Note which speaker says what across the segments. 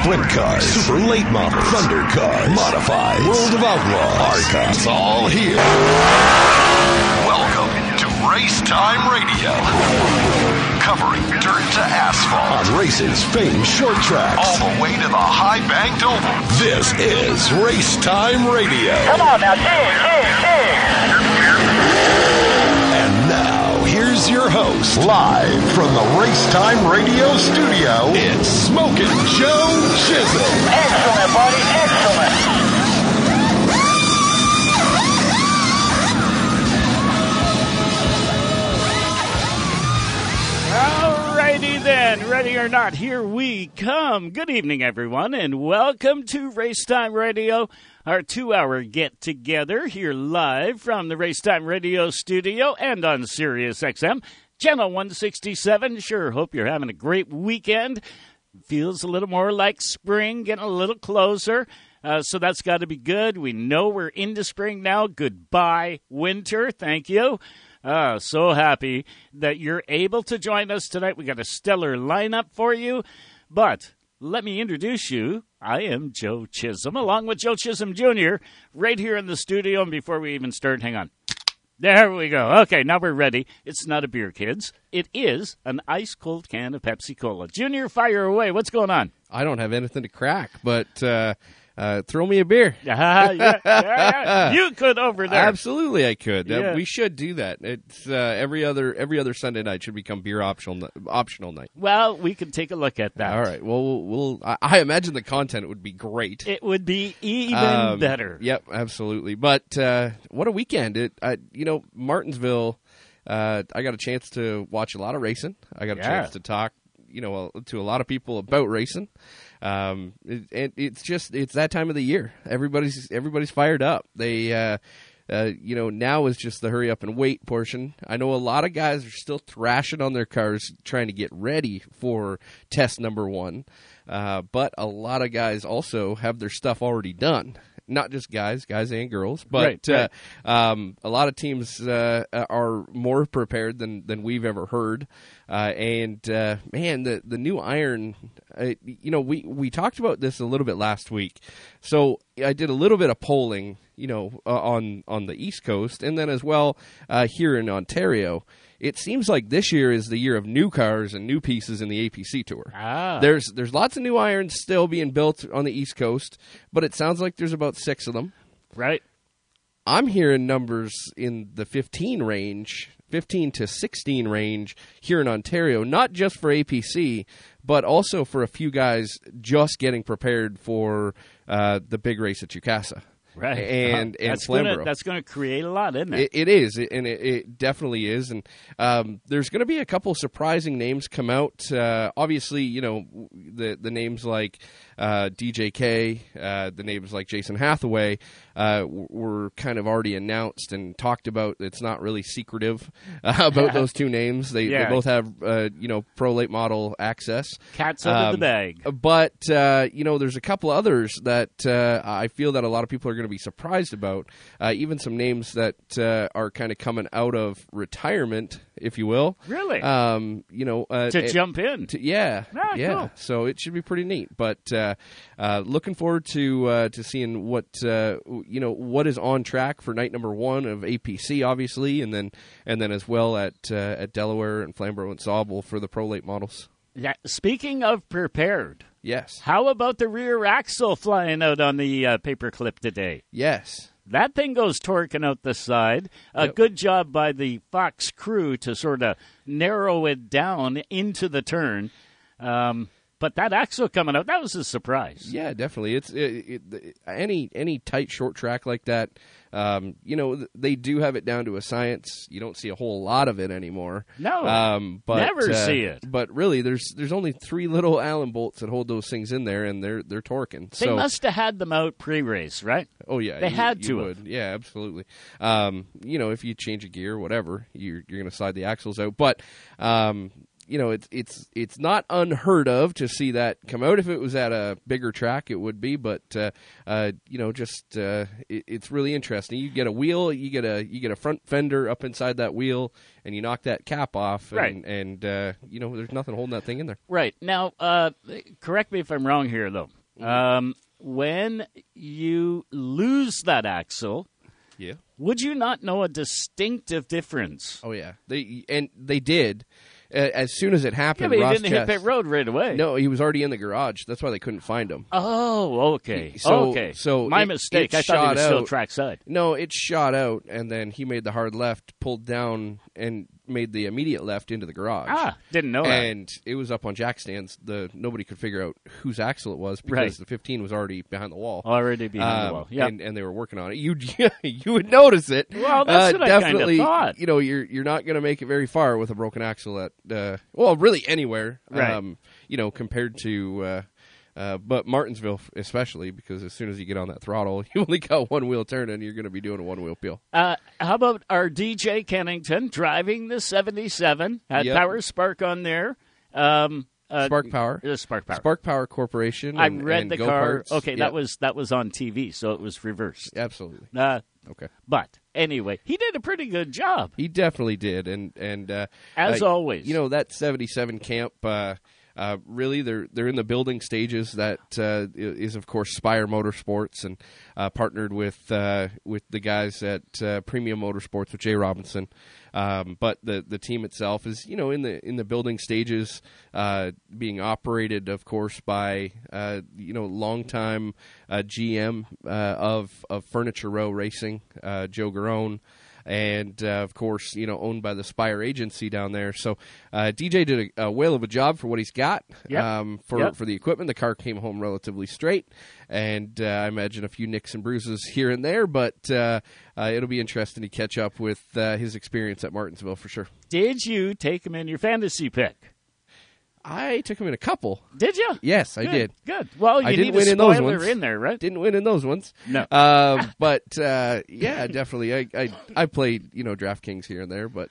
Speaker 1: sprint cars, super late models, thunder cars, modified, World of Outlaws, ARCA. It's all here. Welcome to Race Time Radio. Covering dirt to asphalt. On racing's famed short tracks. All the way to the high-banked oval. This is Race Time Radio.
Speaker 2: Come on now,
Speaker 1: And now, here's your host, live from the Race Time Radio studio, it's Smokin' Joe Chisholm.
Speaker 2: Excellent, buddy, excellent.
Speaker 3: Alrighty then, ready or not, here we come. Good evening, everyone, and welcome to Race Time Radio, our 2-hour get-together here live from the Race Time Radio studio and on Sirius XM, Channel 167. Sure, hope you're having a great weekend. Feels a little more like spring, getting a little closer, so that's got to be good. We know we're into spring now. Goodbye, winter. Thank you. So happy that you're able to join us tonight. We got a stellar lineup for you, but let me introduce you. I am Joe Chisholm, along with Joe Chisholm Jr., right here in the studio. And before we even start, hang on. There we go. Okay, now we're ready. It's not a beer, kids. It is an ice-cold can of Pepsi-Cola. Junior, fire away. What's going on?
Speaker 4: I don't have anything to crack, but throw me a beer.
Speaker 3: Yeah. You could over there.
Speaker 4: Absolutely, I could.
Speaker 3: Yeah.
Speaker 4: We should do that. It's every other Sunday night should become beer optional night.
Speaker 3: Well, we can take a look at that.
Speaker 4: All right. Well, I imagine the content would be great.
Speaker 3: It would be even better.
Speaker 4: Yep, absolutely. But what a weekend! Martinsville. I got a chance to watch a lot of racing. I got a chance to talk, to a lot of people about racing. It's that time of the year. Everybody's fired up. They, now is just the hurry up and wait portion. I know a lot of guys are still thrashing on their cars trying to get ready for test number 1. But a lot of guys also have their stuff already done. Not just guys and girls, but
Speaker 3: right.
Speaker 4: A lot of teams are more prepared than we've ever heard. Man, the new iron, we talked about this a little bit last week. So I did a little bit of polling, on the East Coast, and then as well here in Ontario. It seems like this year is the year of new cars and new pieces in the APC Tour. There's lots of new irons still being built on the East Coast, but it sounds like there's about 6 of them.
Speaker 3: Right.
Speaker 4: I'm hearing numbers in the 15 to 16 range here in Ontario, not just for APC, but also for a few guys just getting prepared for the big race at Ucasa.
Speaker 3: Right.
Speaker 4: And Flamborough.
Speaker 3: That's going to create a lot, isn't it?
Speaker 4: It is, and it definitely is. And there's going to be a couple surprising names come out. Obviously, the names like DJK, the names like Jason Hathaway were kind of already announced and talked about. It's not really secretive about those two names. They both have, pro late model access.
Speaker 3: Cat's out of the bag.
Speaker 4: But, there's a couple others that I feel that a lot of people are going to be surprised about. Even some names that are kind of coming out of retirement, if you will.
Speaker 3: Really?
Speaker 4: To
Speaker 3: jump in.
Speaker 4: Cool. So it should be pretty neat. But looking forward to seeing what is on track for night number 1 of APC, obviously, and then as well at Delaware and Flamborough and Sauble for the pro late models.
Speaker 3: Yeah. Speaking of prepared.
Speaker 4: Yes.
Speaker 3: How about the rear axle flying out on the paperclip today?
Speaker 4: Yes.
Speaker 3: That thing goes torquing out the side. A good job by the Fox crew to sort of narrow it down into the turn. But that axle coming out, that was a surprise.
Speaker 4: Yeah, definitely. It's any tight short track like that. They do have it down to a science. You don't see a whole lot of it anymore.
Speaker 3: No,
Speaker 4: but
Speaker 3: never see it.
Speaker 4: But really, there's only 3 little Allen bolts that hold those things in there, and they're torquing.
Speaker 3: They must have had them out pre-race, right?
Speaker 4: Oh yeah,
Speaker 3: they had to.
Speaker 4: Would. Yeah, absolutely. If you change a gear, whatever, you're going to slide the axles out. But it's not unheard of to see that come out. If it was at a bigger track, it would be. But it's really interesting. You get a wheel, you get a front fender up inside that wheel, and you knock that cap off, and there's nothing holding that thing in there.
Speaker 3: Right now, correct me if I'm wrong here, though. When you lose that axle,
Speaker 4: yeah,
Speaker 3: would you not know a distinctive difference?
Speaker 4: Oh yeah, they did. As soon as it happened,
Speaker 3: yeah, but he
Speaker 4: Ross
Speaker 3: didn't hit pit road right away.
Speaker 4: No, he was already in the garage. That's why they couldn't find him.
Speaker 3: Oh, okay.
Speaker 4: So
Speaker 3: my mistake. I thought he was still trackside.
Speaker 4: No, it shot out, and then he made the hard left, pulled down, and made the immediate left into the garage.
Speaker 3: Didn't know that.
Speaker 4: And it was up on jack stands. Nobody could figure out whose axle it was because the 15 was already behind the wall.
Speaker 3: Already behind the wall. Yeah,
Speaker 4: and they were working on it. You would notice it.
Speaker 3: Well, that's what
Speaker 4: definitely,
Speaker 3: I kind of thought.
Speaker 4: You're not going to make it very far with a broken axle at really anywhere.
Speaker 3: Right.
Speaker 4: Compared to. But Martinsville especially, because as soon as you get on that throttle, you only got one wheel turning, you're going to be doing a one-wheel peel.
Speaker 3: How about our DJ Kennington driving the 77? Had Power Spark on there.
Speaker 4: Spark Power.
Speaker 3: Spark Power.
Speaker 4: Spark Power Corporation.
Speaker 3: I read the car.
Speaker 4: Parts.
Speaker 3: Okay, that was on TV, so it was reversed.
Speaker 4: Absolutely.
Speaker 3: Okay. But anyway, he did a pretty good job.
Speaker 4: He definitely did, and
Speaker 3: as always,
Speaker 4: that 77 camp. Really, they're in the building stages. That is, of course, Spire Motorsports, and partnered with the guys at Premium Motorsports with Jay Robinson. But the team itself is, in the building stages, being operated, of course, by longtime GM of Furniture Row Racing, Joe Garone. And, of course, owned by the Spire agency down there. So DJ did a whale of a job for what he's got for the equipment. The car came home relatively straight, and I imagine a few nicks and bruises here and there, but it'll be interesting to catch up with his experience at Martinsville for sure.
Speaker 3: Did you take him in your fantasy pick?
Speaker 4: I took him in a couple.
Speaker 3: Did you?
Speaker 4: Yes, I did.
Speaker 3: Good. Well, you need a spoiler in there, right?
Speaker 4: Didn't win in those ones.
Speaker 3: No.
Speaker 4: But yeah, definitely. I played DraftKings here and there, but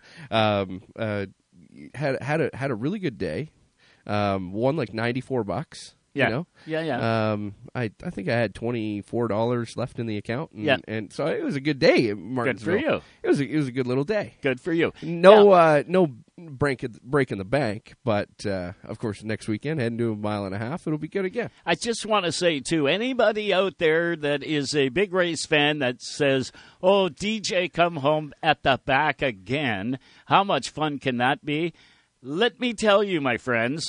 Speaker 4: had a really good day. Won like $94.
Speaker 3: Yeah. Yeah.
Speaker 4: I think I had $24 left in the account. And so it was a good day at Martinsville.
Speaker 3: Good for you.
Speaker 4: It was a good little day.
Speaker 3: Good for you.
Speaker 4: No break in the bank, but of course next weekend heading to a mile and a half, it'll be good again.
Speaker 3: I just want to say to anybody out there that is a big race fan that says, "Oh, DJ, come home at the back again," how much fun can that be? Let me tell you, my friends,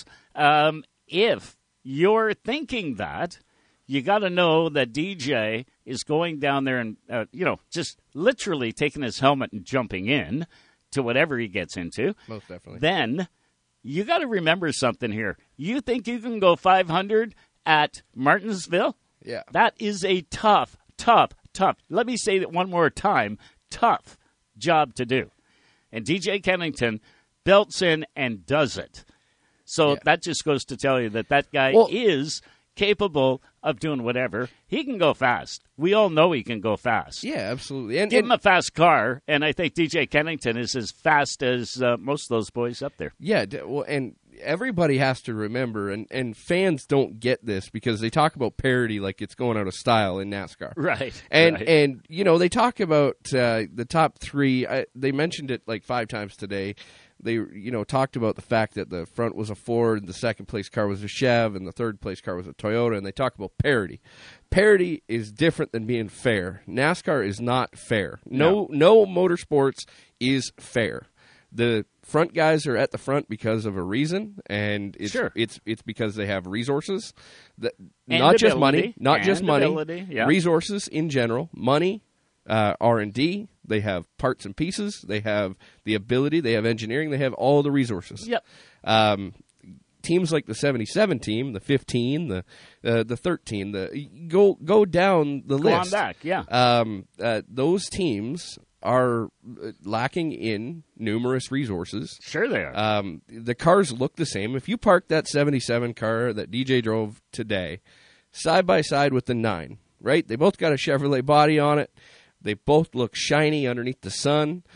Speaker 3: if you're thinking that, you got to know that DJ is going down there and, just literally taking his helmet and jumping in to whatever he gets into.
Speaker 4: Most definitely.
Speaker 3: Then you got to remember something here. You think you can go 500 at Martinsville?
Speaker 4: Yeah.
Speaker 3: That is a tough, let me say that one more time, tough job to do. And DJ Kennington belts in and does it. So that just goes to tell you that guy is capable of doing whatever. He can go fast. We all know he can go fast.
Speaker 4: Yeah, absolutely. And
Speaker 3: give him a fast car, and I think DJ Kennington is as fast as most of those boys up there.
Speaker 4: Yeah, and everybody has to remember, and fans don't get this because they talk about parity like it's going out of style in NASCAR.
Speaker 3: Right.
Speaker 4: And they talk about the top three. They mentioned it like 5 times today. They, talked about the fact that the front was a Ford, the second place car was a Chev, and the third place car was a Toyota, and they talk about parity. Parity is different than being fair. NASCAR is not fair. No motorsports is fair. The front guys are at the front because of a reason, and it's because they have resources, not just money, resources in general, money, R&D. They have parts and pieces. They have the ability. They have engineering. They have all the resources.
Speaker 3: Yep.
Speaker 4: Teams like the 77 team, the 15, the 13, go down the list.
Speaker 3: Go on back, yeah.
Speaker 4: Those teams are lacking in numerous resources.
Speaker 3: Sure they are.
Speaker 4: The cars look the same. If you park that 77 car that DJ drove today side by side with the 9, right? They both got a Chevrolet body on it. They both look shiny underneath the sun.
Speaker 3: Yep.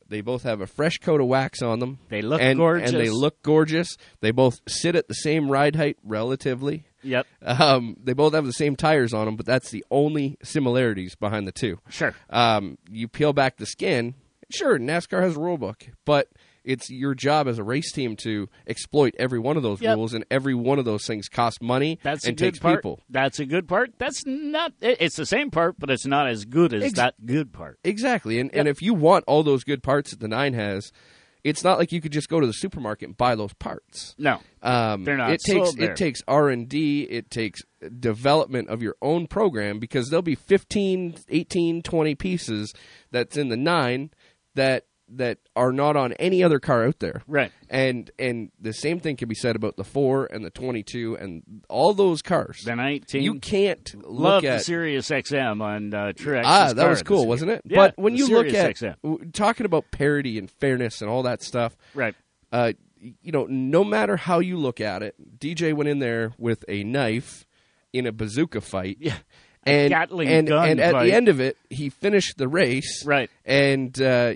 Speaker 4: They both have a fresh coat of wax on them.
Speaker 3: They look
Speaker 4: gorgeous. And they look gorgeous. They both sit at the same ride height, relatively.
Speaker 3: Yep.
Speaker 4: They both have the same tires on them, but that's the only similarities behind the two.
Speaker 3: Sure.
Speaker 4: You peel back the skin. Sure, NASCAR has a rule book, but it's your job as a race team to exploit every one of those rules, and every one of those things costs money and takes people.
Speaker 3: That's a good part. That's not. It's the same part, but it's not as good as that good part.
Speaker 4: Exactly. And if you want all those good parts that the 9 has, it's not like you could just go to the supermarket and buy those parts.
Speaker 3: No, they're not.
Speaker 4: It takes R&D. It takes development of your own program, because there'll be 15, 18, 20 pieces that's in the 9 that are not on any other car out there.
Speaker 3: Right.
Speaker 4: And the same thing can be said about the 4 and the 22 and all those cars.
Speaker 3: The 19.
Speaker 4: You can't
Speaker 3: love
Speaker 4: look at
Speaker 3: the Sirius XM on Truex.
Speaker 4: That was cool, wasn't it?
Speaker 3: Yeah,
Speaker 4: but when you look
Speaker 3: Sirius
Speaker 4: at
Speaker 3: XM.
Speaker 4: Talking about parity and fairness and all that stuff,
Speaker 3: right?
Speaker 4: No matter how you look at it, DJ went in there with a knife in a bazooka fight.
Speaker 3: Yeah.
Speaker 4: And
Speaker 3: Gatling gun
Speaker 4: and at
Speaker 3: fight.
Speaker 4: the end of it, he finished the race.
Speaker 3: Right.
Speaker 4: And, there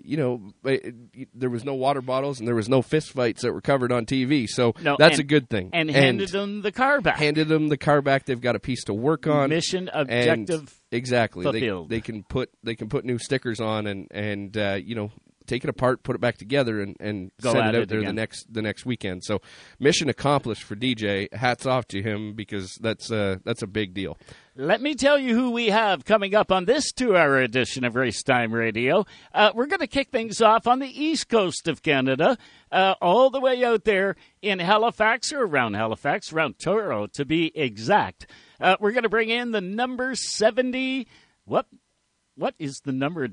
Speaker 4: was no water bottles and there was no fist fights that were covered on TV. So that's a good thing.
Speaker 3: And handed them the car back.
Speaker 4: Handed them the car back. They've got a piece to work on.
Speaker 3: Mission objective
Speaker 4: exactly.
Speaker 3: fulfilled.
Speaker 4: They can put new stickers on and take it apart, put it back together, and send it out there the next weekend. So mission accomplished for DJ. Hats off to him, because that's a big deal.
Speaker 3: Let me tell you who we have coming up on this 2-hour edition of Race Time Radio. We're going to kick things off on the east coast of Canada, all the way out there in Halifax, or around Halifax, around Truro to be exact. We're going to bring in the number 70. What is the number?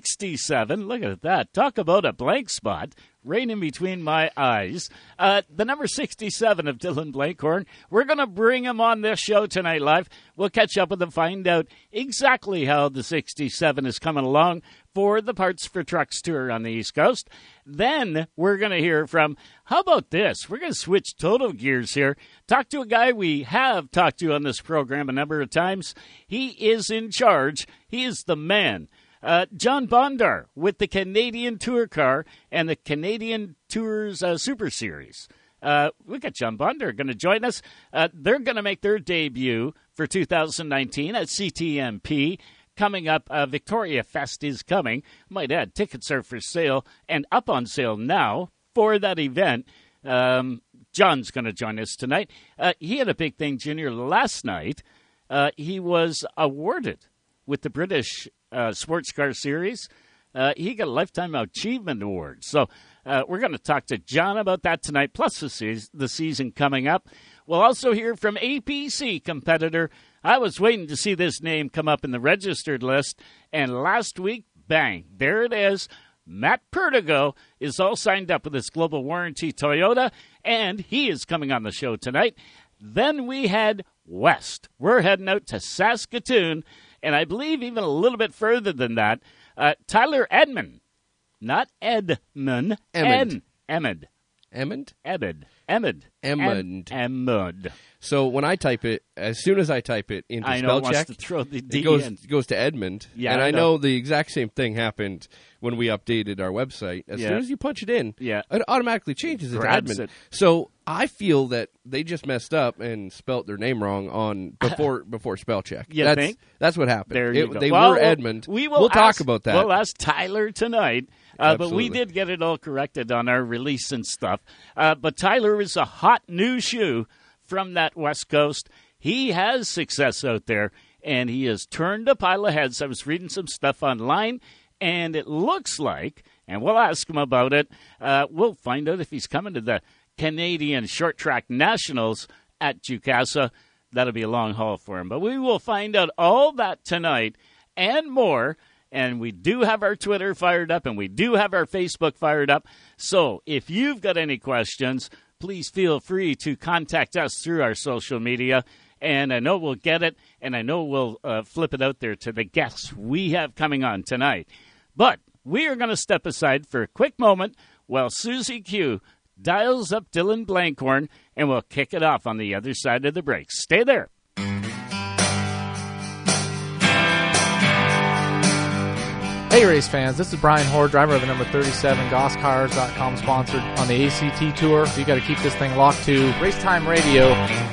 Speaker 3: 67. Look at that. Talk about a blank spot right in between my eyes. The number 67 of Dylan Blankhorn. We're going to bring him on this show tonight live. We'll catch up with him, find out exactly how the 67 is coming along for the Parts for Trucks tour on the East Coast. Then we're going to hear from, how about this? We're going to switch total gears here. Talk to a guy we have talked to on this program a number of times. He is in charge. He is the man. John Bondar with the Canadian Tour Car and the Canadian Tours Super Series. We got John Bondar going to join us. They're going to make their debut for 2019 at CTMP. Coming up, Victoria Fest is coming. Might add, tickets are for sale and up on sale now for that event. John's going to join us tonight. He had a big thing, Junior, last night. He was awarded with the British Sports Car Series. He got a Lifetime Achievement Award. So we're going to talk to John about that tonight, plus the season coming up. We'll also hear from APC competitor. I was waiting to see this name come up in the registered list, and last week, bang, there it is. Matt Perdigo is all signed up with his Global Warranty Toyota, and he is coming on the show tonight. Then we head west. We're heading out to Saskatoon, and I believe even a little bit further than that, Tyler Edmond. Not Edmund.
Speaker 4: Emmond.
Speaker 3: Emmond.
Speaker 4: Emmond?
Speaker 3: Emmond.
Speaker 4: Emmond.
Speaker 3: Emmond.
Speaker 4: So when I type it, as soon as I type it into spell check,
Speaker 3: to throw the D
Speaker 4: it goes to Edmond.
Speaker 3: Yeah,
Speaker 4: and I know the exact same thing happened when we updated our website. As soon as you punch it in, it automatically changes it to Edmond. So I feel that they just messed up and spelt their name wrong on before spell check. That's what happened.
Speaker 3: There you go.
Speaker 4: They were Edmond. We'll talk about that.
Speaker 3: We'll ask Tyler tonight. But we did get it all corrected on our release and stuff. But Tyler is a hot new shoe from that West Coast. He has success out there, and he has turned a pile of heads. I was reading some stuff online, and it looks like, and we'll ask him about it, we'll find out if he's coming to the Canadian Short Track Nationals at Jukasa. That'll be a long haul for him. But we will find out all that tonight and more. And we do have our Twitter fired up, and we do have our Facebook fired up. So if you've got any questions, please feel free to contact us through our social media. And I know we'll get it, and I know we'll flip it out there to the guests we have coming on tonight. But we are going to step aside for a quick moment while Susie Q dials up Dylan Blankhorn, and we'll kick it off on the other side of the break. Stay there.
Speaker 5: Hey race fans, this is Brian Hoare, driver of the number 37 GossCars.com, sponsored on the ACT Tour. So you got to keep this thing locked to Racetime Radio.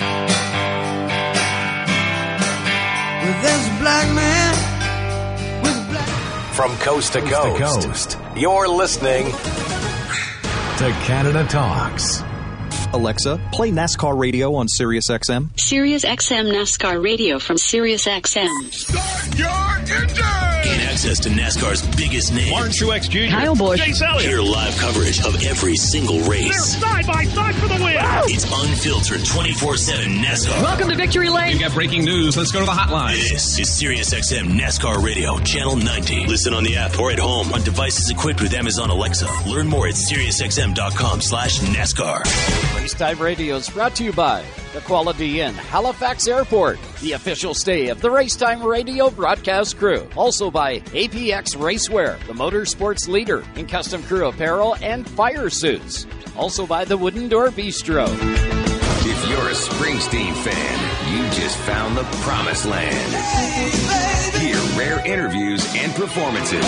Speaker 6: Well, there's a black man with a black...
Speaker 1: From coast to coast, you're listening to Canada Talks.
Speaker 7: Alexa, play NASCAR radio on SiriusXM.
Speaker 8: SiriusXM NASCAR radio from SiriusXM.
Speaker 1: Start your engine!
Speaker 9: Gain access to NASCAR's biggest names.
Speaker 10: Warren Truex Jr.
Speaker 8: Kyle Busch.
Speaker 10: Chase Elliott.
Speaker 9: Hear live coverage of every single race.
Speaker 10: They're side by side for the win.
Speaker 9: It's unfiltered 24/7 NASCAR.
Speaker 8: Welcome to Victory Lane.
Speaker 10: We've got breaking news. Let's go to the hotline.
Speaker 9: This is SiriusXM NASCAR Radio, Channel 90. Listen on the app or at home on devices equipped with Amazon Alexa. Learn more at SiriusXM.com/NASCAR.
Speaker 11: Racetime Radio is brought to you by the Quality Inn, Halifax Airport, the official stay of the Racetime Radio broadcast crew. Also by APX Racewear, the motorsports leader in custom crew apparel and fire suits. Also by the Wooden Door Bistro.
Speaker 1: If you're a Springsteen fan, you just found the promised land. Hear rare interviews and performances.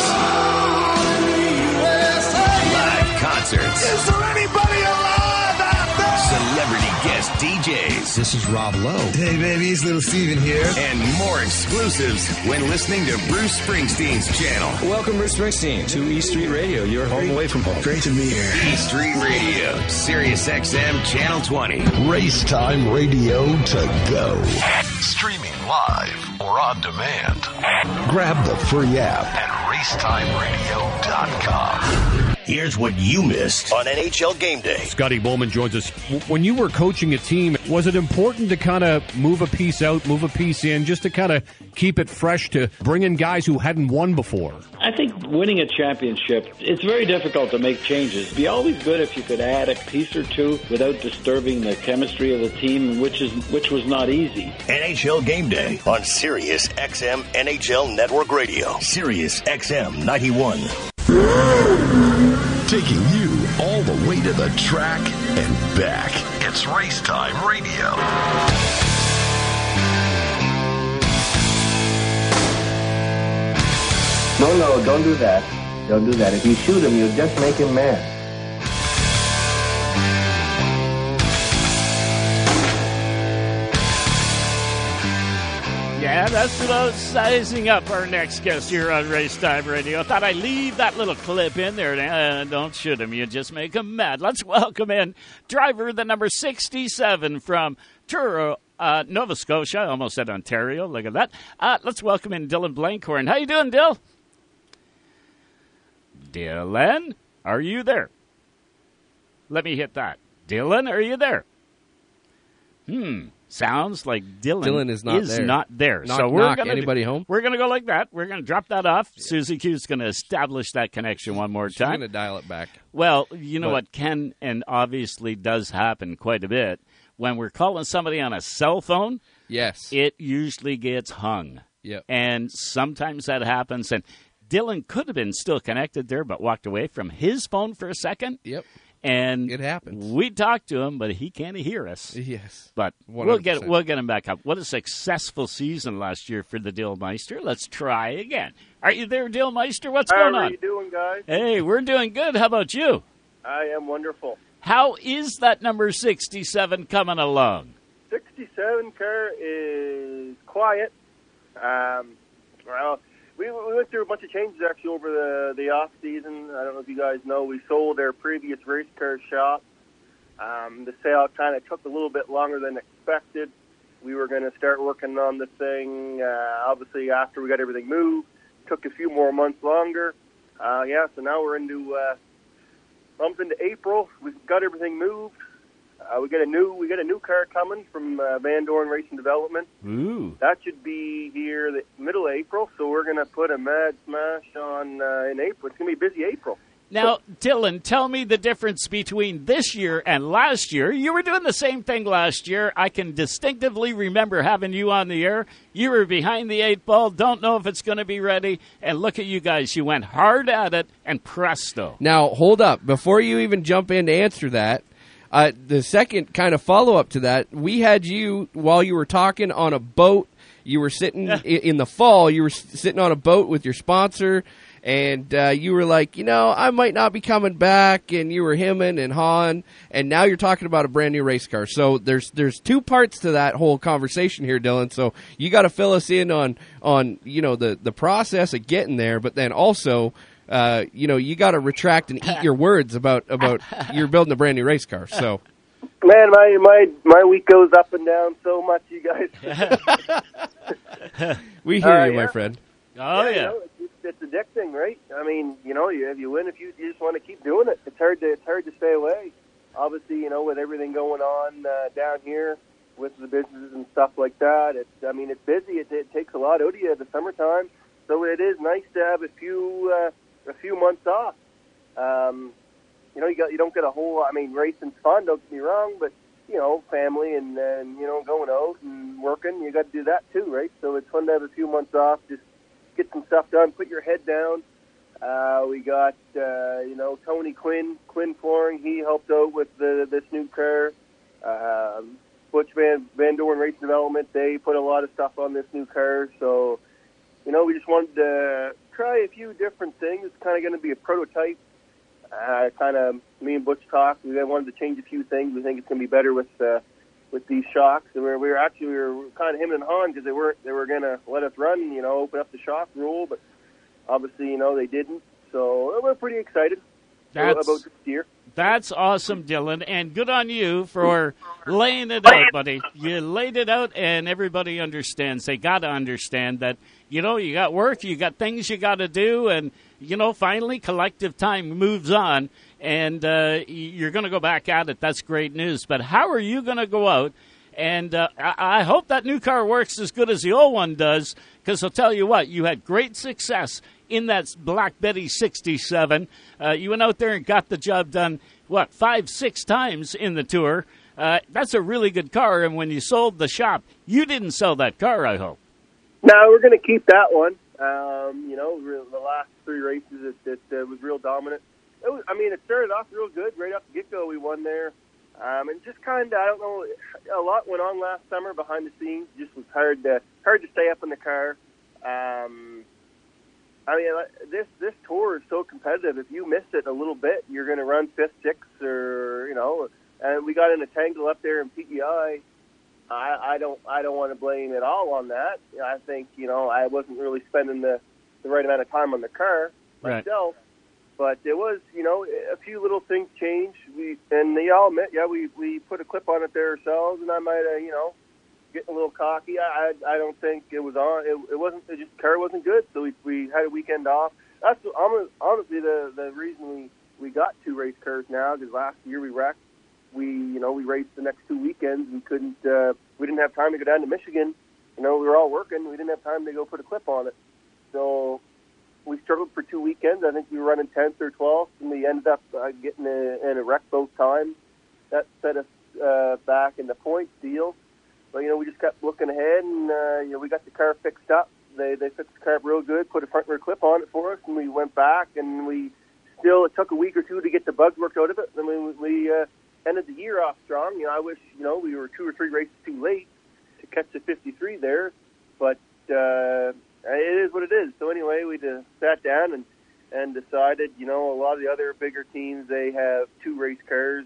Speaker 1: Live concerts.
Speaker 6: Is there anybody alive out there?
Speaker 1: Celebrity guest DJs.
Speaker 12: This is Rob Lowe.
Speaker 6: Hey, baby, it's Little Steven here.
Speaker 1: And more exclusives when listening to Bruce Springsteen's channel.
Speaker 12: Welcome, Bruce Springsteen, to E Street Radio, your home away from home.
Speaker 6: Great to be here.
Speaker 1: E Street Radio, SiriusXM Channel 20.
Speaker 13: Racetime Radio to go. Streaming live or on demand. Grab the free app at racetimeradio.com.
Speaker 1: Here's what you missed on NHL Game Day.
Speaker 14: Scotty Bowman joins us. When you were coaching a team, was it important to kind of move a piece out, move a piece in, just to kind of keep it fresh, to bring in guys who hadn't won before?
Speaker 15: I think winning a championship, it's very difficult to make changes. It'd be always good if you could add a piece or two without disturbing the chemistry of the team, which was not easy.
Speaker 1: NHL Game Day on Sirius XM NHL Network Radio. Sirius XM 91.
Speaker 13: Taking you all the way to the track and back. It's Racetime Radio.
Speaker 16: No, don't do that. Don't do that. If you shoot him, you'll just make him mad.
Speaker 3: Yeah, that's what I was sizing up our next guest here on Racetime Radio. I thought I'd leave that little clip in there. Don't shoot him. You just make him mad. Let's welcome in driver the number 67 from Truro, Nova Scotia. I almost said Ontario. Look at that. Let's welcome in Dylan Blankhorn. How you doing, Dill? Dylan, are you there? Let me hit that. Dylan, are you there? Sounds like Dylan
Speaker 4: is not there.
Speaker 3: Knock, so we're going
Speaker 4: anybody home?
Speaker 3: We're going to go like that. We're going to drop that off. Yeah. Susie Q's going to establish that connection one more time.
Speaker 4: She's going to dial it back.
Speaker 3: Well, you know what can and obviously does happen quite a bit. When we're calling somebody on a cell phone,
Speaker 4: yes,
Speaker 3: it usually gets hung.
Speaker 4: Yep.
Speaker 3: And sometimes that happens. And Dylan could have been still connected there, but walked away from his phone for a second.
Speaker 4: Yep.
Speaker 3: And
Speaker 4: it happens.
Speaker 3: We talked to him, but he can't hear us.
Speaker 4: Yes.
Speaker 3: But
Speaker 4: 100%.
Speaker 3: we'll get him back up. What a successful season last year for the Dillmeister. Let's try again. Are you there, Dillmeister? What's going on?
Speaker 17: How are you doing, guys?
Speaker 3: Hey, we're doing good. How about you?
Speaker 17: I am wonderful.
Speaker 3: How is that number 67 coming along?
Speaker 17: 67 car is quiet. Well, we went through a bunch of changes actually over the off season. I don't know if you guys know, we sold our previous race car shop. The sale kind of took a little bit longer than expected. We were going to start working on the thing, obviously after we got everything moved. Took a few more months longer. So now we're into April. We've got everything moved. We got a new car coming from Van Dorn Racing Development.
Speaker 3: Ooh.
Speaker 17: That should be here the middle of April, so we're going to put a mad smash on in April. It's going to be a busy April.
Speaker 3: Now, Dylan, tell me the difference between this year and last year. You were doing the same thing last year. I can distinctively remember having you on the air. You were behind the 8 ball, don't know if it's going to be ready, and look at you guys. You went hard at it, and presto.
Speaker 4: Now, hold up. Before you even jump in to answer that, the second kind of follow-up to that, we had you, while you were talking on a boat, you were sitting in the fall, you were sitting on a boat with your sponsor, and you were like, I might not be coming back, and you were hemming and hawing, and now you're talking about a brand new race car. So there's two parts to that whole conversation here, Dylan. So you got to fill us in on the process of getting there, but then also you got to retract and eat your words about you're building a brand new race car. So,
Speaker 17: man, my week goes up and down so much, you guys.
Speaker 4: We hear you, my friend.
Speaker 3: Oh yeah.
Speaker 17: It's addicting, right? I mean, if you win, you just want to keep doing it. It's hard to stay away. Obviously, with everything going on down here with the businesses and stuff like that, it's busy. It takes a lot out of you in the summertime. So it is nice to have a few months off. You don't get a whole. Racing's fun. Don't get me wrong, but family and going out and working, you got to do that too, right? So it's fun to have a few months off. Just get some stuff done. Put your head down. We got Tony Quinn Flooring. He helped out with this new car. Butch Van Dorn Race Development. They put a lot of stuff on this new car. So we just wanted to try a few different things. It's kind of going to be a prototype. Me and Butch talked. We wanted to change a few things. We think it's going to be better with these shocks. And we were kind of hemming and hawing because they were going to let us run, open up the shock rule, but obviously, they didn't. So we're pretty excited about this year.
Speaker 3: That's awesome, Dylan, and good on you for laying it out, buddy. You laid it out, and everybody understands. They got to understand that, you got work, you got things you got to do, and, finally collective time moves on, and you're going to go back at it. That's great news. But how are you going to go out? And I hope that new car works as good as the old one does, because I'll tell you what, you had great success in that Black Betty 67. You went out there and got the job done, 5-6 times in the Tour. That's a really good car, and when you sold the shop, you didn't sell that car, I hope.
Speaker 17: No, we're going to keep that one. The last 3 races, it was real dominant. It started off real good. Right off the get-go, we won there. And just kind of, I don't know, a lot went on last summer behind the scenes. It just was hard to stay up in the car. This tour is so competitive. If you miss it a little bit, you're going to run 5th, 6th, or And we got in a tangle up there in PEI. I don't want to blame it all on that. I think I wasn't really spending the right amount of time on the car myself. Right. But there was, a few little things changed. They all admit, we put a clip on it there ourselves, and I might have, getting a little cocky. I don't think it was on. It wasn't. The car wasn't good, so we had a weekend off. That's honestly the reason we got 2 race cars now. Because last year we wrecked. We raced the next 2 weekends. We couldn't. We didn't have time to go down to Michigan. We were all working. We didn't have time to go put a clip on it. So we struggled for 2 weekends. I think we were running 10th or 12th, and we ended up getting in a wreck both times. That set us back in the points deal. But, we just kept looking ahead, and, we got the car fixed up. They fixed the car up real good, put a front rear clip on it for us, and we went back, and it took a week or 2 to get the bugs worked out of it. And we ended the year off strong. I wish, we were 2 or 3 races too late to catch the 53 there, but it is what it is. So anyway, we just sat down and decided, a lot of the other bigger teams, they have 2 race cars.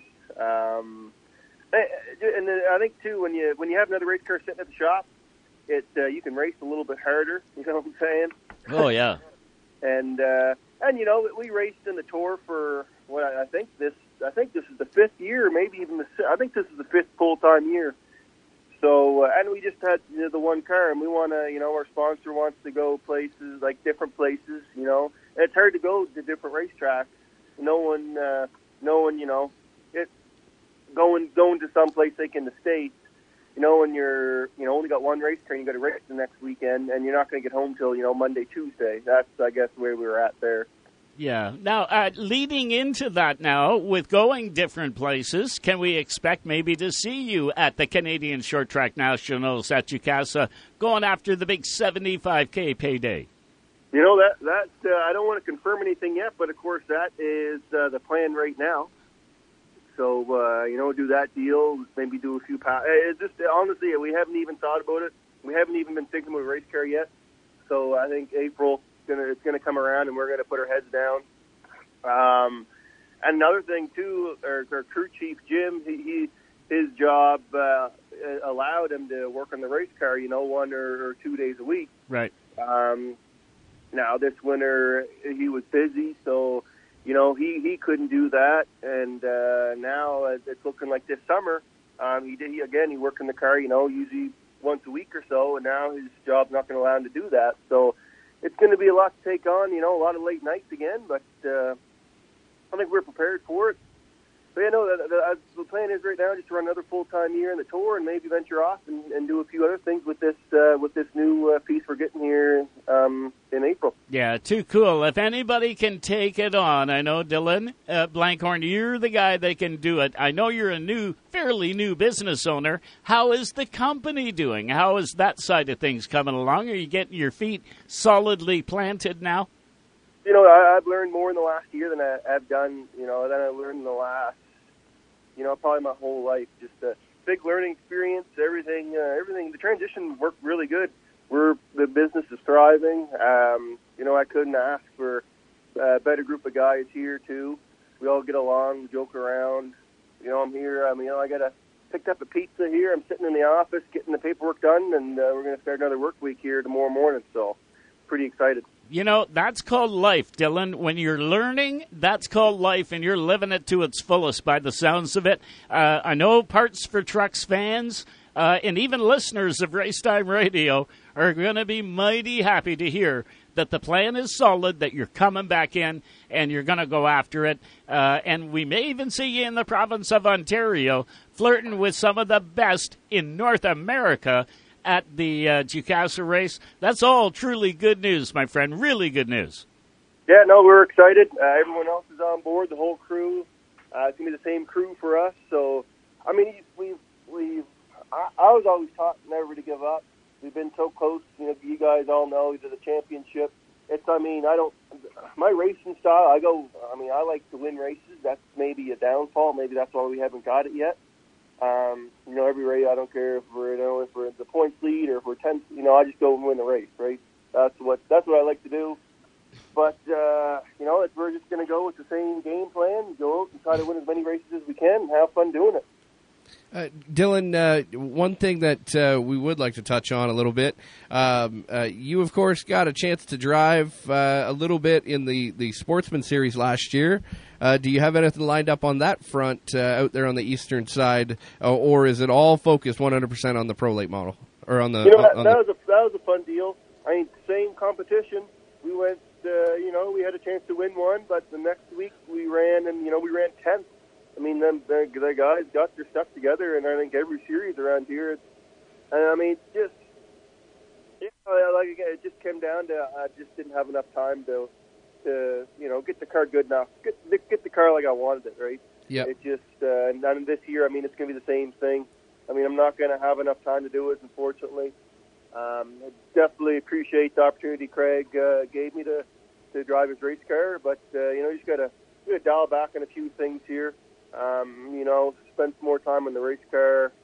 Speaker 17: And I think too, when you have another race car sitting at the shop, you can race a little bit harder. You know what I'm saying?
Speaker 3: Oh yeah.
Speaker 17: And we raced in the Tour for I think this is the 5th year, maybe even I think this is the 5th full-time year. So and we just had the one car, and we want to, our sponsor wants to go places, like different places, and it's hard to go to different racetracks. No one, going to some place like in the States, when you're, only got one race car, and you got to race the next weekend, and you're not going to get home till, Monday, Tuesday. That's, I guess, where we were at there.
Speaker 3: Yeah. Now, leading into that now, with going different places, can we expect maybe to see you at the Canadian Short Track Nationals at Jukasa going after the big 75K payday?
Speaker 17: That I don't want to confirm anything yet, but of course that is the plan right now. So, do that deal, maybe do a few pounds. It's just, honestly, we haven't even thought about it. We haven't even been thinking about a race car yet. So I think April gonna come around, and we're gonna put our heads down. Another thing too, our crew chief Jim, his job allowed him to work on the race car, 1 or 2 days a week.
Speaker 3: Right.
Speaker 17: Now this winter he was busy, so he couldn't do that, and now it's looking like this summer he worked in the car, usually once a week or so, and now his job's not going to allow him to do that. So it's going to be a lot to take on, a lot of late nights again, but I think we're prepared for it. But the plan is right now just to run another full-time year in the Tour and maybe venture off and do a few other things with this new piece we're getting here in April.
Speaker 3: Yeah, too cool. If anybody can take it on, I know, Dylan Blankhorn, you're the guy that can do it. I know you're a fairly new business owner. How is the company doing? How is that side of things coming along? Are you getting your feet solidly planted now?
Speaker 17: I've learned more in the last year than I've done, than I learned in the last, probably my whole life. Just a big learning experience, everything. The transition worked really good. The business is thriving. I couldn't ask for better group of guys here too. We all get along, joke around. I'm here. I picked up a pizza here. I'm sitting in the office getting the paperwork done, and we're going to start another work week here tomorrow morning. So, pretty excited.
Speaker 3: That's called life, Dylan. When you're learning, that's called life, and you're living it to its fullest by the sounds of it. I know Parts for Trucks fans and even listeners of Racetime Radio are going to be mighty happy to hear that the plan is solid, that you're coming back in and you're going to go after it. And we may even see you in the province of Ontario flirting with some of the best in North America at the Ducasa race. That's all truly good news, my friend. Really good news.
Speaker 17: Yeah, no, we're excited. Everyone else is on board, the whole crew. It's going to be the same crew for us. So, I was always taught never to give up. We've been so close. You guys all know to the championship. My racing style, I like to win races. That's maybe a downfall. Maybe that's why we haven't got it yet. Every race, I don't care if we're the points lead or if we're 10th, I just go and win the race, right? That's what I like to do. But, we're just going to go with the same game plan, go out and try to win as many races as we can and have fun doing it.
Speaker 4: Dylan, one thing that we would like to touch on a little bit, you, of course, got a chance to drive a little bit in the Sportsman Series last year. Do you have anything lined up on that front out there on the eastern side, or is it all focused 100% on the Pro Late model? Or on the
Speaker 17: that was a fun deal. Same competition. We went, we had a chance to win one, but the next week we ran 10th. The guys got their stuff together, and I think every series around here, it just came down to I just didn't have enough time to get the car good enough, get the car like I wanted it, right?
Speaker 4: Yeah.
Speaker 17: It just and then this year, it's going to be the same thing. I'm not going to have enough time to do it, unfortunately. I definitely appreciate the opportunity Craig gave me to drive his race car, but you just got to dial back on a few things here. Spend some more time on the race car.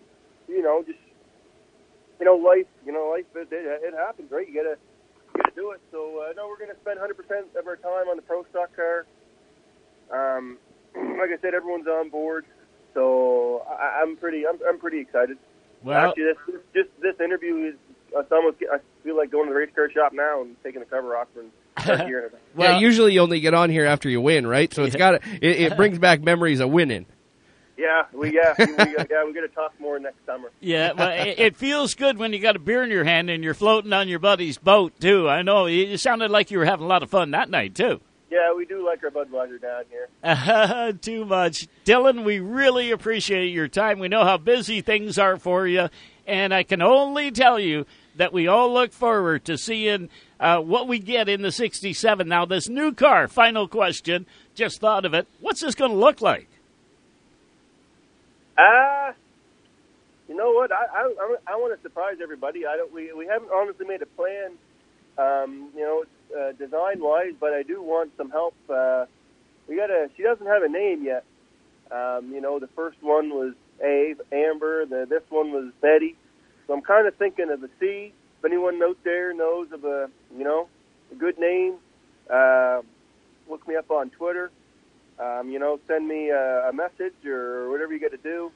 Speaker 17: Life it happens, right? You gotta do it. So we're gonna spend 100% of our time on the Pro Stock car. Like I said, everyone's on board, so I'm pretty excited.
Speaker 3: Well,
Speaker 17: actually, this interview is I feel like going to the race car shop now and taking the cover off and start hearing it.
Speaker 4: Well, usually you only get on here after you win, right? So it brings back memories of winning.
Speaker 17: Yeah, we got to talk more next summer.
Speaker 3: Yeah, well, it feels good when you got a beer in your hand and you're floating on your buddy's boat too. I know it sounded like you were having a lot of fun that night too.
Speaker 17: Yeah, we do like our Budweiser down here.
Speaker 3: Too much, Dylan. We really appreciate your time. We know how busy things are for you, and I can only tell you that we all look forward to seeing what we get in the 67. Now, this new car. Final question. Just thought of it. What's this going to look like?
Speaker 17: You know what? I want to surprise everybody. We haven't honestly made a plan, design wise, but I do want some help. She doesn't have a name yet. The first one was Amber. This one was Betty. So I'm kind of thinking of a C. If anyone out there knows of a a good name, look me up on Twitter. Send me a message or whatever you got to do.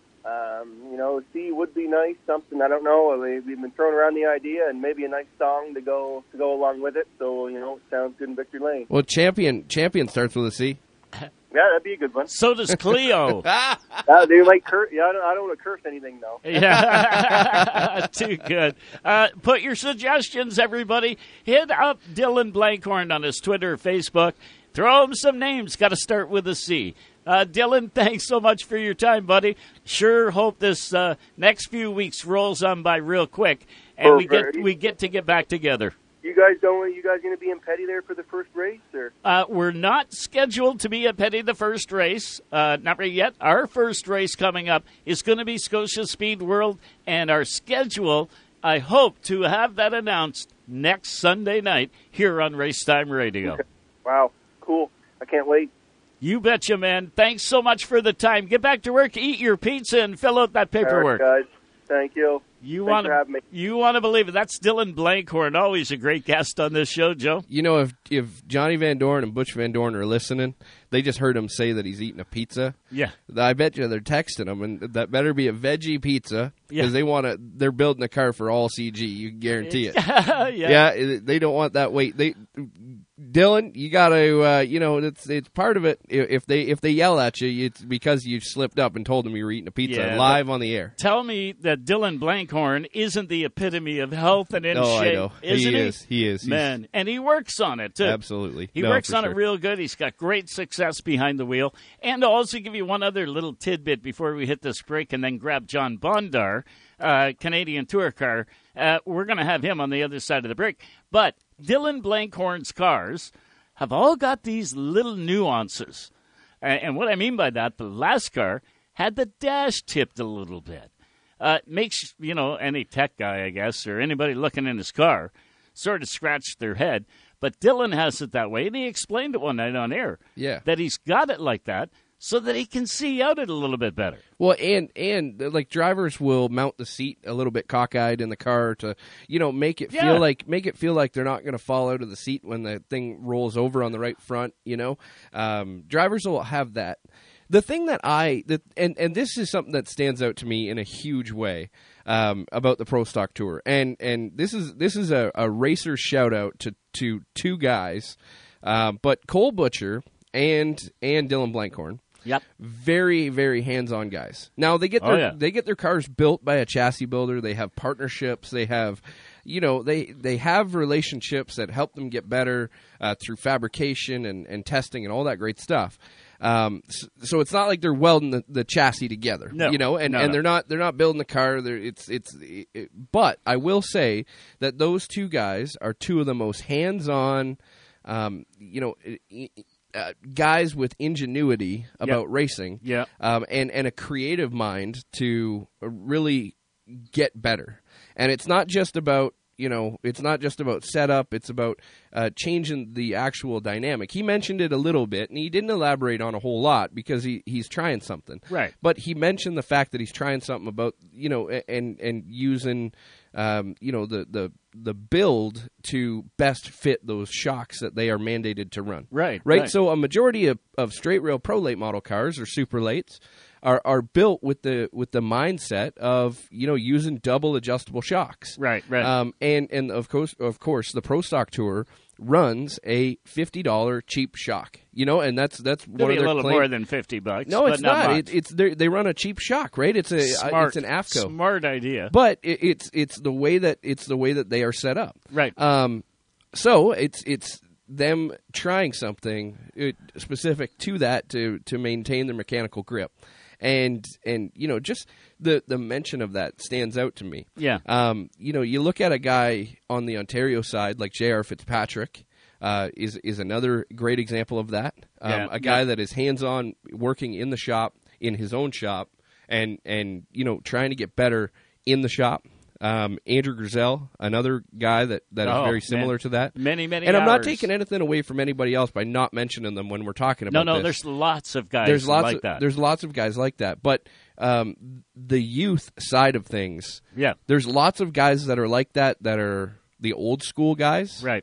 Speaker 17: C would be nice. Something, I don't know. We've been throwing around the idea and maybe a nice song to go along with it. So, it sounds good in Victory Lane.
Speaker 4: Well, champion starts with a C.
Speaker 17: Yeah, that'd be a good one.
Speaker 3: So does Cleo.
Speaker 17: They might curse. Yeah, I don't want to curse anything, though.
Speaker 3: Yeah, too good. Put your suggestions, everybody. Hit up Dylan Blankhorn on his Twitter or Facebook. Throw him some names. Got to start with a C. Dylan, thanks so much for your time, buddy. Sure hope this next few weeks rolls on by real quick, and we get to get back together.
Speaker 17: You guys going to be in Petty there for the first race, or?
Speaker 3: We're not scheduled to be at Petty the first race. Not right yet. Our first race coming up is going to be Scotia Speed World, and our schedule, I hope to have that announced next Sunday night here on Racetime Radio.
Speaker 17: Wow, cool. I can't wait.
Speaker 3: You betcha, man. Thanks so much for the time. Get back to work, eat your pizza, and fill out that paperwork.
Speaker 17: All right, guys. Thank you.
Speaker 3: Thanks for having me. You want to believe it. That's Dylan Blankhorn, always a great guest on this show, Joe.
Speaker 4: If Johnny Van Dorn and Butch Van Dorn are listening, they just heard him say that he's eating a pizza.
Speaker 3: Yeah.
Speaker 4: I bet you they're texting him, and that better be a veggie pizza because they're building a car for all CG. You can guarantee it. Yeah, they don't want that weight. Dylan, you got to, it's part of it. If they yell at you, it's because you slipped up and told them you were eating a pizza live on the air.
Speaker 3: Tell me that Dylan Blankhorn isn't the epitome of health and in shape.
Speaker 4: I know.
Speaker 3: Isn't
Speaker 4: He is.
Speaker 3: Man, and he works on it, too.
Speaker 4: Absolutely.
Speaker 3: He works on it real good. He's got great success behind the wheel. And I'll also give you one other little tidbit before we hit this break and then grab John Bondar, Canadian Tour Car. We're going to have him on the other side of the break. But Dylan Blankhorn's cars have all got these little nuances. And what I mean by that, the last car had the dash tipped a little bit. Makes, any tech guy, I guess, or anybody looking in his car sort of scratch their head. But Dylan has it that way, and he explained it one night on air.
Speaker 4: Yeah.
Speaker 3: That he's got it like that so that he can see out it a little bit better.
Speaker 4: Well, and like drivers will mount the seat a little bit cockeyed in the car to, make it feel like they're not going to fall out of the seat when the thing rolls over on the right front. Drivers will have that. The thing and this is something that stands out to me in a huge way about the Pro Stock Tour, and this is a racer shout out to two guys, but Cole Butcher and Dylan Blankhorn.
Speaker 3: Yep.
Speaker 4: Very, very hands-on guys. Now they get their cars built by a chassis builder. They have partnerships. They have, they have relationships that help them get better through fabrication and testing and all that great stuff. So it's not like they're welding the chassis together, and they're not building the car. But I will say that those two guys are two of the most hands-on, guys with ingenuity about racing, and a creative mind to really get better. And it's not just about setup. It's about changing the actual dynamic. He mentioned it a little bit, and he didn't elaborate on a whole lot because he's trying something.
Speaker 3: Right.
Speaker 4: But he mentioned the fact that he's trying something about and using the build to best fit those shocks that they are mandated to run.
Speaker 3: Right.
Speaker 4: So a majority of straight rail pro late model cars or super lates are built with the mindset of using double adjustable shocks.
Speaker 3: Right.
Speaker 4: And of course the Pro Stock Tour runs a $50 cheap shock. And that's one of their
Speaker 3: a little
Speaker 4: claim.
Speaker 3: more than $50.
Speaker 4: No, it's
Speaker 3: not.
Speaker 4: They run a cheap shock, right? It's an AFCO.
Speaker 3: Smart idea.
Speaker 4: But it's the way that they are set up.
Speaker 3: Right.
Speaker 4: So it's them trying something specific to that to maintain their mechanical grip. And just the mention of that stands out to me.
Speaker 3: Yeah.
Speaker 4: You look at a guy on the Ontario side like J.R. Fitzpatrick is another great example of that. A guy that is hands-on, working in the shop, in his own shop, and trying to get better in the shop. Andrew Griselle, another guy that is very similar to that.
Speaker 3: Many
Speaker 4: and
Speaker 3: hours.
Speaker 4: I'm not taking anything away from anybody else by not mentioning them when we're talking about this.
Speaker 3: No, there's lots of guys like that.
Speaker 4: There's lots of guys like that. But the youth side of things,
Speaker 3: yeah,
Speaker 4: there's lots of guys that are like that are the old school guys.
Speaker 3: Right.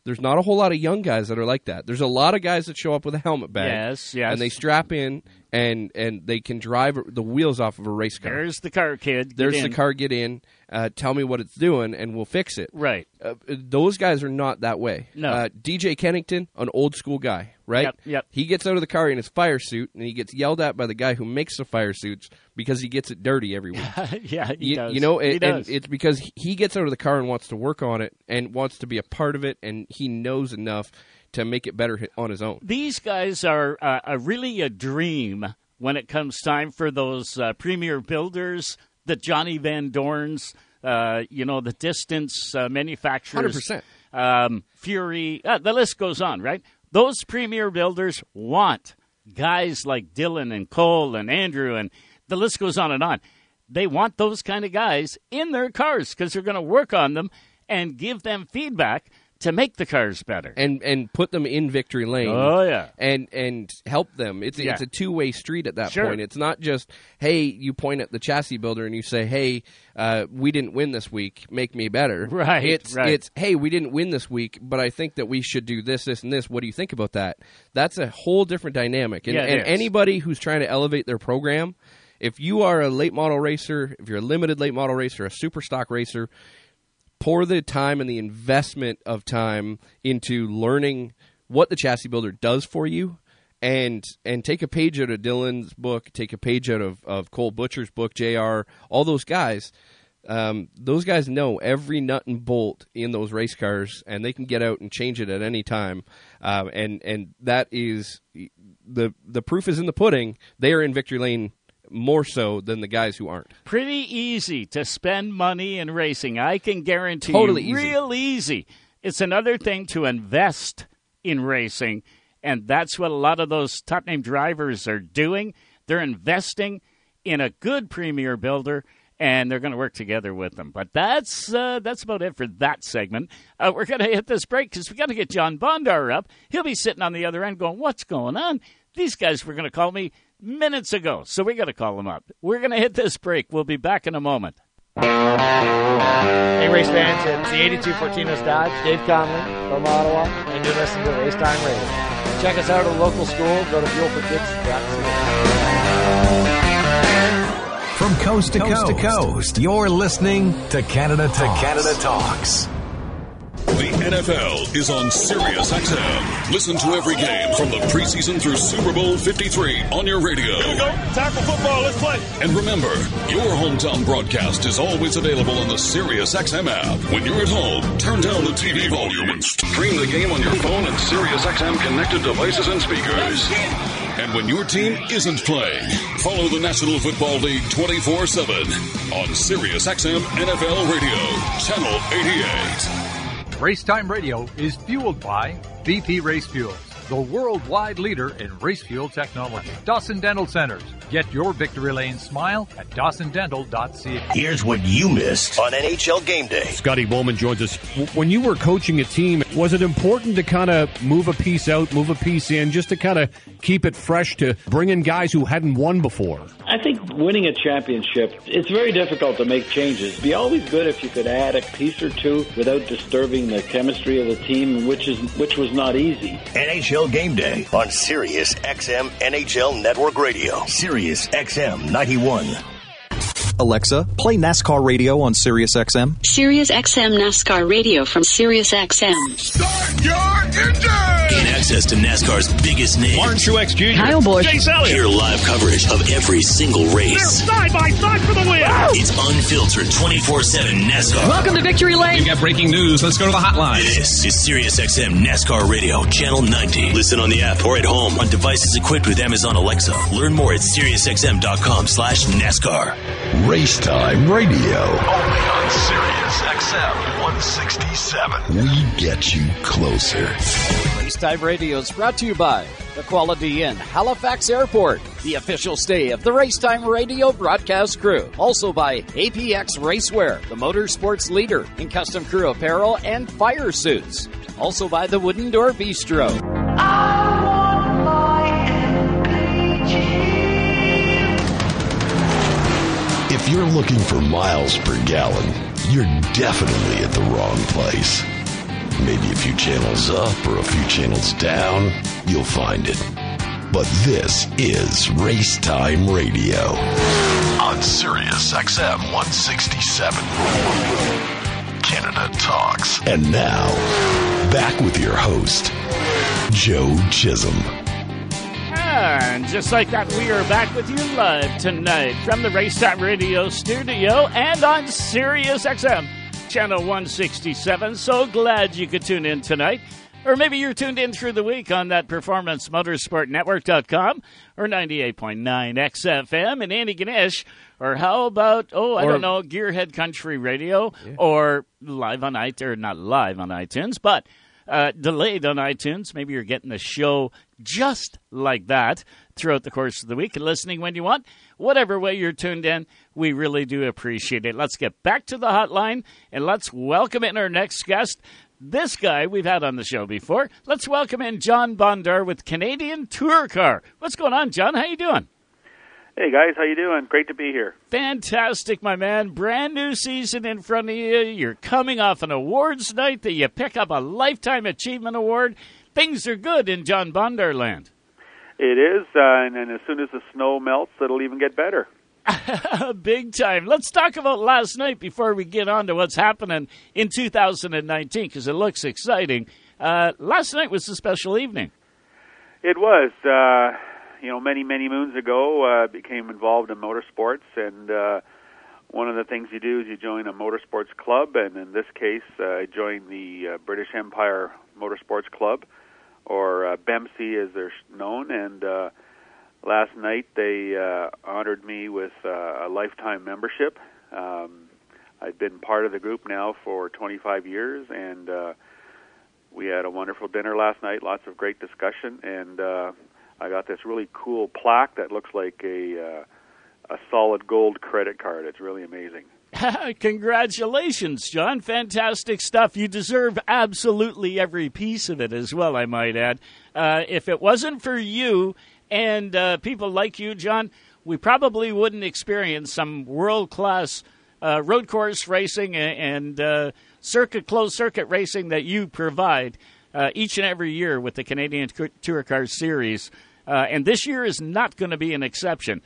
Speaker 4: There's not a whole lot of young guys that are like that. There's a lot of guys that show up with a helmet bag.
Speaker 3: Yes.
Speaker 4: And they strap in, and they can drive the wheels off of a race car.
Speaker 3: There's the car, kid.
Speaker 4: There's the car, get in, tell me what it's doing, and we'll fix it.
Speaker 3: Right.
Speaker 4: Those guys are not that way.
Speaker 3: No.
Speaker 4: DJ Kennington, an old school guy, right?
Speaker 3: Yep.
Speaker 4: He gets out of the car in his fire suit, and he gets yelled at by the guy who makes the fire suits because he gets it dirty every week.
Speaker 3: Yeah, he does.
Speaker 4: You know,
Speaker 3: he does.
Speaker 4: And it's because he gets out of the car and wants to work on it and wants to be a part of it, and he knows enough to make it better on his own.
Speaker 3: These guys are really a dream when it comes time for those premier builders, the Johnny Van Dorns, the distance manufacturers.
Speaker 4: 100%.
Speaker 3: Fury, the list goes on, right? Those premier builders want guys like Dylan and Cole and Andrew, and the list goes on and on. They want those kind of guys in their cars because they're going to work on them and give them feedback to make the cars better.
Speaker 4: And put them in victory lane.
Speaker 3: Oh, yeah.
Speaker 4: And help them. It's a two-way street at that point. It's not just, hey, you point at the chassis builder and you say, hey, we didn't win this week, make me better.
Speaker 3: Right.
Speaker 4: It's hey, we didn't win this week, but I think that we should do this, this, and this. What do you think about that? That's a whole different dynamic. And anybody who's trying to elevate their program, if you are a late model racer, if you're a limited late model racer, a super stock racer, pour the time and the investment of time into learning what the chassis builder does for you, and take a page out of Dylan's book, take a page out of Cole Butcher's book, JR, all those guys. Those guys know every nut and bolt in those race cars, and they can get out and change it at any time. And that is the proof is in the pudding. They are in victory lane more so than the guys who aren't.
Speaker 3: Pretty easy to spend money in racing. I can guarantee
Speaker 4: you.
Speaker 3: Real easy. It's another thing to invest in racing, and that's what a lot of those top-name drivers are doing. They're investing in a good premier builder, and they're going to work together with them. But that's about it for that segment. We're going to hit this break because we got to get John Bondar up. He'll be sitting on the other end going, what's going on? These guys were going to call me minutes ago, so we got to call them up. We're going to hit this break. We'll be back in a moment.
Speaker 5: Hey, race fans, it's the 82 Fortinos Dodge, Dave Conley from Ottawa, and you're listening to Race Time Radio. Check us out at a local school. Go to fuelforkids.ca.
Speaker 1: From coast to coast, you're listening to Canada Talks.
Speaker 18: The NFL is on Sirius XM. Listen to every game from the preseason through Super Bowl 53 on your radio.
Speaker 10: Here we go. Tackle football. Let's play.
Speaker 18: And remember, your hometown broadcast is always available on the Sirius XM app. When you're at home, turn down the TV volume and stream the game on your phone and Sirius XM connected devices and speakers. And when your team isn't playing, follow the National Football League 24/7 on Sirius XM NFL Radio, Channel 88.
Speaker 19: Racetime Radio is fueled by VP Race Fuels, the worldwide leader in race fuel technology. Dawson Dental Centers. Get your victory lane smile at dawsondental.ca.
Speaker 9: Here's what you missed on NHL Game Day.
Speaker 14: Scotty Bowman joins us. When you were coaching a team, was it important to kind of move a piece out, move a piece in, just to kind of keep it fresh, to bring in guys who hadn't won before?
Speaker 15: I think winning a championship, it's very difficult to make changes. It'd be always good if you could add a piece or two without disturbing the chemistry of the team, which was not easy.
Speaker 9: NHL Game Day on Sirius XM NHL Network Radio. Sirius XM 91.
Speaker 7: Alexa, play NASCAR radio on Sirius XM.
Speaker 8: Sirius XM NASCAR radio from Sirius XM.
Speaker 18: Start your engine!
Speaker 9: Gain access to NASCAR's biggest names.
Speaker 10: Martin Truex Jr.
Speaker 8: Kyle Busch.
Speaker 10: Chase Elliott.
Speaker 9: Hear live coverage of every single race.
Speaker 10: They're side by side for the win. Wow.
Speaker 9: It's unfiltered 24/7 NASCAR.
Speaker 8: Welcome to Victory Lane.
Speaker 10: We got breaking news. Let's go to the hotline.
Speaker 9: This is Sirius XM NASCAR Radio, Channel 90. Listen on the app or at home on devices equipped with Amazon Alexa. Learn more at SiriusXM.com/NASCAR.
Speaker 13: Racetime Radio.
Speaker 1: Only on Sirius XM 167.
Speaker 13: We get you closer.
Speaker 11: Racetime Radio is brought to you by the Quality Inn, Halifax Airport, the official stay of the Racetime Radio broadcast crew. Also by APX Racewear, the motorsports leader in custom crew apparel and fire suits. Also by the Wooden Door Bistro.
Speaker 13: If you're looking for miles per gallon, you're definitely at the wrong place. Maybe a few channels up or a few channels down. You'll find it. But this is Race Time Radio on Sirius XM 167. Canada Talks. And now, back with your host, Joe Chisholm.
Speaker 3: And just like that, we are back with you live tonight from the Race Time Radio studio and on Sirius XM, channel 167. So glad you could tune in tonight. Or maybe you're tuned in through the week on that PerformanceMotorsportNetwork.com or 98.9 XFM in Antigonish. Or how about, I don't know, Gearhead Country Radio or live on iTunes, or not live on iTunes, but delayed on iTunes. Maybe you're getting the show just like that throughout the course of the week and listening when you want. Whatever way you're tuned in, we really do appreciate it. Let's get back to the hotline and let's welcome in our next guest. This guy we've had on the show before. Let's welcome in John Bondar with Canadian Tour Car. What's going on, John? How you doing?
Speaker 20: Hey, guys. How you doing? Great to be here.
Speaker 3: Fantastic, my man. Brand new season in front of you. You're coming off an awards night that you pick up a Lifetime Achievement Award. Things are good in John Bondar land.
Speaker 20: It is, and as soon as the snow melts, it'll even get better.
Speaker 3: Big time. Let's talk about last night before we get on to what's happening in 2019, because it looks exciting. Last night was a special evening.
Speaker 20: It was. Many, many moons ago, became involved in motorsports, and one of the things you do is you join a motorsports club, and in this case, I joined the British Empire Motorsports Club, or BEMC as they're known, and last night they honored me with a lifetime membership. I've been part of the group now for 25 years, and we had a wonderful dinner last night, lots of great discussion, and I got this really cool plaque that looks like a solid gold credit card. It's really amazing.
Speaker 3: Congratulations, John. Fantastic stuff. You deserve absolutely every piece of it as well, I might add. If it wasn't for you and people like you, John, we probably wouldn't experience some world-class road course racing and closed circuit racing that you provide each and every year with the Canadian Tour Car Series. And this year is not going to be an exception.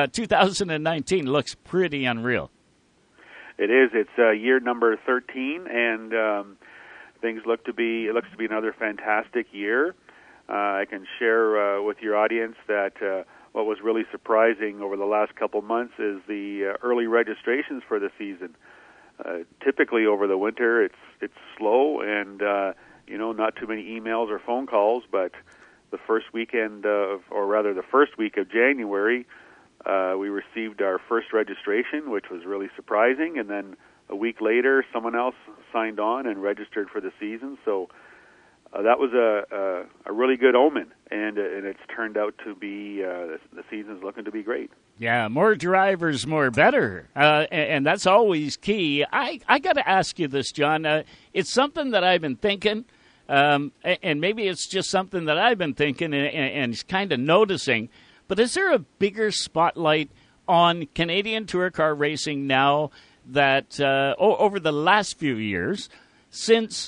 Speaker 3: 2019 looks pretty unreal.
Speaker 20: It is. It's year number 13, and things looks to be another fantastic year. I can share with your audience that what was really surprising over the last couple months is the early registrations for the season. Typically over the winter, it's slow and not too many emails or phone calls, but the first week of January, we received our first registration, which was really surprising, and then a week later, someone else signed on and registered for the season. So that was a really good omen, and it's turned out to be the season's looking to be great.
Speaker 3: Yeah, more drivers, more better, and that's always key. I got to ask you this, John. It's something that I've been thinking, and maybe it's just something that I've been thinking and kind of noticing. But is there a bigger spotlight on Canadian Tour Car racing now that over the last few years, since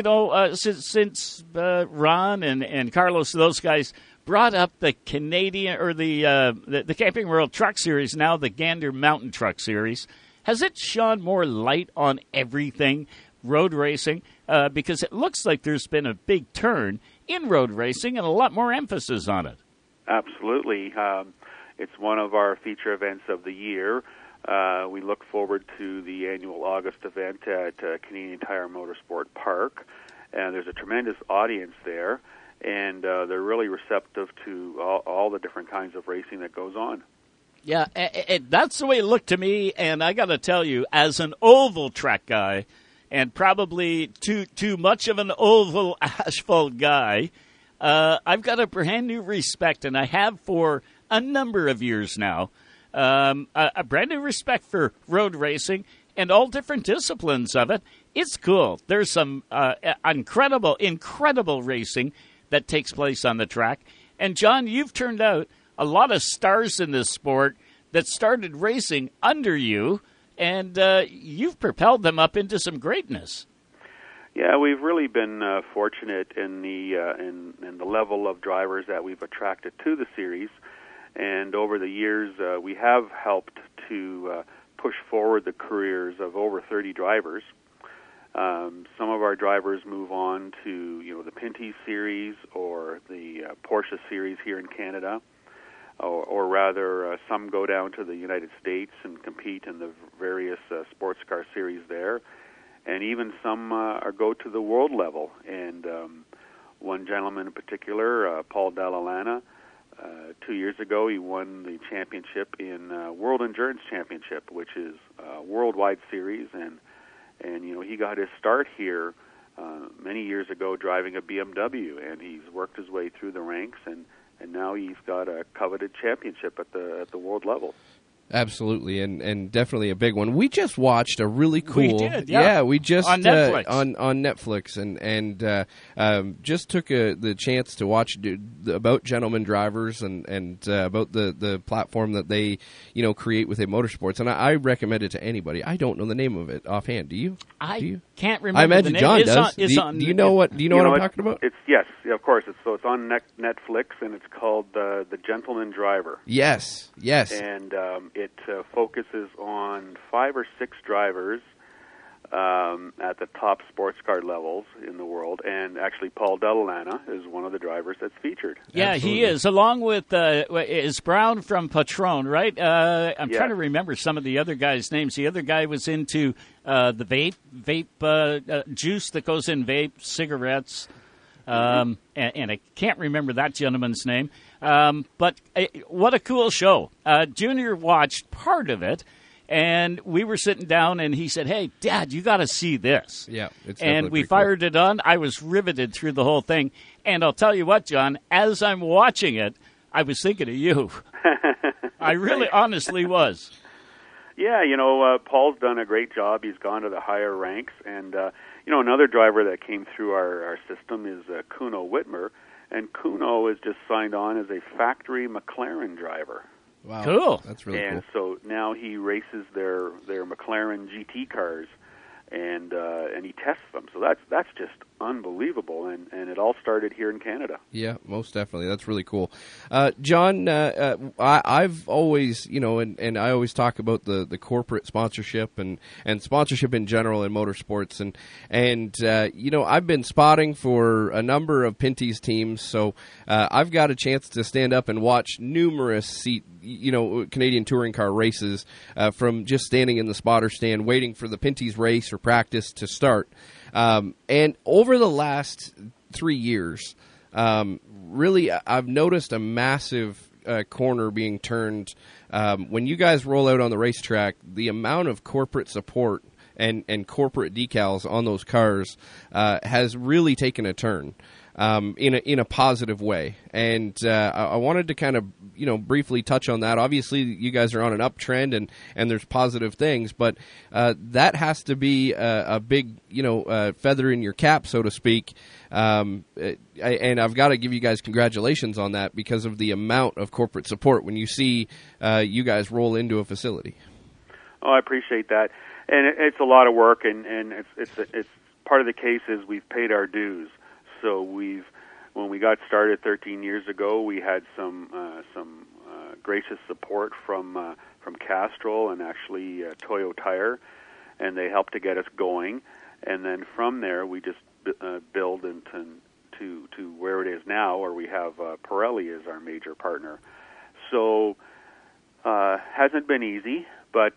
Speaker 3: Ron and Carlos, those guys brought up the Canadian or the Camping World Truck Series, now the Gander Mountain Truck Series? Has it shone more light on everything road racing? Because it looks like there's been a big turn in road racing and a lot more emphasis on it.
Speaker 20: Absolutely. It's one of our feature events of the year. We look forward to the annual August event at Canadian Tire Motorsport Park, and there's a tremendous audience there, and they're really receptive to all the different kinds of racing that goes on.
Speaker 3: Yeah, that's the way it looked to me, and I got to tell you, as an oval track guy, and probably too much of an oval asphalt guy, I've got a brand new respect, and I have for a number of years now, a brand new respect for road racing and all different disciplines of it. It's cool. There's some incredible racing that takes place on the track. And, John, you've turned out a lot of stars in this sport that started racing under you, and you've propelled them up into some greatness.
Speaker 20: Yeah, we've really been fortunate in the level of drivers that we've attracted to the series, and over the years we have helped to push forward the careers of over 30 drivers. Some of our drivers move on to the Pinty Series or the Porsche Series here in Canada, or rather some go down to the United States and compete in the various sports car series there. And even some go to the world level. And one gentleman in particular, Paul Dalla Lana, 2 years ago, he won the championship in World Endurance Championship, which is a worldwide series. And he got his start here many years ago driving a BMW, and he's worked his way through the ranks, and now he's got a coveted championship at the world level.
Speaker 4: Absolutely, and definitely a big one. We just watched a really cool.
Speaker 3: We did, yeah.
Speaker 4: We just
Speaker 3: on Netflix.
Speaker 4: On Netflix, and just took the chance to watch about gentleman drivers and about the platform that they create with motorsports, and I recommend it to anybody. I don't know the name of it offhand. Do you?
Speaker 3: I can't remember.
Speaker 4: I imagine
Speaker 3: the name.
Speaker 4: John does.
Speaker 3: Do
Speaker 4: you know what? Do you know what I'm talking about?
Speaker 20: It's yes, of course. It's on Netflix, and it's called The Gentleman Driver.
Speaker 4: Yes.
Speaker 20: And it focuses on 5 or 6 drivers at the top sports car levels in the world, and actually Paul Dalla Lana is one of the drivers that's featured.
Speaker 3: Yeah, absolutely. He is, along with is Brown from Patron, right? I'm trying to remember some of the other guys' names. The other guy was into the vape juice that goes in vape, cigarettes, and I can't remember that gentleman's name. But what a cool show. Junior watched part of it, and we were sitting down, and he said, "Hey, Dad, you got to see this."
Speaker 4: Yeah, it's
Speaker 3: and we fired it on. I was riveted through the whole thing. And I'll tell you what, John, as I'm watching it, I was thinking of you. I really honestly was.
Speaker 20: Yeah, Paul's done a great job. He's gone to the higher ranks. And, another driver that came through our system is Kuno Whitmer. And Kuno is just signed on as a factory McLaren driver.
Speaker 4: Wow,
Speaker 3: cool!
Speaker 4: That's really cool.
Speaker 20: And so now he races their McLaren GT cars, and he tests them. So that's just unbelievable. And it all started here in Canada.
Speaker 4: Yeah, most definitely. That's really cool. John, I've always, and I always talk about the corporate sponsorship and sponsorship in general in motorsports. And I've been spotting for a number of Pinty's teams, so I've got a chance to stand up and watch numerous Canadian touring car races from just standing in the spotter stand waiting for the Pinty's race or practice to start. And over the last 3 years, really, I've noticed a massive corner being turned. When you guys roll out on the racetrack, the amount of corporate support and corporate decals on those cars has really taken a turn in a positive way. And I wanted to kind of briefly touch on that. Obviously, you guys are on an uptrend, and there's positive things, but that has to be a big feather in your cap, so to speak. And I've got to give you guys congratulations on that because of the amount of corporate support when you see you guys roll into a facility.
Speaker 20: Oh, I appreciate that, and it's a lot of work, and it's part of the case is we've paid our dues. So when we got started 13 years ago, we had some gracious support from Castrol and actually Toyo Tire, and they helped to get us going. And then from there, we just build to where it is now, where we have Pirelli as our major partner. So hasn't been easy, but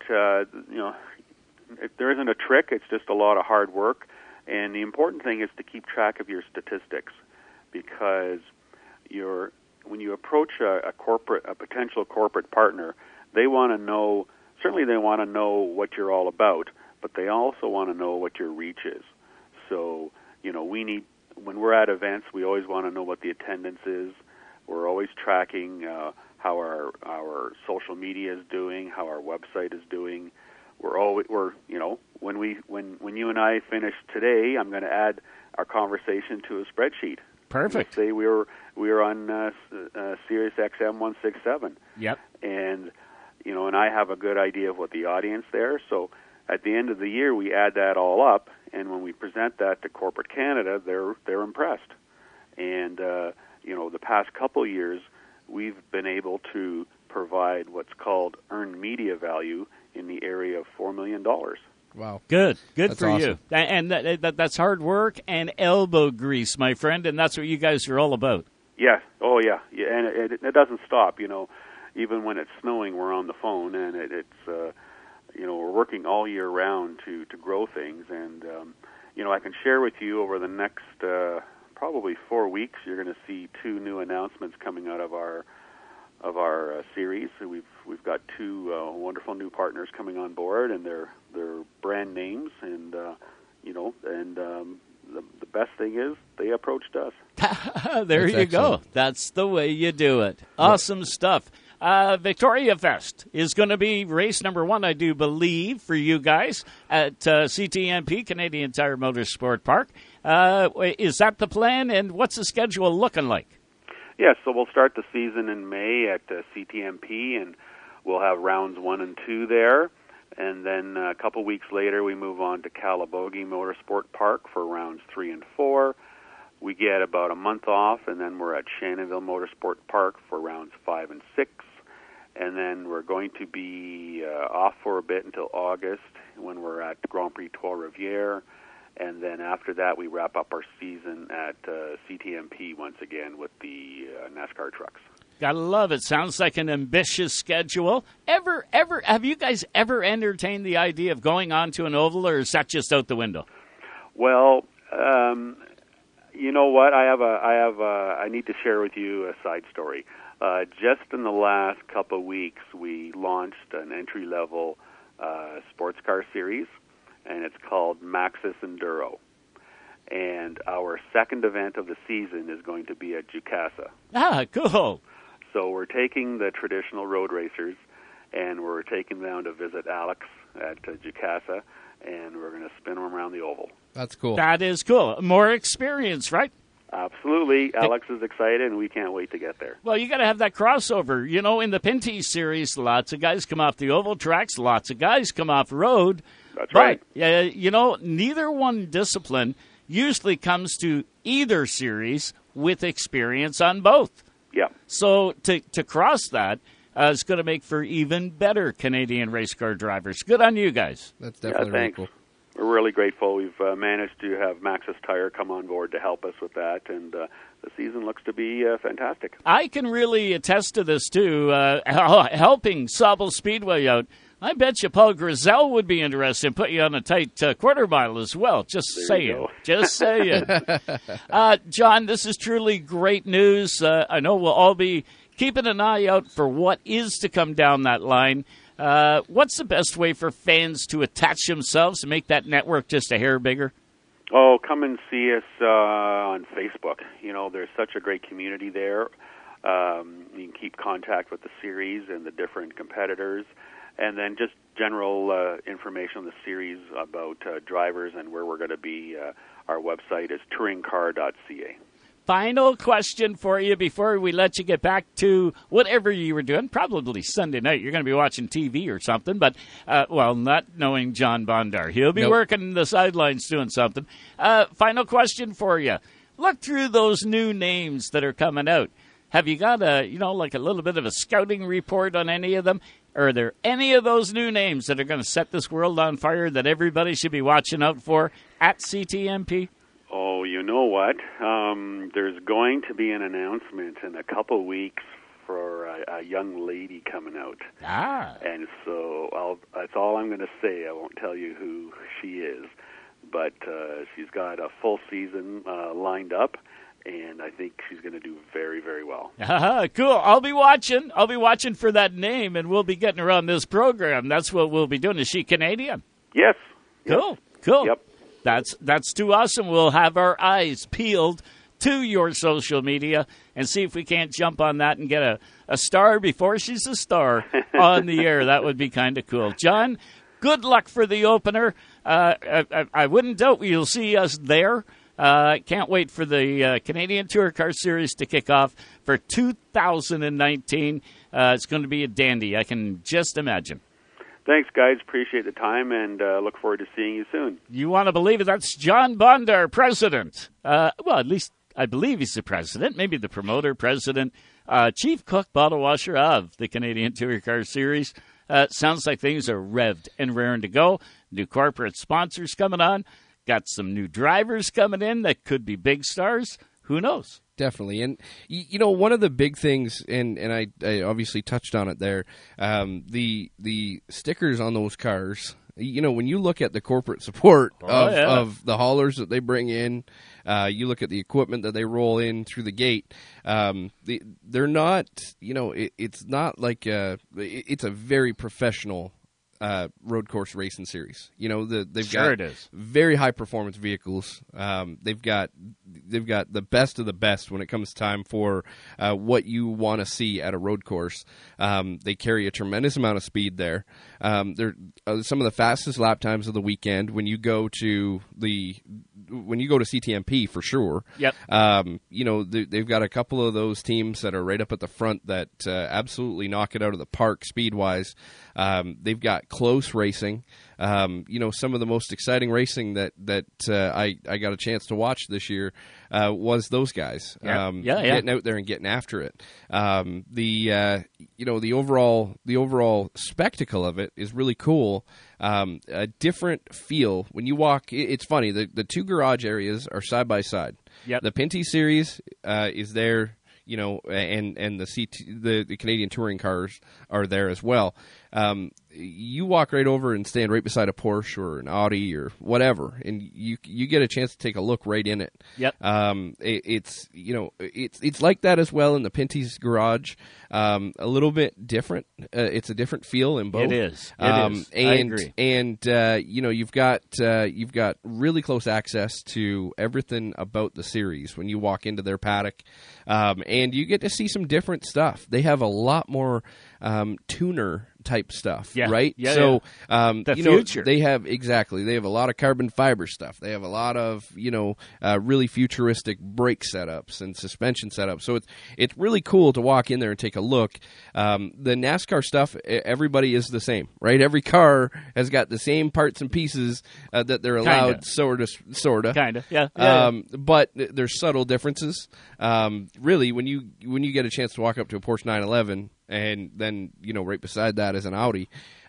Speaker 20: there isn't a trick. It's just a lot of hard work. And the important thing is to keep track of your statistics, because when you approach a potential corporate partner, they want to know. Certainly, they want to know what you're all about, but they also want to know what your reach is. So, when we're at events, we always want to know what the attendance is. We're always tracking how our social media is doing, how our website is doing. When you and I finish today, I'm going to add our conversation to a spreadsheet.
Speaker 3: Perfect.
Speaker 20: Say we were on Sirius XM 167.
Speaker 3: Yep.
Speaker 20: And and I have a good idea of what the audience there. So at the end of the year, we add that all up, And when we present that to corporate Canada, they're impressed. And the past couple years, we've been able to provide what's called earned media value in the area of $4 million.
Speaker 4: Wow.
Speaker 3: Good
Speaker 4: That's
Speaker 3: for
Speaker 4: awesome.
Speaker 3: you. And that's hard work and elbow grease, my friend, and that's what you guys are all about.
Speaker 20: Yes. Oh, yeah. And it doesn't stop. Even when it's snowing, we're on the phone, and it's we're working all year round to grow things. And I can share with you over the next probably 4 weeks, you're going to see 2 new announcements coming out of our series. So we've got 2 wonderful new partners coming on board, and they're brand names, and the best thing is they approached us.
Speaker 3: There you go. That's the way you do it. Awesome stuff. Victoria Fest is going to be race number 1, I do believe, for you guys at CTMP, Canadian Tire Motorsport Park. Is that the plan, and what's the schedule looking like?
Speaker 20: Yes, so we'll start the season in May at CTMP, and we'll have rounds 1 and 2 there. And then a couple weeks later, we move on to Calabogie Motorsport Park for rounds 3 and 4. We get about a month off, and then we're at Shannonville Motorsport Park for rounds 5 and 6. And then we're going to be off for a bit until August when we're at Grand Prix Trois-Rivières. And then after that, we wrap up our season at CTMP once again with the NASCAR trucks.
Speaker 3: Gotta love it. Sounds like an ambitious schedule. Have you guys ever entertained the idea of going on to an oval, or is that just out the window?
Speaker 20: Well, you know what? I need to share with you a side story. Just in the last couple of weeks, we launched an entry-level sports car series, and it's called Maxxis Enduro. And our second event of the season is going to be at Jukasa.
Speaker 3: Ah, cool.
Speaker 20: So we're taking the traditional road racers, and we're taking them down to visit Alex at Jukasa, and we're going to spin them around the oval.
Speaker 4: That's cool.
Speaker 3: That is cool. More experience, right?
Speaker 20: Absolutely. Alex is excited, and we can't wait to get there.
Speaker 3: Well, you got to have that crossover. In the Pinty series, lots of guys come off the oval tracks, lots of guys come off road.
Speaker 20: That's right.
Speaker 3: Neither one discipline usually comes to either series with experience on both.
Speaker 20: Yeah.
Speaker 3: So to cross that is going to make for even better Canadian race car drivers. Good on you guys.
Speaker 4: That's definitely really
Speaker 20: thanks.
Speaker 4: cool.
Speaker 20: We're really grateful. We've managed to have Maxxis Tire come on board to help us with that, and the season looks to be fantastic.
Speaker 3: I can really attest to this, too, helping Sauble Speedway out. I bet you Paul Grizel would be interested in putting you on a tight quarter mile as well. Just saying. Just saying. John, this is truly great news. I know we'll all be keeping an eye out for what is to come down that line. What's the best way for fans to attach themselves to make that network just a hair bigger?
Speaker 20: Oh, come and see us on Facebook. There's such a great community there. You can keep contact with the series and the different competitors. And then just general information on the series about drivers and where we're going to be. Our website is touringcar.ca.
Speaker 3: Final question for you before we let you get back to whatever you were doing. Probably Sunday night. You're going to be watching TV or something. But, not knowing John Bondar. He'll be working the sidelines doing something. Final question for you. Look through those new names that are coming out. Have you got a little bit of a scouting report on any of them? Are there any of those new names that are going to set this world on fire that everybody should be watching out for at CTMP?
Speaker 20: Oh, you know what? There's going to be an announcement in a couple weeks for a young lady coming out.
Speaker 3: Ah.
Speaker 20: And so that's all I'm going to say. I won't tell you who she is. But she's got a full season lined up. And I think she's going to do very, very well.
Speaker 3: Cool. I'll be watching. I'll be watching for that name, and we'll be getting her on this program. That's what we'll be doing. Is she Canadian?
Speaker 20: Yes.
Speaker 3: Cool. Cool.
Speaker 20: Yep.
Speaker 3: That's too awesome. We'll have our eyes peeled to your social media and see if we can't jump on that and get a star before she's a star on the air. That would be kind of cool. John, good luck for the opener. I wouldn't doubt you'll see us there. Can't wait for the Canadian Tour Car Series to kick off for 2019. It's going to be a dandy. I can just imagine.
Speaker 20: Thanks, guys. Appreciate the time, and look forward to seeing you soon.
Speaker 3: You want to believe it? That's John Bondar, president. Well, at least I believe he's the president, maybe the promoter, president, chief cook, bottle washer of the Canadian Touring Car Series. Sounds like things are revved and raring to go. New corporate sponsors coming on. Got some new drivers coming in that could be big stars. Who knows?
Speaker 4: Definitely. And, you know, one of the big things, and I obviously touched on it there, the stickers on those cars, you know, when you look at the corporate support of the haulers that they bring in, you look at the equipment that they roll in through the gate, they're not, you know, it's not like it's a very professional road course racing series. You know, they've got very high performance vehicles. They've got the best of the best when it comes time for what you want to see at a road course. They carry a tremendous amount of speed there. They're some of the fastest lap times of the weekend when you go to CTMP for sure.
Speaker 3: Yep.
Speaker 4: You know, they've got a couple of those teams that are right up at the front that absolutely knock it out of the park speed wise. They've got close racing. You know, some of the most exciting racing that I got a chance to watch this year was those guys. Getting out there and getting after it. You know, the overall spectacle of it is really cool. A different feel when you walk. It's funny. The two garage areas are side by side.
Speaker 3: Yep.
Speaker 4: The Pinty Series is there. You know, and the Canadian touring cars are there as well. You walk right over and stand right beside a Porsche or an Audi or whatever, and you get a chance to take a look right in it.
Speaker 3: Yep.
Speaker 4: It's you know it's like that as well in the Pinty's garage. A little bit different. It's a different feel in both.
Speaker 3: It is. I agree.
Speaker 4: And you know you've got really close access to everything about the series when you walk into their paddock, and you get to see some different stuff. They have a lot more tuner type stuff, right?
Speaker 3: Yeah,
Speaker 4: so
Speaker 3: the
Speaker 4: future. They have a lot of carbon fiber stuff. They have a lot of really futuristic brake setups and suspension setups. So it's really cool to walk in there and take a look. The NASCAR stuff, everybody is the same, right? Every car has got the same parts and pieces that they're allowed, sort of,
Speaker 3: kind of, yeah.
Speaker 4: But there's subtle differences. Really, when you get a chance to walk up to a Porsche 911. And then, right beside that is an Audi.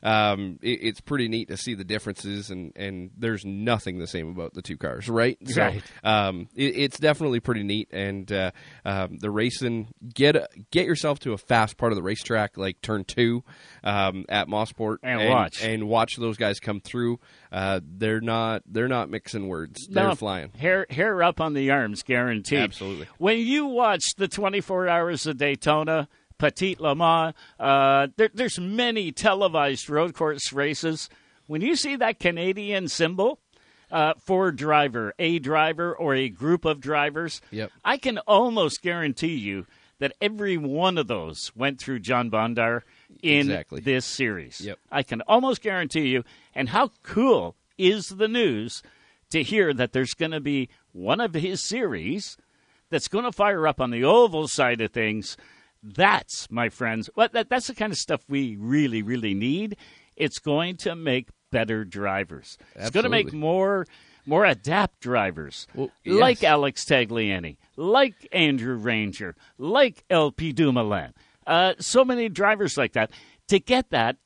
Speaker 4: It's pretty neat to see the differences, and there's nothing the same about the two cars, right?
Speaker 3: Right.
Speaker 4: So it's definitely pretty neat, and the racing, get yourself to a fast part of the racetrack, like Turn 2 at Mossport, and watch those guys come through. They're not mixing words. They're flying.
Speaker 3: Hair up on the arms, guaranteed.
Speaker 4: Absolutely.
Speaker 3: When you watch the 24 Hours of Daytona, Petit Le Mans, there's many televised road course races. When you see that Canadian symbol for a driver or a group of drivers, I can almost guarantee you that every one of those went through John Bondar in this series.
Speaker 4: Yep.
Speaker 3: I can almost guarantee you. And how cool is the news to hear that there's going to be one of his series that's going to fire up on the oval side of things. That's, my friends, that's the kind of stuff we really, really need. It's going to make better drivers.
Speaker 4: Absolutely.
Speaker 3: It's going to make more adapt drivers, like Alex Tagliani, like Andrew Ranger, like LP Dumoulin. So many drivers like that. To get that,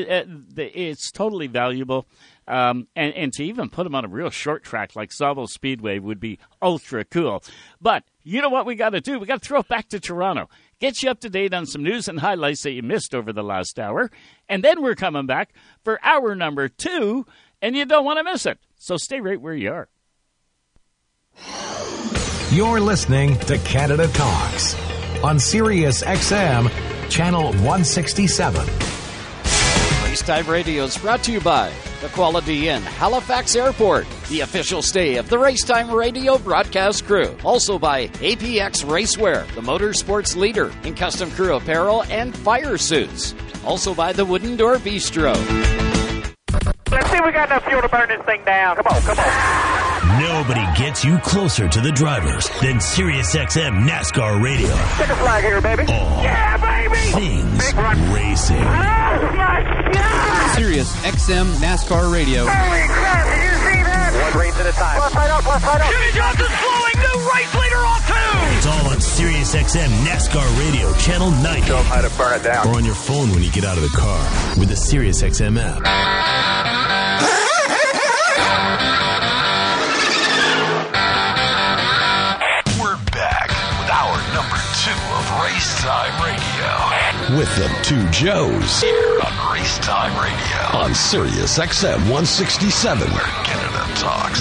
Speaker 3: it's totally valuable. And to even put them on a real short track like Sauble Speedway would be ultra cool. But you know what we got to do? We got to throw it back to Toronto. Get you up to date on some news and highlights that you missed over the last hour. And then we're coming back for hour number 2, and you don't want to miss it. So stay right where you are.
Speaker 21: You're listening to Canada Talks on Sirius XM, Channel 167.
Speaker 11: Racetime Radio is brought to you by the Quality Inn, Halifax Airport, the official stay of the Racetime Radio broadcast crew. Also by APX Racewear, the motorsports leader in custom crew apparel and fire suits. Also by the Wooden Door Bistro.
Speaker 2: Let's see if we got enough fuel to burn this thing down. Come on.
Speaker 9: Nobody gets you closer to the drivers than SiriusXM NASCAR Radio.
Speaker 2: Check a flag here, baby.
Speaker 9: Yeah, baby! Things racing.
Speaker 2: Oh, my God!
Speaker 12: Sirius XM NASCAR Radio.
Speaker 2: Holy crap, did you see that? One race at a time. Left side up, left side up. Jimmy Johnson's flowing, new race leader off two.
Speaker 9: It's all on Sirius XM NASCAR Radio, Channel 90.
Speaker 2: Show them how to burn it down.
Speaker 9: Or on your phone when you get out of the car with the Sirius XM app.
Speaker 1: We're back with hour number 2 of Race Time Radio. With the two Joes here on Race Time Radio on Sirius XM 167, where Canada talks.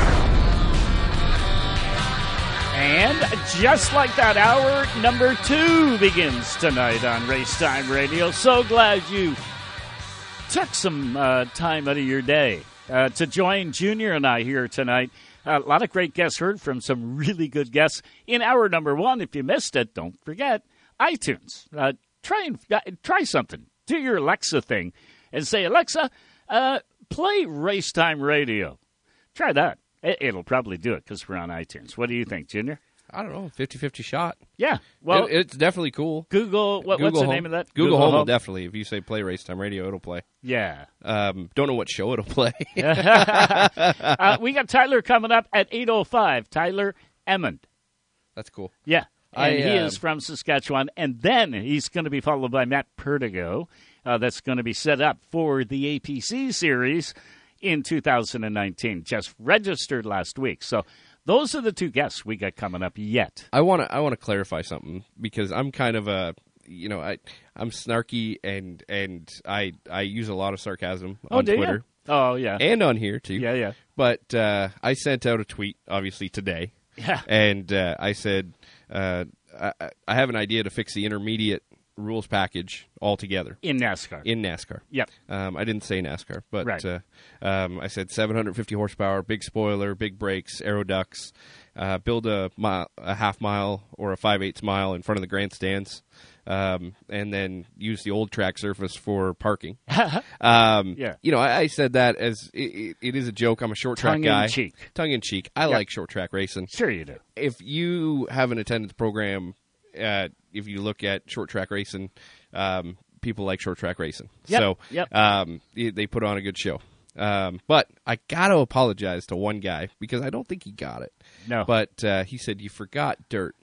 Speaker 3: And just like that, hour number 2 begins tonight on Race Time Radio. So glad you took some time out of your day to join Junior and I here tonight. A lot of great guests, heard from some really good guests in hour number 1. If you missed it, don't forget iTunes. Try something. Do your Alexa thing and say, Alexa, play Race Time Radio. Try that. It'll probably do it because we're on iTunes. What do you think, Junior?
Speaker 4: I don't know, 50-50 shot.
Speaker 3: Yeah. Well,
Speaker 4: it's definitely cool.
Speaker 3: Google, what's the name of that?
Speaker 4: Google Home will definitely. If you say play Race Time Radio, it'll play.
Speaker 3: Yeah.
Speaker 4: Don't know what show it'll play.
Speaker 3: We got Tyler coming up at 8:05. Tyler Emmond.
Speaker 4: That's cool.
Speaker 3: Yeah. And he is from Saskatchewan. And then he's going to be followed by Matt Perdigo. That's going to be set up for the APC series in 2019. Just registered last week. So those are the two guests we got coming up yet.
Speaker 4: I want to clarify something because I'm kind of a, I'm snarky and I use a lot of sarcasm on Twitter.
Speaker 3: Oh, yeah.
Speaker 4: And on here, too.
Speaker 3: Yeah.
Speaker 4: But I sent out a tweet, obviously, today.
Speaker 3: Yeah.
Speaker 4: And I said, I have an idea to fix the intermediate rules package altogether.
Speaker 3: In NASCAR. Yep.
Speaker 4: I didn't say NASCAR, but
Speaker 3: right.
Speaker 4: I said 750 horsepower, big spoiler, big brakes, aero ducts, build a half mile or a 5/8 mile in front of the grandstands, and then use the old track surface for parking.
Speaker 3: Yeah.
Speaker 4: I said that as it is a joke. I'm a short track guy. Tongue in cheek. I like short track racing.
Speaker 3: Sure you do.
Speaker 4: If you haven't attended the program, if you look at short track racing, people like short track racing.
Speaker 3: Yep.
Speaker 4: So they put on a good show. But I got to apologize to one guy because I don't think he got it.
Speaker 3: No.
Speaker 4: But he said, you forgot dirt.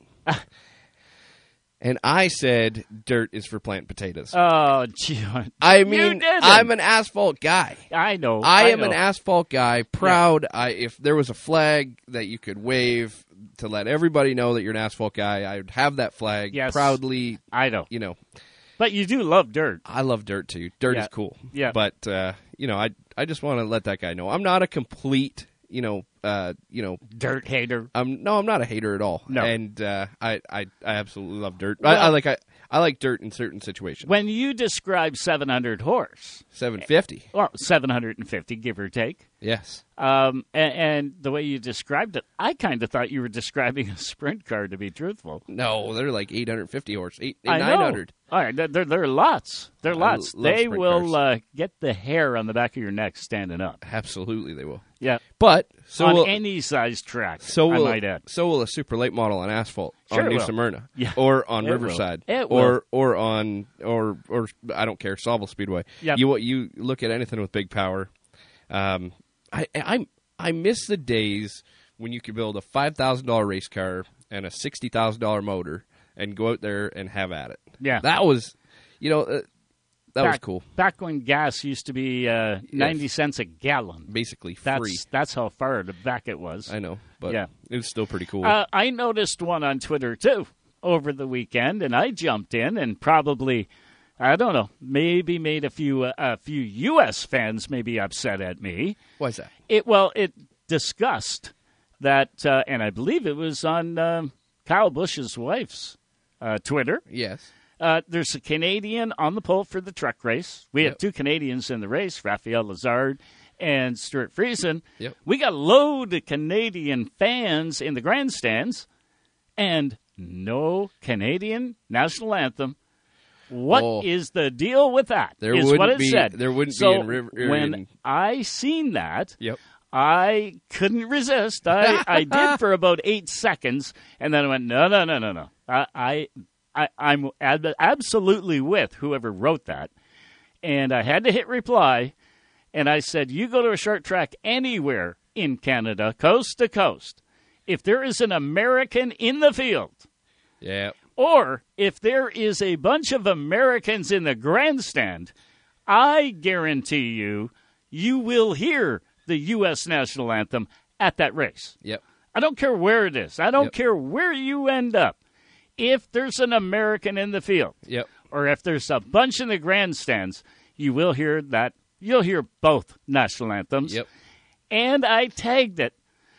Speaker 4: And I said, dirt is for planting potatoes.
Speaker 3: Oh, gee.
Speaker 4: I mean, I'm an asphalt guy.
Speaker 3: I know.
Speaker 4: I am an asphalt guy, proud. Yeah. If there was a flag that you could wave to let everybody know that you're an asphalt guy, I would have that flag proudly.
Speaker 3: I know.
Speaker 4: But
Speaker 3: you do love dirt.
Speaker 4: I love dirt, too. Dirt is cool.
Speaker 3: Yeah.
Speaker 4: But, I just want to let that guy know. I'm not a complete,
Speaker 3: dirt hater.
Speaker 4: I'm not a hater at all.
Speaker 3: No.
Speaker 4: And I absolutely love dirt. Well, I like dirt in certain situations.
Speaker 3: When you describe 700 horse.
Speaker 4: 750.
Speaker 3: Well, 750, give or take.
Speaker 4: Yes.
Speaker 3: And the way you described it, I kind of thought you were describing a sprint car, to be truthful.
Speaker 4: No, they're like 850 horse,
Speaker 3: I
Speaker 4: 900.
Speaker 3: know. All right, there are lots. There are lots. They will get the hair on the back of your neck standing up.
Speaker 4: Absolutely, they will.
Speaker 3: Yeah.
Speaker 4: But
Speaker 3: on any size track, I might add.
Speaker 4: So will a super late model on asphalt
Speaker 3: sure
Speaker 4: on New Smyrna,
Speaker 3: or
Speaker 4: on Riverside,
Speaker 3: or
Speaker 4: on I don't care, Sauble Speedway.
Speaker 3: Yep.
Speaker 4: You look at anything with big power. I miss the days when you could build a $5,000 race car and a $60,000 motor and go out there and have at it.
Speaker 3: Yeah,
Speaker 4: that was, that was cool.
Speaker 3: Back when gas used to be 90 cents a gallon,
Speaker 4: basically free.
Speaker 3: That's how far back it was.
Speaker 4: I know, but it was still pretty cool.
Speaker 3: I noticed one on Twitter too over the weekend, and I jumped in and probably, I don't know, maybe made a few U.S. fans maybe upset at me.
Speaker 4: Why is that?
Speaker 3: It discussed that, and I believe it was on Kyle Busch's wife's Twitter.
Speaker 4: Yes.
Speaker 3: There's a Canadian on the pole for the truck race. We have two Canadians in the race, Raphael Lazard and Stuart Friesen.
Speaker 4: Yep.
Speaker 3: We got a load of Canadian fans in the grandstands and no Canadian national anthem. What is the deal with that?
Speaker 4: There
Speaker 3: is what it said.
Speaker 4: There wouldn't
Speaker 3: be
Speaker 4: in River.
Speaker 3: When I seen that,
Speaker 4: yep.
Speaker 3: I couldn't resist. I did for about 8 seconds, and then I went, no. I'm absolutely with whoever wrote that. And I had to hit reply, and I said, you go to a short track anywhere in Canada, coast to coast, if there is an American in the field, or if there is a bunch of Americans in the grandstand, I guarantee you will hear the U.S. national anthem at that race.
Speaker 4: Yep.
Speaker 3: I don't care where it is. I don't care where you end up. If there's an American in the field, or if there's a bunch in the grandstands, you will hear that. You'll hear both national anthems.
Speaker 4: Yep.
Speaker 3: And I tagged it.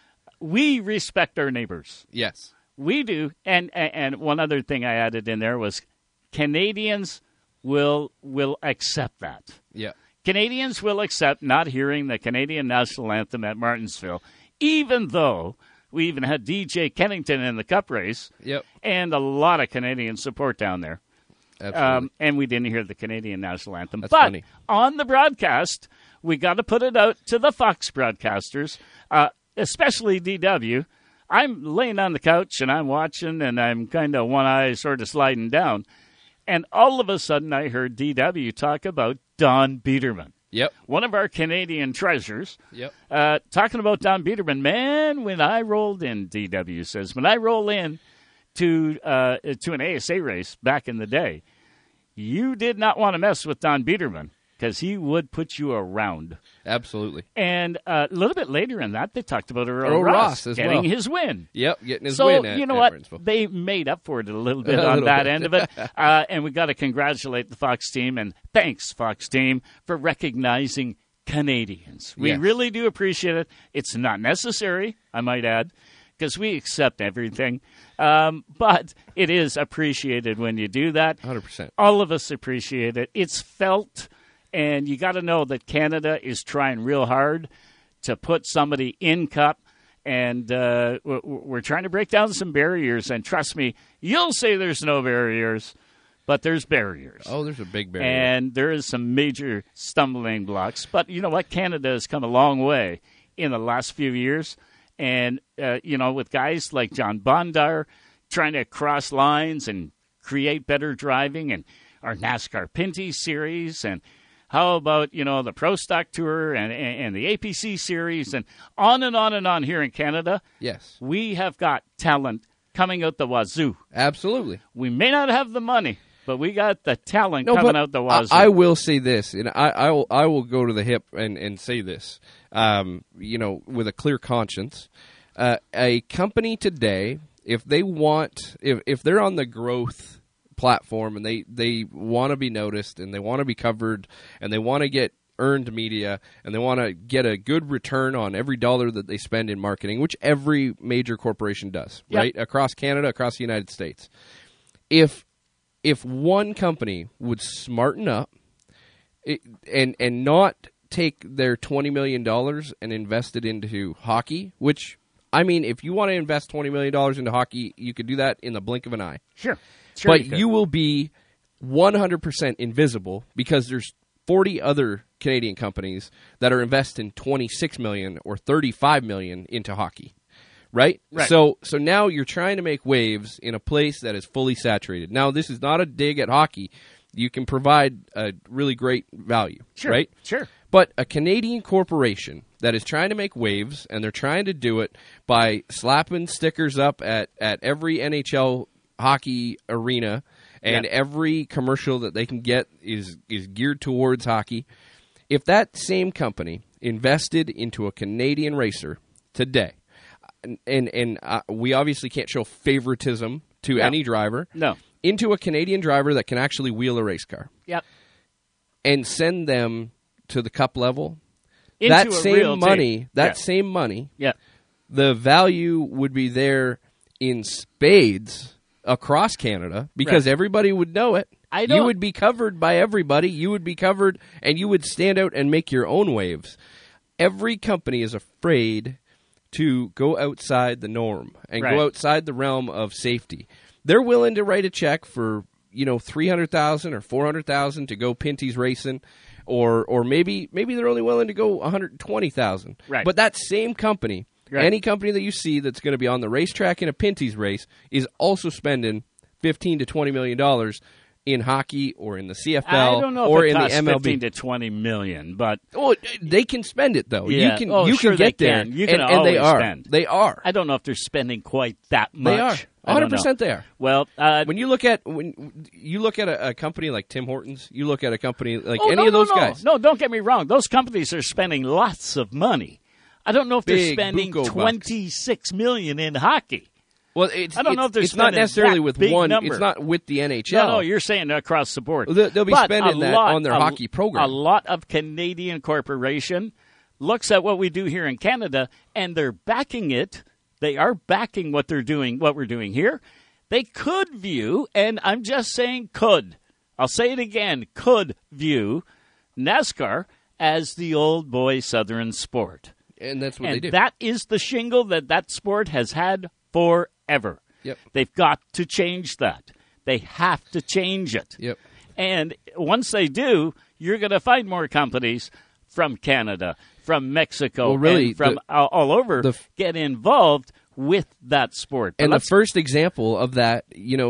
Speaker 3: We respect our neighbors.
Speaker 4: Yes.
Speaker 3: We do. And one other thing I added in there was Canadians will accept that.
Speaker 4: Yeah.
Speaker 3: Canadians will accept not hearing the Canadian national anthem at Martinsville, even though we even had DJ Kennington in the Cup race.
Speaker 4: Yep.
Speaker 3: And a lot of Canadian support down there.
Speaker 4: Absolutely.
Speaker 3: And we didn't hear the Canadian national anthem.
Speaker 4: That's
Speaker 3: but
Speaker 4: funny.
Speaker 3: On the broadcast, we got to put it out to the Fox broadcasters, especially DW. I'm laying on the couch and I'm watching and I'm kind of one eye sort of sliding down. And all of a sudden I heard DW talk about Don Biederman.
Speaker 4: Yep.
Speaker 3: One of our Canadian treasures.
Speaker 4: Yep.
Speaker 3: Talking about Don Biederman. Man, when I rolled in, DW says, when I roll in to an ASA race back in the day, you did not want to mess with Don Biederman because he would put you around.
Speaker 4: Absolutely.
Speaker 3: And a little bit later in that, they talked about Earl
Speaker 4: Ross
Speaker 3: Ross
Speaker 4: as
Speaker 3: getting
Speaker 4: well.
Speaker 3: his win.
Speaker 4: Yep, getting his
Speaker 3: so,
Speaker 4: win at
Speaker 3: you know what?
Speaker 4: Martinsville.
Speaker 3: They made up for it a little bit
Speaker 4: A
Speaker 3: on
Speaker 4: little
Speaker 3: that
Speaker 4: bit.
Speaker 3: end of it. And we got to congratulate the Fox team. And thanks, Fox team, for recognizing Canadians. We
Speaker 4: Yes.
Speaker 3: really do appreciate it. It's not necessary, I might add, because we accept everything. But it is appreciated when you do that.
Speaker 4: 100%.
Speaker 3: All of us appreciate it. It's felt, and you got to know that Canada is trying real hard to put somebody in Cup, and we're trying to break down some barriers. And trust me, you'll say there's no barriers, but there's barriers.
Speaker 4: Oh, there's a big barrier.
Speaker 3: And there is some major stumbling blocks. But you know what? Canada has come a long way in the last few years. And, with guys like John Bondar trying to cross lines and create better driving, and our NASCAR Pinty series, and how about, the Pro Stock Tour and the APC series, and on and on and on here in Canada.
Speaker 4: Yes.
Speaker 3: We have got talent coming out the wazoo.
Speaker 4: Absolutely.
Speaker 3: We may not have the money, but we got the talent coming out the wazoo.
Speaker 4: I will say this, and I will go to the hip and say this, with a clear conscience. A company today, if they're on the growth platform and they want to be noticed and they want to be covered and they want to get earned media and they want to get a good return on every dollar that they spend in marketing, which every major corporation does, right? Across Canada, across the United States. If one company would smarten up and not take their $20 million and invest it into hockey, which, I mean, if you want to invest $20 million into hockey, you could do that in the blink of an eye.
Speaker 3: Sure.
Speaker 4: But you will be 100% invisible because there's 40 other Canadian companies that are investing $26 million or $35 million into hockey. Right? So now you're trying to make waves in a place that is fully saturated. Now, this is not a dig at hockey. You can provide a really great value, right?
Speaker 3: Sure.
Speaker 4: But a Canadian corporation that is trying to make waves, and they're trying to do it by slapping stickers up at every NHL hockey arena, and every commercial that they can get is geared towards hockey. If that same company invested into a Canadian racer today, and we obviously can't show favoritism to any driver.
Speaker 3: No.
Speaker 4: Into a Canadian driver that can actually wheel a race car.
Speaker 3: Yep.
Speaker 4: And send them to the Cup level.
Speaker 3: Into
Speaker 4: that
Speaker 3: a
Speaker 4: same
Speaker 3: real
Speaker 4: money,
Speaker 3: team.
Speaker 4: that same money,
Speaker 3: Yep.
Speaker 4: the value would be there in spades across Canada because everybody would know it. You would be covered by everybody. You would be covered, and you would stand out and make your own waves. Every company is afraid to go outside the norm and go outside the realm of safety. They're willing to write a check for $300,000 or $400,000 to go Pinty's racing, or maybe they're only willing to go $120,000.
Speaker 3: Right.
Speaker 4: But that same company, any company that you see that's going to be on the racetrack in a Pinty's race, is also spending $15 to $20 million in hockey or in the CFL
Speaker 3: I don't know
Speaker 4: or
Speaker 3: if it
Speaker 4: in the
Speaker 3: costs
Speaker 4: MLB.
Speaker 3: 15 to 20 million, but
Speaker 4: they can spend it though.
Speaker 3: Yeah.
Speaker 4: You
Speaker 3: Oh,
Speaker 4: can
Speaker 3: sure
Speaker 4: get
Speaker 3: they
Speaker 4: there,
Speaker 3: can. You can
Speaker 4: and
Speaker 3: always
Speaker 4: they are.
Speaker 3: spend.
Speaker 4: They are.
Speaker 3: I don't know if they're spending quite that much.
Speaker 4: They are.
Speaker 3: I don't know.
Speaker 4: 100% they are.
Speaker 3: Well,
Speaker 4: when you look at a company like Tim Hortons, you look at a company like
Speaker 3: Oh,
Speaker 4: any
Speaker 3: no,
Speaker 4: of those
Speaker 3: no, no.
Speaker 4: guys.
Speaker 3: No, don't get me wrong. Those companies are spending lots of money. I don't know if they're
Speaker 4: Big
Speaker 3: spending
Speaker 4: buco
Speaker 3: $26 million in hockey.
Speaker 4: Well,
Speaker 3: I don't know if they're
Speaker 4: it's not
Speaker 3: spending
Speaker 4: necessarily
Speaker 3: that
Speaker 4: with
Speaker 3: big
Speaker 4: one.
Speaker 3: number.
Speaker 4: It's not with the NHL.
Speaker 3: No, you're saying across the board.
Speaker 4: They'll be
Speaker 3: But
Speaker 4: spending that on their hockey program.
Speaker 3: A lot of Canadian corporation looks at what we do here in Canada, and they're backing it. They are backing what they're doing, what we're doing here. They could view, and I'm just saying could. I'll say it again, could view NASCAR as the old boy Southern sport.
Speaker 4: And that's what they do.
Speaker 3: That is the shingle that sport has had forever.
Speaker 4: Yep.
Speaker 3: They've got to change that. They have to change it.
Speaker 4: Yep.
Speaker 3: And once they do, you're going to find more companies from Canada, from Mexico,
Speaker 4: Well, really,
Speaker 3: and from all over get involved with that sport. But
Speaker 4: And the first example of that,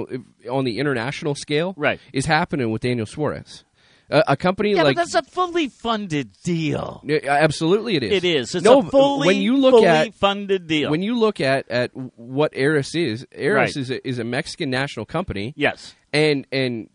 Speaker 4: on the international scale,
Speaker 3: right,
Speaker 4: is happening with Daniel Suarez. A company
Speaker 3: yeah,
Speaker 4: like
Speaker 3: but that's a fully funded deal.
Speaker 4: Absolutely, it is.
Speaker 3: It is. It's a fully funded deal.
Speaker 4: When you look at what Aris is, Aris
Speaker 3: Right.
Speaker 4: is a Mexican national company.
Speaker 3: Yes,
Speaker 4: and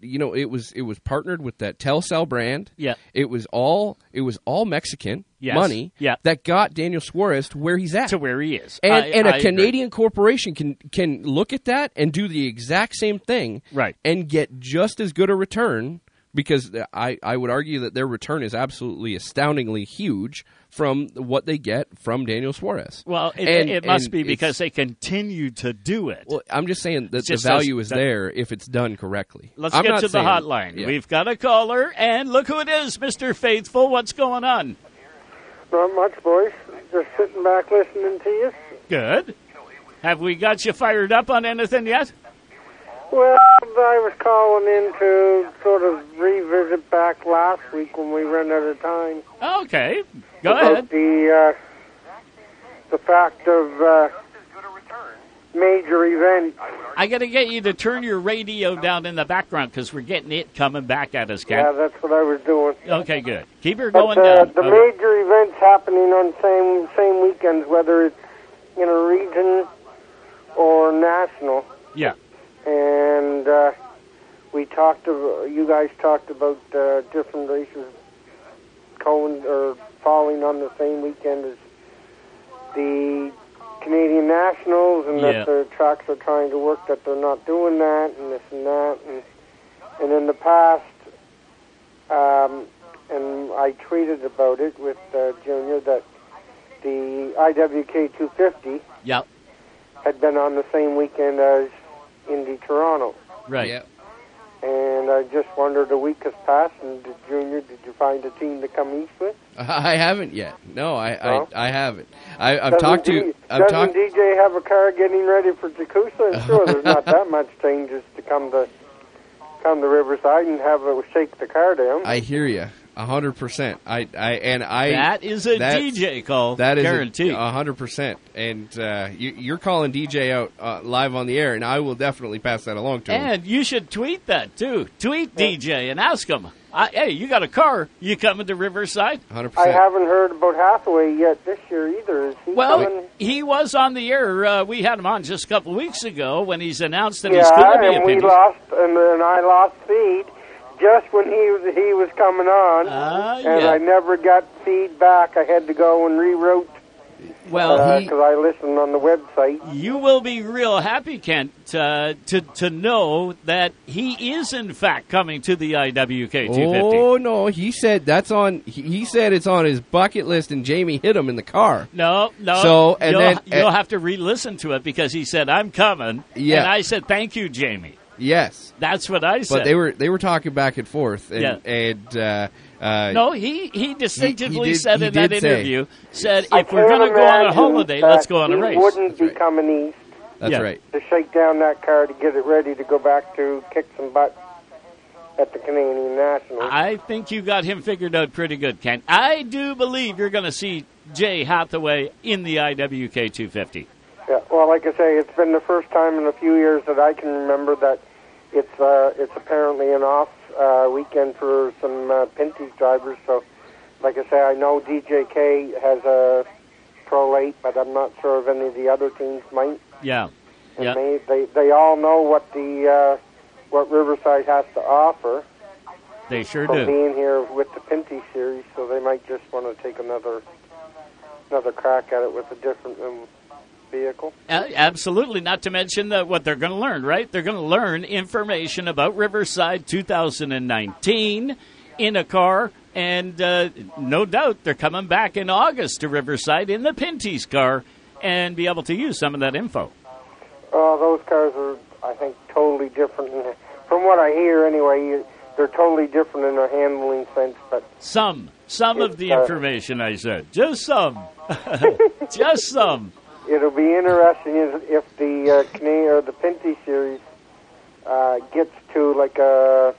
Speaker 4: it was partnered with that Telcel brand.
Speaker 3: Yeah,
Speaker 4: it was all Mexican
Speaker 3: Yes.
Speaker 4: money.
Speaker 3: Yeah.
Speaker 4: That got Daniel Suarez to where he's at.
Speaker 3: To where he is,
Speaker 4: and
Speaker 3: I
Speaker 4: a Canadian corporation can look at that and do the exact same thing,
Speaker 3: right,
Speaker 4: and get just as good a return. Because I would argue that their return is absolutely astoundingly huge from what they get from Daniel Suarez.
Speaker 3: Well, it must be because they continue to do it.
Speaker 4: Well, I'm just saying that the
Speaker 3: just
Speaker 4: value is there if it's done correctly.
Speaker 3: Let's
Speaker 4: I'm
Speaker 3: get
Speaker 4: not
Speaker 3: to the
Speaker 4: saying-
Speaker 3: hotline.
Speaker 4: Yeah.
Speaker 3: We've got a caller, and look who it is, Mr. Faithful. What's going on?
Speaker 6: Not much, boys. Just sitting back listening to you.
Speaker 3: Good. Have we got you fired up on anything yet?
Speaker 6: Well, I was calling in to sort of revisit back last week when we ran out of time.
Speaker 3: Okay, go
Speaker 6: about
Speaker 3: ahead.
Speaker 6: The fact of major events.
Speaker 3: I got to get you to turn your radio down in the background because we're getting it coming back at us, Ken.
Speaker 6: Yeah, that's what I was doing.
Speaker 3: Okay, good. Keep her
Speaker 6: But,
Speaker 3: going down.
Speaker 6: The
Speaker 3: Okay.
Speaker 6: major events happening on same weekends, whether it's in a region or national.
Speaker 3: Yeah.
Speaker 6: And you guys talked about different races falling on the same weekend as the Canadian Nationals, and that the tracks are trying to work that they're not doing that, and this and that, and in the past, and I tweeted about it with Junior that the IWK 250 had been on the same weekend as Indy Toronto.
Speaker 3: Right. Yeah.
Speaker 6: And I just wondered, a week has passed, and Junior, did you find a team to come east with?
Speaker 4: I haven't yet. No, I haven't. I've
Speaker 6: Doesn't
Speaker 4: talked to.
Speaker 6: Doesn't DJ have a car getting ready for Tecumseh? I'm sure there's not that much changes to come to Riverside and have a shake the car down.
Speaker 4: I hear you. 100%.
Speaker 3: That is a DJ call.
Speaker 4: That is
Speaker 3: guaranteed.
Speaker 4: 100%. And you're calling DJ out live on the air, and I will definitely pass that along to him.
Speaker 3: And you should tweet that, too. Tweet DJ and ask him, hey, you got a car. You coming to Riverside?
Speaker 4: 100%.
Speaker 6: I haven't heard about Hathaway yet this year either. Is he coming?
Speaker 3: He was on the air. We had him on just a couple of weeks ago when he's announced that
Speaker 6: yeah,
Speaker 3: he's going to be a
Speaker 6: and we
Speaker 3: Pinty.
Speaker 6: lost, and I lost feed just when he was coming on, and I never got feedback. I had to go and reroute.
Speaker 3: Well,
Speaker 6: because I listened on the website.
Speaker 3: You will be real happy, Kent, to know that he is in fact coming to the IWK 250.
Speaker 4: Oh no, he said that's on. He said it's on his bucket list, and Jamie hit him in the car.
Speaker 3: No.
Speaker 4: So
Speaker 3: you'll have to re-listen to it because he said I'm coming.
Speaker 4: Yeah.
Speaker 3: And I said thank you, Jamie.
Speaker 4: Yes,
Speaker 3: that's what I said.
Speaker 4: But they were talking back and forth, and
Speaker 3: no, he distinctively
Speaker 4: he
Speaker 3: said in that interview,
Speaker 6: I
Speaker 3: if we're going to go on a holiday, let's go on a race.
Speaker 6: He wouldn't be coming east.
Speaker 4: That's right.
Speaker 6: To shake down that car to get it ready to go back to kick some butt at the Canadian Nationals.
Speaker 3: I think you got him figured out pretty good, Ken. I do believe you're going to see Jay Hathaway in the IWK 250.
Speaker 6: Yeah, well, like I say, it's been the first time in a few years that I can remember that it's apparently an off weekend for some Pinty's drivers. So, like I say, I know DJK has a Pro Late, but I'm not sure if any of the other teams might.
Speaker 3: Yeah.
Speaker 6: And
Speaker 3: yeah.
Speaker 6: They all know what Riverside has to offer.
Speaker 3: They sure
Speaker 6: from
Speaker 3: do.
Speaker 6: Being here with the Pinty series, so they might just want to take another crack at it with a different vehicle.
Speaker 3: Absolutely, not to mention what they're going to learn, right? They're going to learn information about Riverside 2019 in a car, and no doubt they're coming back in August to Riverside in the Pinty's car and be able to use some of that info.
Speaker 6: Those cars are, I think, totally different. From what I hear, anyway, they're totally different in their handling sense. But
Speaker 3: some of the information, I said. Just some. Just some.
Speaker 6: It'll be interesting if the Canadian or the Pinty series gets to like an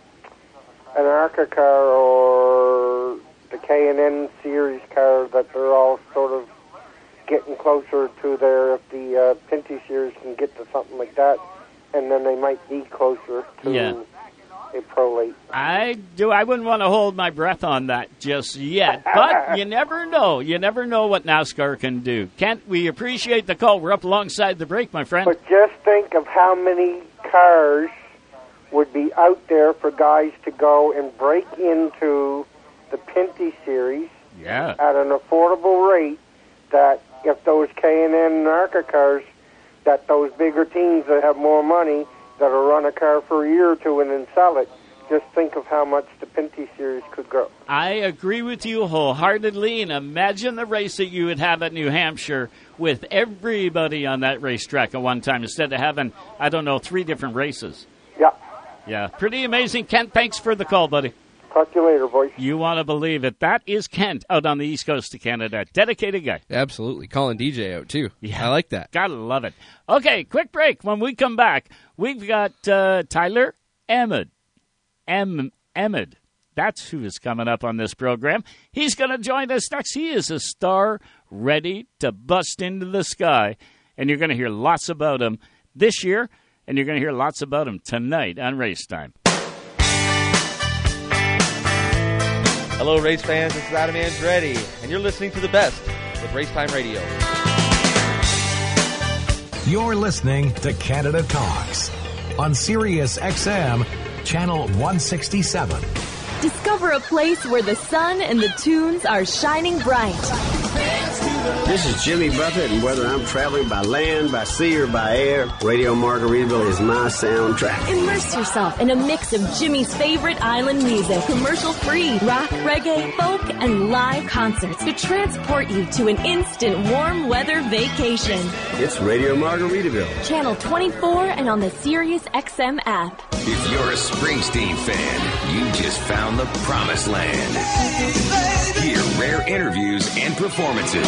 Speaker 6: ARCA car or the K&N series car, that they're all sort of getting closer to there. If the Pinty series can get to something like that, and then they might be closer to a Pro Late.
Speaker 3: I wouldn't want to hold my breath on that just yet, but you never know. You never know what NASCAR can do. Kent, we appreciate the call. We're up alongside the break, my friend.
Speaker 6: But just think of how many cars would be out there for guys to go and break into the Pinty series at an affordable rate, that if those K&N and ARCA cars, that those bigger teams that have more money that'll run a car for a year or two and then sell it, just think of how much the Pinty series could grow.
Speaker 3: I agree with you wholeheartedly, and imagine the race that you would have at New Hampshire with everybody on that racetrack at one time instead of having, 3 different races.
Speaker 6: Yeah.
Speaker 3: Yeah, pretty amazing. Kent, thanks for the call, buddy.
Speaker 6: Talk to you later, boys.
Speaker 3: You want to believe it. That is Kent out on the East Coast of Canada. Dedicated guy.
Speaker 4: Absolutely. Calling DJ out, too. Yeah. I like that.
Speaker 3: Gotta love it. Okay, quick break. When we come back, we've got Tyler Emmett. Emmett. That's who is coming up on this program. He's going to join us next. He is a star ready to bust into the sky. And you're going to hear lots about him this year, and you're going to hear lots about him tonight on Race Time.
Speaker 16: Hello, race fans. This is Adam Andretti, and you're listening to the best with Race Time Radio.
Speaker 21: You're listening to Canada Talks on Sirius XM, Channel 167.
Speaker 22: Discover a place where the sun and the tunes are shining bright.
Speaker 23: This is Jimmy Buffett, and whether I'm traveling by land, by sea, or by air, Radio Margaritaville is my soundtrack.
Speaker 22: Immerse yourself in a mix of Jimmy's favorite island music, commercial-free rock, reggae, folk, and live concerts to transport you to an instant warm weather vacation.
Speaker 23: It's Radio Margaritaville.
Speaker 22: Channel 24 and on the Sirius XM app.
Speaker 24: If you're a Springsteen fan, you just found the promised land. Hear rare interviews and performances.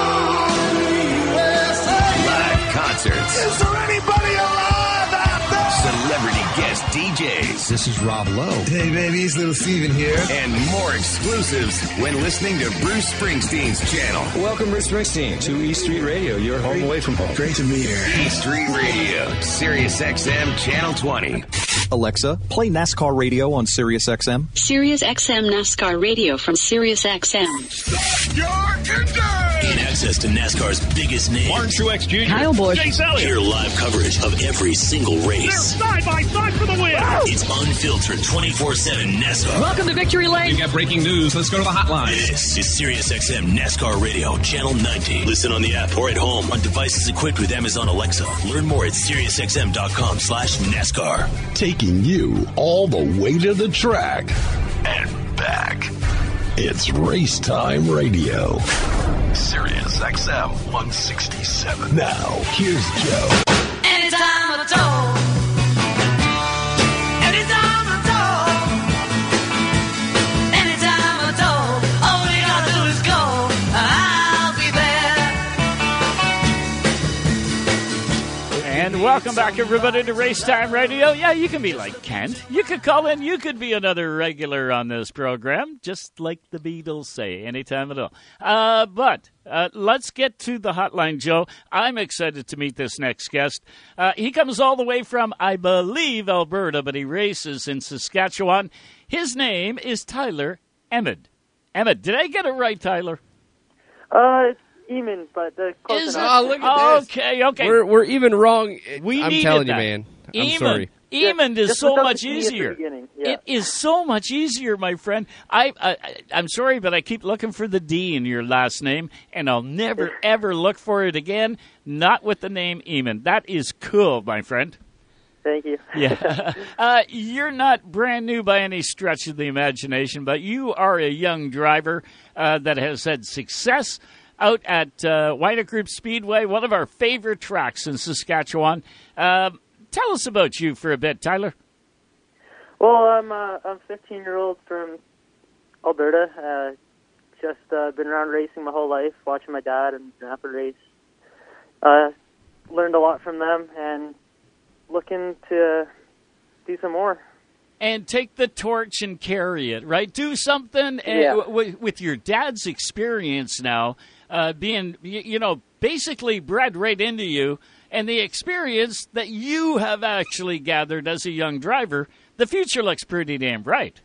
Speaker 24: Live concerts.
Speaker 2: Is there anybody alive out there?
Speaker 24: Celebrity guest DJs.
Speaker 25: This is Rob Lowe.
Speaker 26: Hey, baby, it's Little Steven here.
Speaker 24: And more exclusives when listening to Bruce Springsteen's channel.
Speaker 26: Welcome, Bruce Springsteen, to E Street Radio, your home away from home. Great to be here.
Speaker 24: E Street Radio, Sirius XM Channel 20.
Speaker 7: Alexa, play NASCAR radio on Sirius XM.
Speaker 8: Sirius XM NASCAR radio from Sirius XM.
Speaker 9: Gain access to NASCAR's biggest name.
Speaker 10: Martin Truex Jr.
Speaker 8: Kyle Busch.
Speaker 10: Chase Elliott.
Speaker 9: Hear live coverage of every single race.
Speaker 10: They're side by side for the win.
Speaker 9: It's unfiltered 24/7 NASCAR.
Speaker 22: Welcome to Victory Lane.
Speaker 10: We got breaking news. Let's go to the hotline.
Speaker 9: This is Sirius XM NASCAR Radio, Channel 90. Listen on the app or at home on devices equipped with Amazon Alexa. Learn more at SiriusXM.com/NASCAR.
Speaker 13: Taking you all the way to the track and back. It's Race Time Radio. Sirius XM 167. Now, here's Joe.
Speaker 2: Anytime at all. Anytime at all. Anytime at all. All you gotta do is go. I'll be there.
Speaker 3: And welcome back, everybody, to Race Time Radio. Yeah, you can be like Kent. You could call in. You could be another regular on this program, just like the Beatles say, anytime at all. But let's get to the hotline, Joe. I'm excited to meet this next guest. He comes all the way from, I believe, Alberta, but he races in Saskatchewan. His name is Tyler Emmett. Emmett, did I get it right, Tyler?
Speaker 5: It's Eamon, but close enough.
Speaker 4: Oh, look at this.
Speaker 3: Okay.
Speaker 4: We're even wrong.
Speaker 3: We
Speaker 4: I'm
Speaker 3: needed
Speaker 4: telling
Speaker 3: that.
Speaker 4: you, man. I'm
Speaker 3: Eamon.
Speaker 4: sorry.
Speaker 3: Eamon is
Speaker 5: Just
Speaker 3: so
Speaker 5: without
Speaker 3: much
Speaker 5: the T at the
Speaker 3: easier.
Speaker 5: beginning. Yeah.
Speaker 3: It is so much easier, my friend. I'm sorry, but I keep looking for the D in your last name, and I'll never, ever look for it again, not with the name Eamon. That is cool, my friend.
Speaker 5: Thank you.
Speaker 3: Yeah. You're not brand new by any stretch of the imagination, but you are a young driver that has had success out at Wynot Group Speedway, one of our favorite tracks in Saskatchewan. Tell us about you for a bit, Tyler.
Speaker 5: Well, I'm a 15-year-old from Alberta. Just been around racing my whole life, watching my dad and grandpa race. Learned a lot from them and looking to do some more.
Speaker 3: And take the torch and carry it, right? Do something with your dad's experience now, being, basically bred right into you, and the experience that you have actually gathered as a young driver. The future looks pretty damn bright.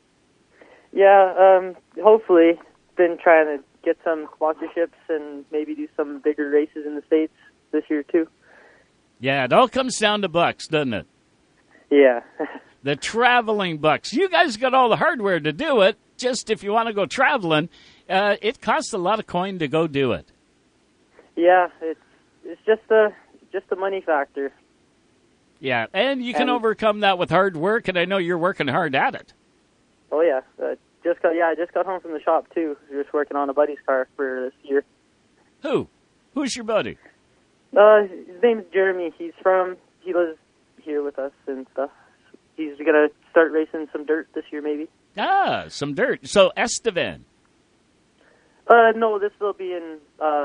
Speaker 5: Yeah, hopefully. Been trying to get some sponsorships and maybe do some bigger races in the States this year, too.
Speaker 3: Yeah, it all comes down to bucks, doesn't it?
Speaker 5: Yeah.
Speaker 3: The traveling bucks. You guys got all the hardware to do it. Just if you want to go traveling, it costs a lot of coin to go do it.
Speaker 5: Yeah, it's just a money factor.
Speaker 3: Yeah, and you can overcome that with hard work, and I know you're working hard at it.
Speaker 5: Oh yeah, I just got home from the shop too. Just working on a buddy's car for this year.
Speaker 3: Who's your buddy?
Speaker 5: His name's Jeremy. He lives here with us and stuff. He's gonna start racing some dirt this year, maybe.
Speaker 3: Ah, some dirt. So Estevan.
Speaker 5: No, this will be in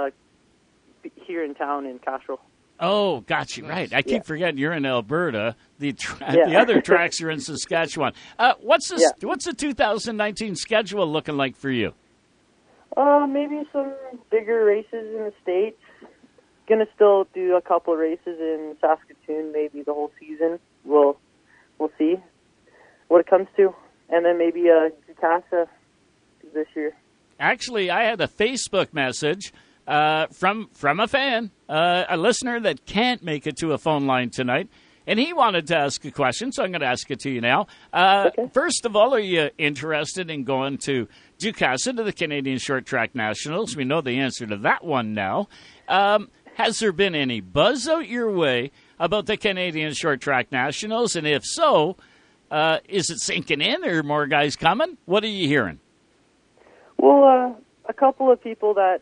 Speaker 5: here in town in Castro.
Speaker 3: Oh, got you right. I keep forgetting you're in Alberta. The
Speaker 5: Yeah.
Speaker 3: other tracks are in Saskatchewan. What's the 2019 schedule looking like for you?
Speaker 5: Maybe some bigger races in the States. Gonna still do a couple races in Saskatoon, maybe the whole season. We'll see what it comes to, and then maybe Casa this year.
Speaker 3: Actually, I had a Facebook message from a fan, a listener that can't make it to a phone line tonight, and he wanted to ask a question, so I'm going to ask it to you now.
Speaker 5: Okay.
Speaker 3: First of all, are you interested in going to Ducasa to the Canadian Short Track Nationals? We know the answer to that one now. Has there been any buzz out your way about the Canadian Short Track Nationals? And if so, is it sinking in or more guys coming? What are you hearing?
Speaker 5: Well, a couple of people that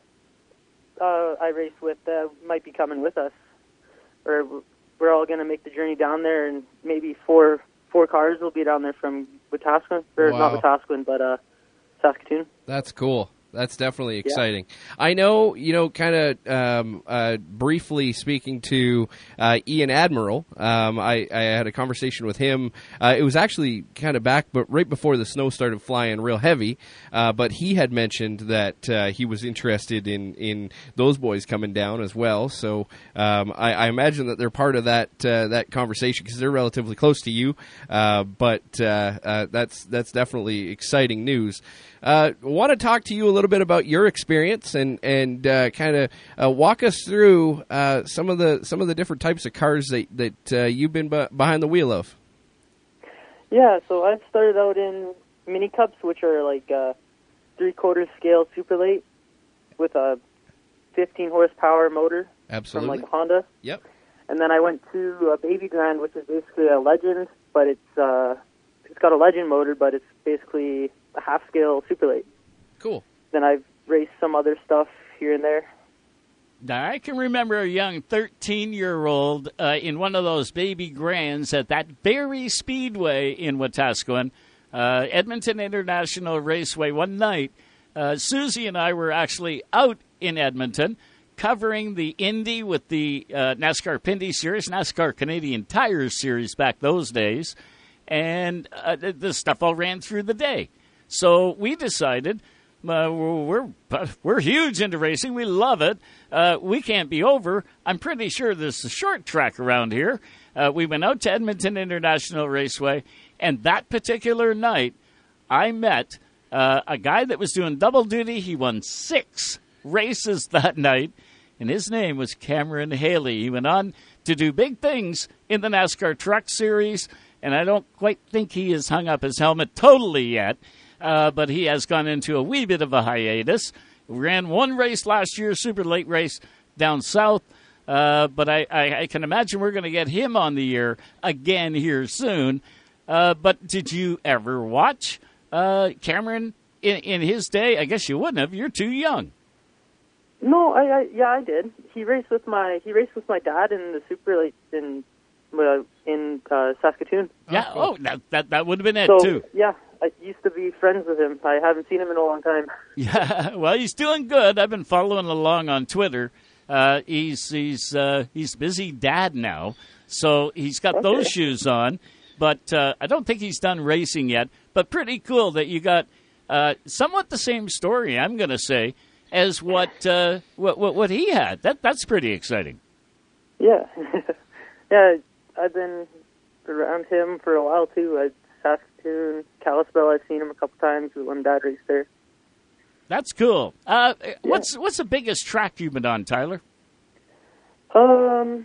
Speaker 5: I race with might be coming with us. Or we're all going to make the journey down there, and maybe four cars will be down there from Wetaskiwin. Or not Wetaskiwin, but Saskatoon.
Speaker 4: That's cool. That's definitely exciting. Yeah. I know, kind of briefly speaking to Ian Admiral, I had a conversation with him. It was actually kind of back, but right before the snow started flying real heavy. But he had mentioned that he was interested in those boys coming down as well. So I imagine that they're part of that conversation because they're relatively close to you. But that's definitely exciting news. Want to talk to you a little bit about your experience and kind of walk us through some of the different types of cars that you've been behind the wheel of.
Speaker 5: Yeah, so I've started out in mini cups, which are like 3/4 scale super late with a 15 horsepower motor.
Speaker 4: Absolutely.
Speaker 5: From like Honda.
Speaker 4: Yep.
Speaker 5: And then I went to a Baby Grand, which is basically a Legend, but it's got a Legend motor, but it's basically a half-scale super late.
Speaker 4: Cool.
Speaker 5: Then I've raced some other stuff here and there.
Speaker 3: Now, I can remember a young 13-year-old in one of those Baby Grands at that very speedway in Wetaskiwin, Edmonton International Raceway. One night, Susie and I were actually out in Edmonton, covering the Indy with the NASCAR Pinty Series, NASCAR Canadian Tires Series back those days, and the stuff all ran through the day. So we decided we're huge into racing. We love it. We can't be over. I'm pretty sure there's a short track around here. We went out to Edmonton International Raceway, and that particular night, I met a guy that was doing double duty. He won 6 races that night, and his name was Cameron Haley. He went on to do big things in the NASCAR Truck Series, and I don't quite think he has hung up his helmet totally yet, but he has gone into a wee bit of a hiatus. Ran 1 race last year, super late race down south, but I can imagine we're going to get him on the air again here soon. But did you ever watch Cameron in his day? I guess you wouldn't have. You're too young.
Speaker 5: No, I did. He raced with my dad in the Super Late in Saskatoon.
Speaker 3: Yeah. Oh, that would have been it too.
Speaker 5: Yeah, I used to be friends with him. I haven't seen him in a long time.
Speaker 3: Yeah. Well, he's doing good. I've been following along on Twitter. He's busy dad now, so he's got those shoes on. But I don't think he's done racing yet. But pretty cool that you got somewhat the same story, I'm going to say, as what he had. That's pretty exciting.
Speaker 5: Yeah. Yeah, I've been around him for a while, too. Saskatoon, Kalispell, I've seen him a couple times when Dad raced there.
Speaker 3: That's cool. What's the biggest track you've been on, Tyler?
Speaker 5: Probably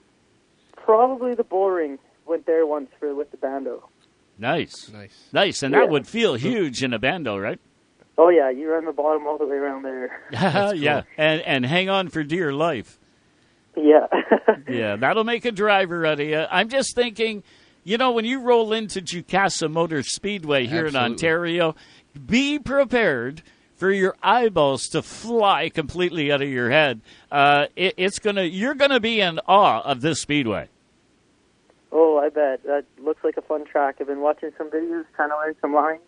Speaker 5: the Bull Ring. Went there once with the Bando.
Speaker 3: Nice. And that would feel huge in a Bando, right?
Speaker 5: Oh, yeah, you run the bottom all the way around there.
Speaker 3: Cool. Yeah, and hang on for dear life.
Speaker 5: Yeah.
Speaker 3: Yeah, that'll make a driver out of you. I'm just thinking, when you roll into Jukasa Motor Speedway here in Ontario, be prepared for your eyeballs to fly completely out of your head. You're gonna be in awe of this speedway.
Speaker 5: Oh, I bet. That looks like a fun track. I've been watching some videos, trying to learn some lines.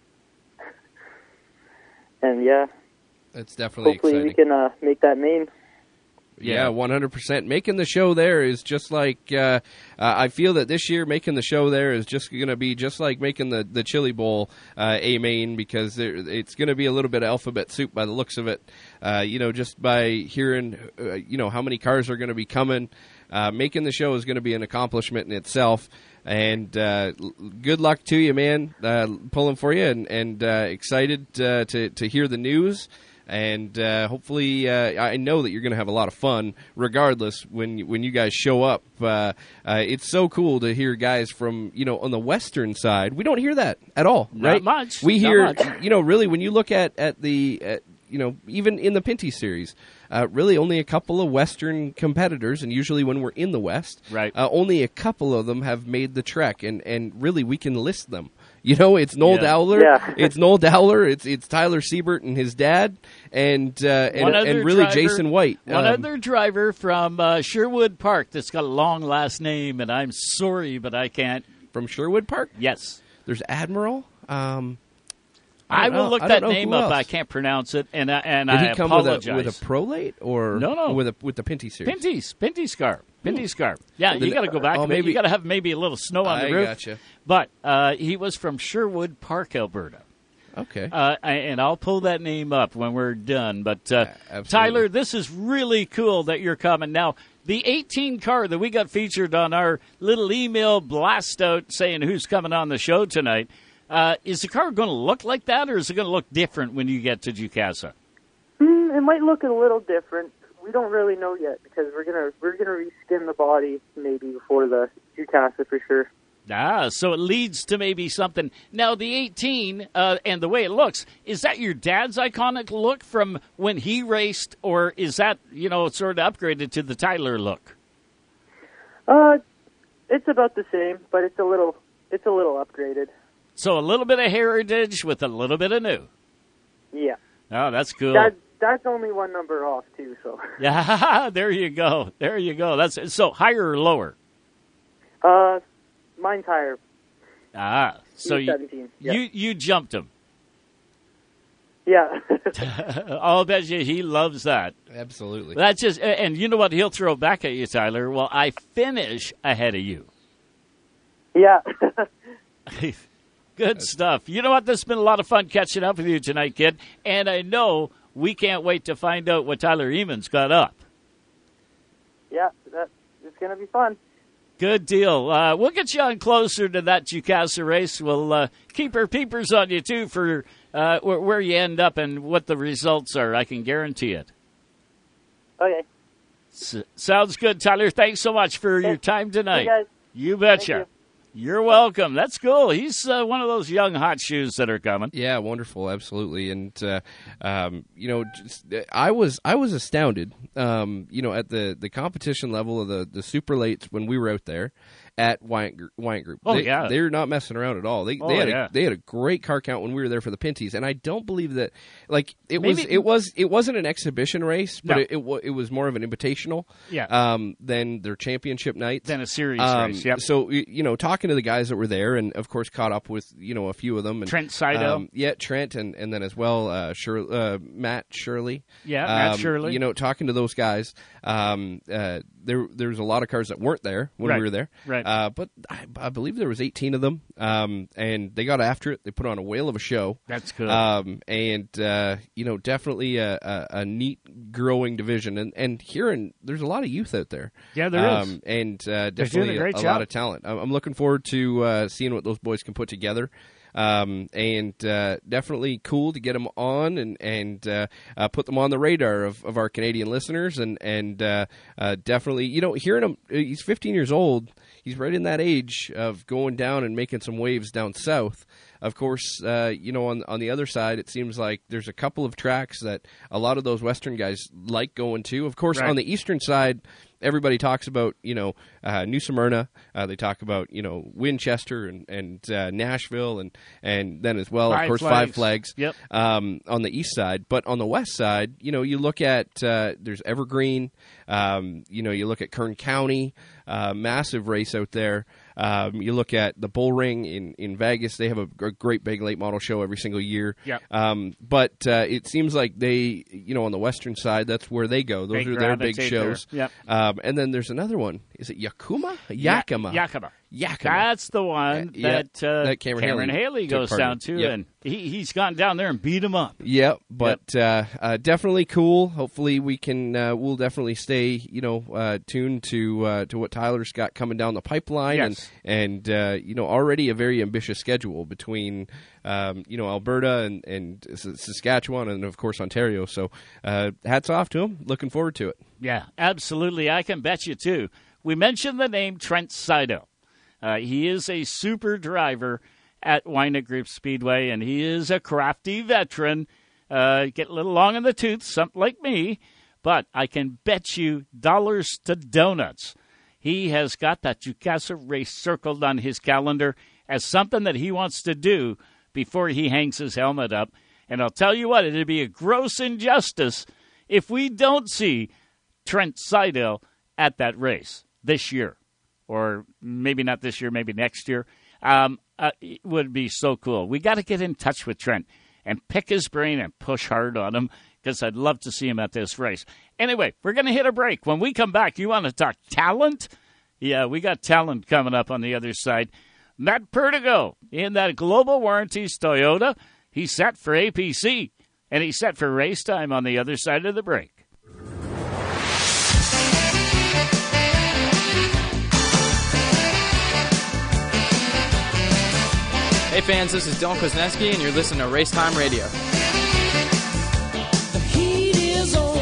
Speaker 5: And, yeah.
Speaker 4: It's definitely
Speaker 5: hopefully
Speaker 4: exciting.
Speaker 5: We can make that name.
Speaker 4: Yeah, 100%. Making the show there is just like, I feel that this year making the show there is just going to be just like making the Chili Bowl A-Main, because it's going to be a little bit of alphabet soup by the looks of it. Just by hearing, how many cars are going to be coming. Making the show is going to be an accomplishment in itself. And good luck to you, man, pulling for you, and excited to hear the news. And hopefully, I know that you're going to have a lot of fun, regardless, when you guys show up. It's so cool to hear guys from, on the western side. We don't hear that at all, right?
Speaker 3: Not much.
Speaker 4: We hear, really, when you look at the, even in the Pinty Series, really only a couple of western competitors, and usually when we're in the West,
Speaker 3: right,
Speaker 4: only a couple of them have made the trek, and really we can list them. It's Noel Dowler.
Speaker 5: Yeah.
Speaker 4: It's Noel Dowler. It's Tyler Siebert and his dad, and really
Speaker 3: driver,
Speaker 4: Jason White.
Speaker 3: One other driver from Sherwood Park that's got a long last name, and I'm sorry, but I can't.
Speaker 4: From Sherwood Park?
Speaker 3: Yes.
Speaker 4: There's Admiral.
Speaker 3: I will look that name up. I can't pronounce it, and
Speaker 4: Did
Speaker 3: I
Speaker 4: he come
Speaker 3: apologize.
Speaker 4: with a Prolate or
Speaker 3: no
Speaker 4: with the Pinty Series?
Speaker 3: Pinty Scar. Yeah, you got to go back.
Speaker 4: Maybe
Speaker 3: you got to have maybe a little snow on the roof.
Speaker 4: Gotcha.
Speaker 3: But he was from Sherwood Park, Alberta.
Speaker 4: Okay.
Speaker 3: And I'll pull that name up when we're done. But Tyler, this is really cool that you're coming. Now, the 18 car that we got featured on our little email blast out saying who's coming on the show tonight, is the car going to look like that, or is it going to look different when you get to Jukasa?
Speaker 5: It might look a little different. We don't really know yet, because we're gonna reskin the body maybe before the Jukasa for sure.
Speaker 3: So it leads to maybe something. Now, the 18 and the way it looks, is that your dad's iconic look from when he raced, or is that, sort of upgraded to the Tyler look?
Speaker 5: It's about the same, but it's a little upgraded.
Speaker 3: So a little bit of heritage with a little bit of new.
Speaker 5: Yeah.
Speaker 3: Oh, that's cool.
Speaker 5: That's only one number off, too, so.
Speaker 3: Yeah, there you go. That's so higher or lower?
Speaker 5: Mine's higher.
Speaker 3: So
Speaker 5: you
Speaker 3: you jumped him.
Speaker 5: Yeah.
Speaker 3: I'll bet you he loves that.
Speaker 4: Absolutely.
Speaker 3: That's just, and you know what he'll throw back at you, Tyler? Well, I finish ahead of you.
Speaker 5: Yeah.
Speaker 3: Good stuff. You know what? This has been a lot of fun catching up with you tonight, kid. And I know we can't wait to find out what Tyler Eamons got up.
Speaker 5: Yeah, it's going to be fun.
Speaker 3: Good deal. We'll get you on closer to that Jukasa race. We'll keep our peepers on you, too, for where you end up and what the results are. I can guarantee it.
Speaker 5: Okay.
Speaker 3: Sounds good, Tyler. Thanks so much for your time tonight.
Speaker 5: Hey, guys.
Speaker 3: You betcha. You're welcome. That's cool. He's one of those young hot shoes that are coming.
Speaker 4: Yeah, wonderful, absolutely. And I was astounded, at the competition level of the super lates when we were out there at Wyatt Group.
Speaker 3: Oh,
Speaker 4: they're not messing around at all. They had a great car count when we were there for the Pinties, and I don't believe that it wasn't an exhibition race, but it was more of an invitational. Than their championship nights,
Speaker 3: than a series race. Yep.
Speaker 4: So talking to the guys that were there, and of course caught up with a few of them. And,
Speaker 3: Trent Seidel,
Speaker 4: Trent, and then as well Matt Shirley.
Speaker 3: Matt Shirley.
Speaker 4: Talking to those guys. There's a lot of cars that weren't there when we were there.
Speaker 3: Right.
Speaker 4: But I believe there was 18 of them, and they got after it. They put on a whale of a show.
Speaker 3: That's cool.
Speaker 4: Definitely a neat growing division. And there's a lot of youth out there.
Speaker 3: Yeah, there is.
Speaker 4: And definitely a lot of talent. I'm looking forward to seeing what those boys can put together. Definitely cool to get them on and put them on the radar of our Canadian listeners, and definitely, hearing him, he's 15 years old, he's right in that age of going down and making some waves down south. Of course, on the other side, it seems like there's a couple of tracks that a lot of those Western guys like going to. Of course, on the Eastern side, everybody talks about, New Smyrna. They talk about, Winchester and Nashville and then as well, of course, Five Flags.
Speaker 3: Yep.
Speaker 4: On the east side. But on the west side, you look at there's Evergreen. You look at Kern County, massive race out there. You look at the Bull Ring in Vegas. They have a great big late model show every single year.
Speaker 3: Yep.
Speaker 4: But it seems like they, on the western side, that's where they go. Those are their big shows.
Speaker 3: Yep.
Speaker 4: And then there's another one. Is it Yakima?
Speaker 3: Yakima. That's the one that Cameron Haley goes down to, and he's gone down there and beat him up.
Speaker 4: Yep, but definitely cool. Hopefully we can. We'll definitely stay, tuned to what Tyler's got coming down the pipeline, and already a very ambitious schedule between Alberta and Saskatchewan and of course Ontario. So hats off to him. Looking forward to it.
Speaker 3: Yeah, absolutely. I can bet you too. We mentioned the name Trent Seidel. He is a super driver at Wyatt Group Speedway, and he is a crafty veteran. Get a little long in the tooth, something like me, but I can bet you dollars to donuts. He has got that Jukasa race circled on his calendar as something that he wants to do before he hangs his helmet up. And I'll tell you what, it'd be a gross injustice if we don't see Trent Seidel at that race this year. Or maybe not this year, maybe next year. It would be so cool. We got to get in touch with Trent and pick his brain and push hard on him, because I'd love to see him at this race. Anyway, we're going to hit a break. When we come back, you want to talk talent? Yeah, we got talent coming up on the other side. Matt Perdigo in that Global Warranties Toyota. He's set for APC, and he's set for race time on the other side of the break.
Speaker 12: Hey fans, this is Dylan Kwasniewski, and you're listening to Race Time Radio.
Speaker 14: The heat is on.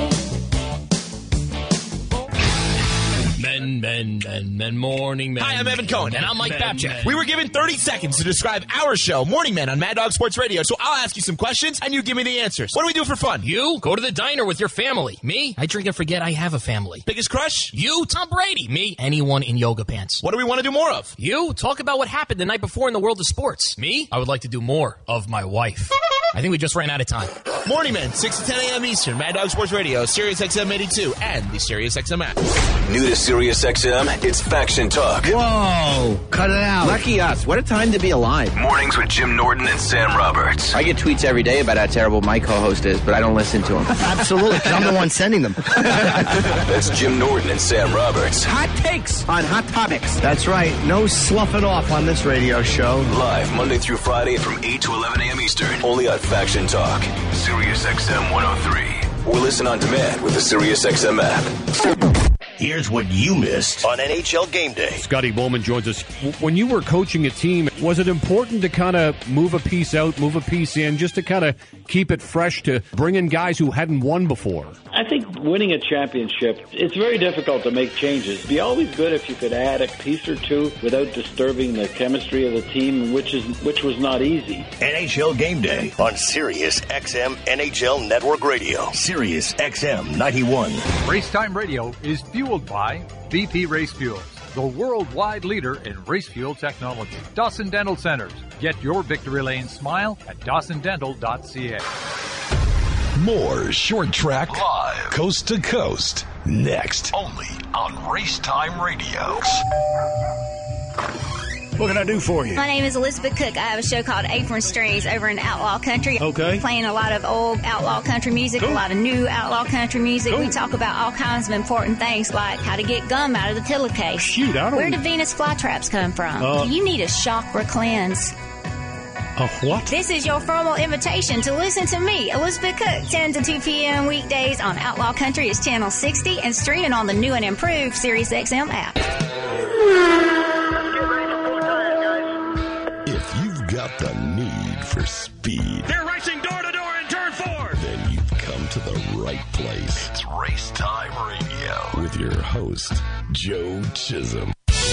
Speaker 14: Men, Morning Men.
Speaker 15: Hi, I'm Evan Cohen. And I'm Mike Babchak. We were given 30 seconds to describe our show, Morning Men, on Mad Dog Sports Radio. So I'll ask you some questions, and you give me the answers. What do we do for fun?
Speaker 14: You go to the diner with your family. Me, I drink and forget I have a family.
Speaker 15: Biggest crush?
Speaker 14: You, Tom Brady. Me, anyone in yoga pants.
Speaker 15: What do we want to do more of?
Speaker 14: You, talk about what happened the night before in the world of sports. Me, I would like to do more of my wife. I think we just ran out of time.
Speaker 15: Morning Men, 6 to 10 a.m. Eastern, Mad Dog Sports Radio, Sirius XM 82, and the Sirius XM app.
Speaker 9: New to Sirius XM, it's Faction Talk.
Speaker 11: Whoa, cut it out. Lucky us. What a time to be alive.
Speaker 9: Mornings with Jim Norton and Sam Roberts.
Speaker 11: I get tweets every day about how terrible my co-host is, but I don't listen to him. Absolutely, because I'm the one sending them.
Speaker 9: That's Jim Norton and Sam Roberts.
Speaker 11: Hot takes on hot topics. That's right. No sloughing off on this radio show.
Speaker 9: Live Monday through Friday from 8 to 11 a.m. Eastern. Only on Faction Talk. Sirius XM 103. Or listen on demand with the Sirius XM app. Here's what you missed on NHL Game Day.
Speaker 17: Scotty Bowman joins us. When you were coaching a team, was it important to kind of move a piece out, move a piece in, just to kind of keep it fresh, to bring in guys who hadn't won before?
Speaker 18: I think winning a championship, it's very difficult to make changes. It'd be always good if you could add a piece or two without disturbing the chemistry of the team, which was not easy.
Speaker 9: NHL Game Day on Sirius XM NHL Network Radio. Sirius XM 91.
Speaker 19: Racetime Radio is fueled by BP Race Fuels, the worldwide leader in race fuel technology. Dawson Dental Centers. Get your victory lane smile at dawsondental.ca.
Speaker 1: More Short Track Live, coast to coast, next, only on Racetime Radio.
Speaker 20: What can I do for you?
Speaker 25: My name is Elizabeth Cook. I have a show called Apron Strings over in Outlaw Country.
Speaker 20: Okay.
Speaker 25: Playing a lot of old outlaw country music,
Speaker 20: cool.
Speaker 25: A lot of new outlaw country music.
Speaker 20: Cool.
Speaker 25: We talk about all kinds of important things like how to get gum out of the pillowcase.
Speaker 20: Shoot, I don't...
Speaker 25: Where do Venus flytraps come from? Do you need a chakra cleanse?
Speaker 20: A what?
Speaker 25: This is your formal invitation to listen to me, Elizabeth Cook, 10 to 2 p.m. weekdays on Outlaw Country. It's Channel 60 and streaming on the new and improved Sirius XM app.
Speaker 1: If you've got the need for speed,
Speaker 10: they're racing door to door in turn 4.
Speaker 1: Then you've come to the right place. It's Racetime Radio with your host, Joe Chisholm.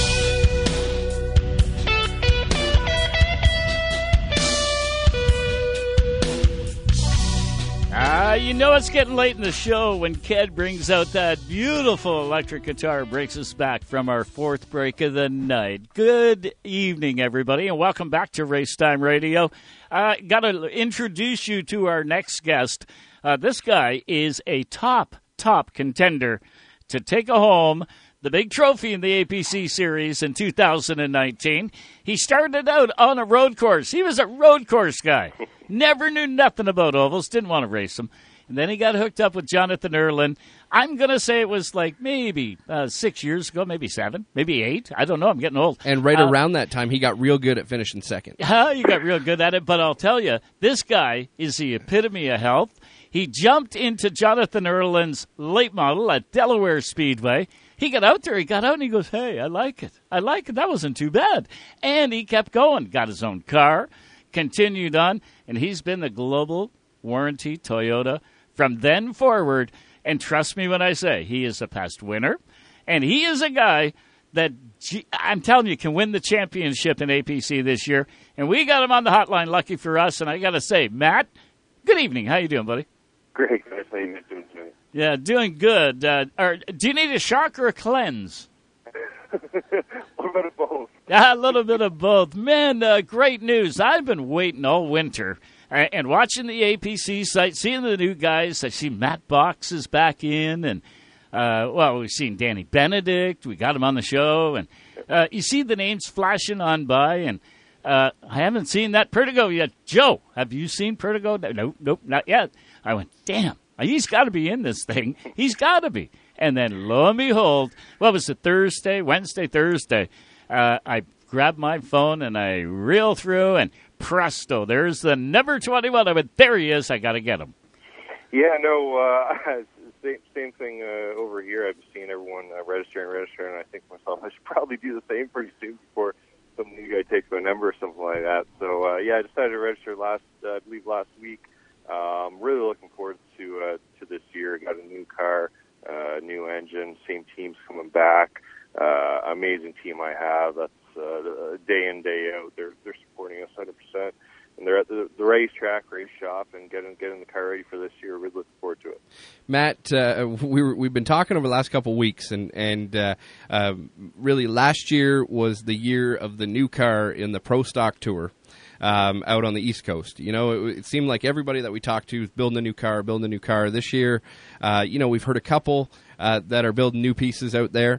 Speaker 3: You know it's getting late in the show when Ked brings out that beautiful electric guitar, breaks us back from our fourth break of the night. Good evening, everybody, and welcome back to Racetime Radio. Got to introduce you to our next guest. This guy is a top contender to take home the big trophy in the APC Series in 2019. He started out on a road course. He was a road course guy. Never knew nothing about ovals, didn't want to race them. And then he got hooked up with Jonathan Erlin. I'm going to say it was like maybe 6 years ago, maybe 7, maybe 8. I don't know. I'm getting old.
Speaker 4: And right around that time, he got real good at finishing second.
Speaker 3: You got real good at it. But I'll tell you, this guy is the epitome of health. He jumped into Jonathan Erlin's late model at Delaware Speedway. He got out there, and he goes, hey, I like it. That wasn't too bad. And he kept going, got his own car, continued on, and he's been the global warranty Toyota from then forward. And trust me when I say he is a past winner, and he is a guy that, I'm telling you, can win the championship in APC this year. And we got him on the hotline, lucky for us. And I got to say, Matt, good evening. How you doing, buddy?
Speaker 27: Great, guys. How you doing today?
Speaker 3: Yeah, doing good. Do you need a shock or a cleanse?
Speaker 27: A little bit of both.
Speaker 3: A little bit of both. Man, great news. I've been waiting all winter and watching the APC site, seeing the new guys. I see Matt Box is back in, and, we've seen Danny Benedict. We got him on the show, and you see the names flashing on by, and I haven't seen that Perdigo yet. Joe, have you seen Perdigo? Nope, not yet. I went, damn. He's got to be in this thing. He's got to be. And then, lo and behold, what was it, Wednesday, Thursday, I grabbed my phone and I reel through, and presto, there's the number 21. I went, there he is. I got to get him.
Speaker 27: Yeah, no, same thing over here. I've seen everyone register, and I think to myself, I should probably do the same pretty soon before some new guy takes my number or something like that. So, I decided to register last week. Really looking forward to this year. Got a new car, new engine, same team's coming back. Amazing team I have. That's day in, day out. They're supporting us 100%. And they're at the racetrack, race shop, and getting the car ready for this year. We're looking forward to it.
Speaker 4: Matt, we've been talking over the last couple of weeks, and really last year was the year of the new car in the Pro Stock Tour. out on the East Coast. It seemed like everybody that we talked to was building a new car. This year, we've heard a couple that are building new pieces out there.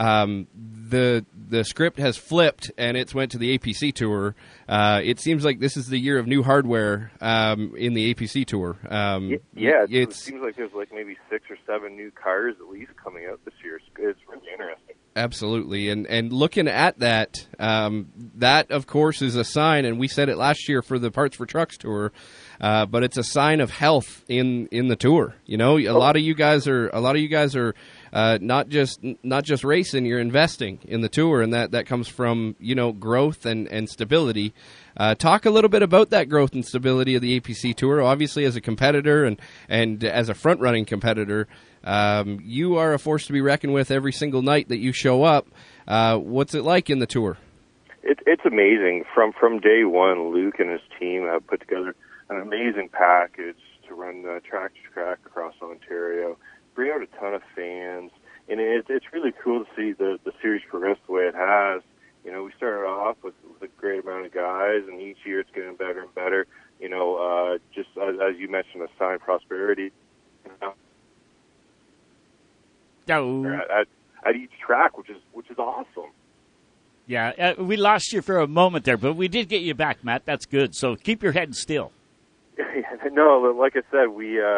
Speaker 4: The script has flipped, and it's went to the APC Tour. It seems like this is the year of new hardware in the APC Tour.
Speaker 27: It seems like there's like maybe 6 or 7 new cars at least coming out this year. It's really interesting.
Speaker 4: Absolutely, and looking at that, that of course is a sign, and we said it last year for the Parts for Trucks Tour, but it's a sign of health in the tour. A lot of you guys are not just racing, you're investing in the tour, and that comes from growth and stability. Talk a little bit about that growth and stability of the APC Tour. Obviously, as a competitor and as a front-running competitor, you are a force to be reckoned with every single night that you show up. What's it like in the tour?
Speaker 27: It's amazing. From day one, Luke and his team have put together an amazing package to run track to track across Ontario, bring out a ton of fans, and it's really cool to see the series progress the way it has. We started off with a great amount of guys, and each year it's getting better and better. Just as you mentioned, a sign of prosperity. At each track, which is awesome.
Speaker 3: Yeah, we lost you for a moment there, but we did get you back, Matt. That's good. So keep your head still.
Speaker 27: No, like I said,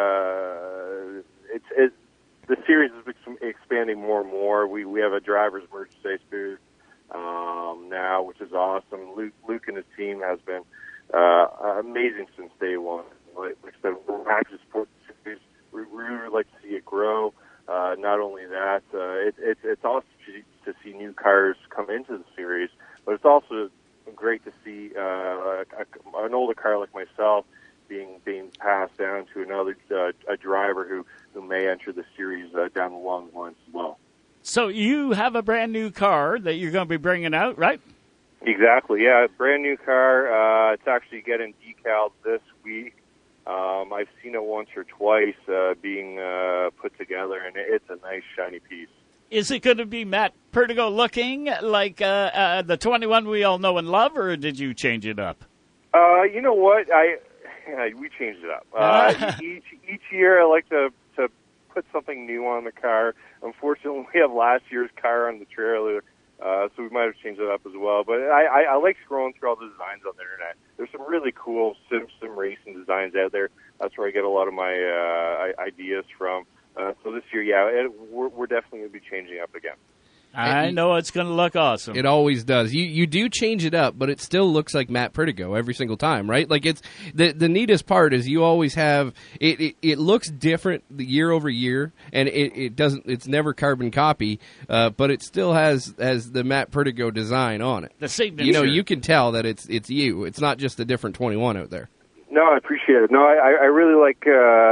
Speaker 27: the series is expanding more and more. We have a driver's merchandise booth now, which is awesome. Luke and his team has been amazing since day one. Like I said, we're actually sports series. We really like to see it grow. Not only that, it's awesome to see new cars come into the series, but it's also great to see an older car like myself being passed down to another a driver who may enter the series down the long lines as well.
Speaker 3: So you have a brand new car that you're going to be bringing out, right?
Speaker 27: Exactly, yeah, brand new car. It's actually getting decaled this week. I've seen it once or twice being put together, and it's a nice, shiny piece.
Speaker 3: Is it going to be Matt Perdigo looking like the 21 we all know and love, or did you change it up?
Speaker 27: You know what? We changed it up. Each year I like to put something new on the car. Unfortunately, we have last year's car on the trailer, so we might have changed it up as well. But I like scrolling through all the designs on the internet. There's some really cool sim racing designs out there. That's where I get a lot of my ideas from. So this year, we're definitely going to be changing up again.
Speaker 3: I know it's going to look awesome.
Speaker 4: It always does. You do change it up, but it still looks like Matt Perdigo every single time, right? Like it's the neatest part is you always have it looks different year over year, and it doesn't. It's never carbon copy, but it still has the Matt Perdigo design on it.
Speaker 3: The signature.
Speaker 4: You can tell that it's you. It's not just a different 21 out there.
Speaker 27: No, I appreciate it. No, I really like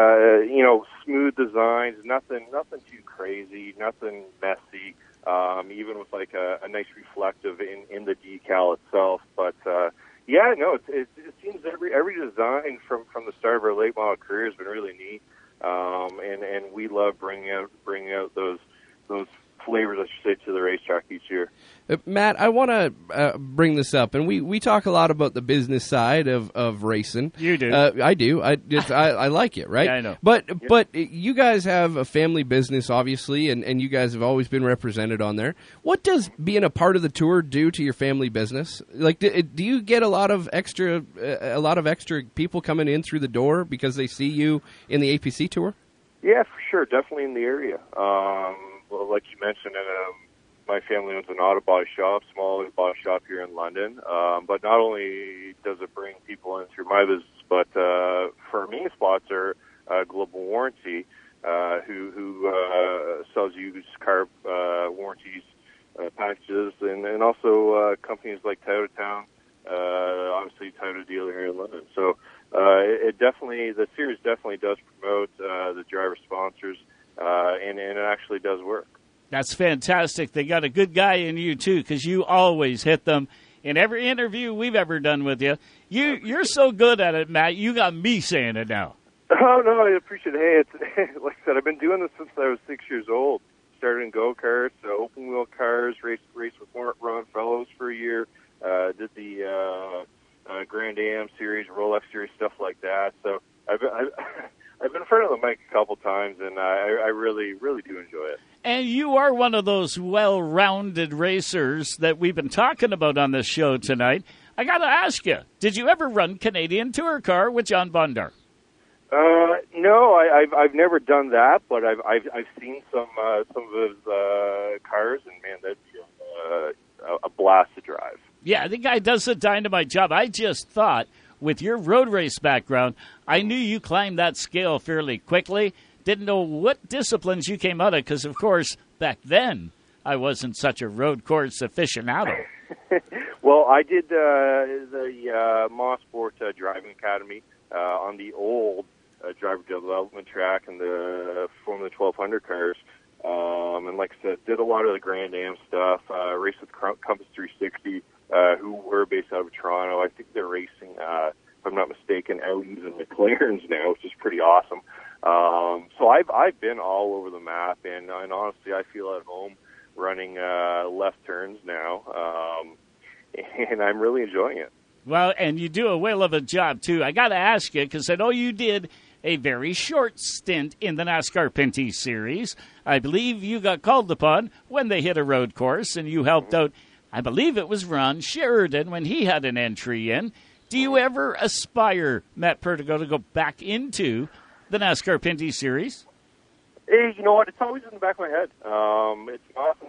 Speaker 27: smooth designs. Nothing too crazy. Nothing messy. Even with like a nice reflective in the decal itself. But it seems every design from the start of our late model career has been really neat. And we love bringing out those flavors, I should say, to the racetrack each year.
Speaker 4: Matt, I want to bring this up, and we talk a lot about the business side of racing.
Speaker 3: You do.
Speaker 4: I do. I like it, right?
Speaker 3: Yeah, I know.
Speaker 4: But you guys have a family business, obviously, and you guys have always been represented on there. What does being a part of the tour do to your family business? Like, do you get a lot of extra people coming in through the door because they see you in the APC Tour?
Speaker 27: Yeah, for sure. Definitely in the area. Well, like you mentioned, my family owns an auto body shop, small body shop here in London. But not only does it bring people in through my business, but for me, sponsor Global Warranty, who sells used car warranties packages, and also companies like Toyota Town, obviously Toyota dealer here in London. So the series definitely does promote the driver sponsors. And it actually does work.
Speaker 3: That's fantastic. They got a good guy in you, too, because you always hit them. In every interview we've ever done with you, you're so good at it, Matt. You got me saying it now.
Speaker 27: Oh, no, I appreciate it. Hey, it's like I said, I've been doing this since I was 6 years old. Started in go-karts, open-wheel cars, raced with Ron Fellows for a year, did the Grand Am Series, Rolex Series, stuff like that. So I've been in front of the mic a couple times, and I really, really do enjoy it.
Speaker 3: And you are one of those well-rounded racers that we've been talking about on this show tonight. I got to ask you, did you ever run Canadian Tour Car with John Bondar?
Speaker 27: No, I've never done that, but I've seen some of his cars, and man, that'd be a blast to drive.
Speaker 3: Yeah, the guy does a dynamite job. I just thought, with your road race background, I knew you climbed that scale fairly quickly. Didn't know what disciplines you came out of, because, of course, back then, I wasn't such a road course aficionado.
Speaker 27: Well, I did the Mosport Driving Academy on the old driver development track and the Formula 1200 cars. And like I said, did a lot of the Grand Am stuff, raced with Compass 360, who were based out of Toronto. I think they're racing, if I'm not mistaken, Audis and McLarens now, which is pretty awesome. So I've been all over the map, and honestly, I feel at home running left turns now, and I'm really enjoying it.
Speaker 3: Well, and you do a whale of a job, too. I got to ask you, because I know you did a very short stint in the NASCAR Pinty Series. I believe you got called upon when they hit a road course, and you helped out, I believe it was Ron Sheridan when he had an entry in. Do you ever aspire, Matt Perdigo, to go back into the NASCAR Pinty Series?
Speaker 27: Hey, you know what? It's always in the back of my head. It's awesome.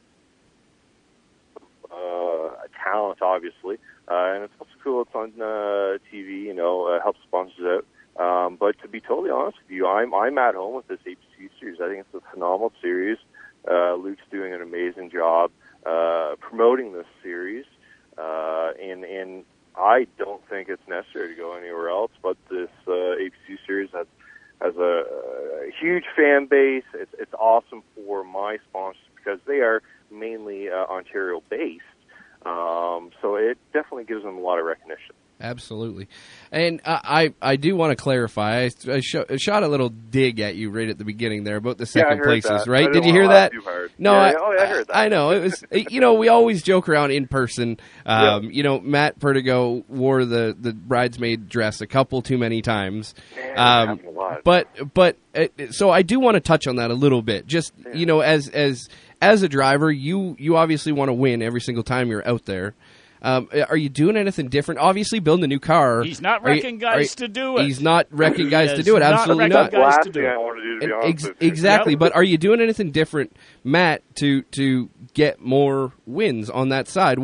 Speaker 27: A talent, obviously, and it's also cool. It's on TV. You know, helps sponsors out. But to be totally honest with you, I'm at home with this ABC series. I think it's a phenomenal series. Luke's doing an amazing job promoting this series, and I don't think it's necessary to go anywhere else. But this ABC series has a huge fan base. It's awesome for my sponsors because they are mainly Ontario-based. So it definitely gives them a lot of recognition.
Speaker 4: Absolutely. And I do want to clarify. I shot a little dig at you right at the beginning there about the second places,
Speaker 27: that.
Speaker 4: right? Did you hear that? No,
Speaker 27: I heard that.
Speaker 4: I know. It was, we always joke around in person. Matt Perdigo wore the bridesmaid dress a couple too many times.
Speaker 27: Man,
Speaker 4: so I do want to touch on that a little bit. Just, as a driver, you obviously want to win every single time you're out there. Are you doing anything different? Obviously, building a new car.
Speaker 3: He's not wrecking guys to do it.
Speaker 4: He's not wrecking guys to do it. Absolutely not.
Speaker 27: Last thing I want to do, to be honest.
Speaker 4: Exactly. But are you doing anything different, Matt, to get more wins on that side?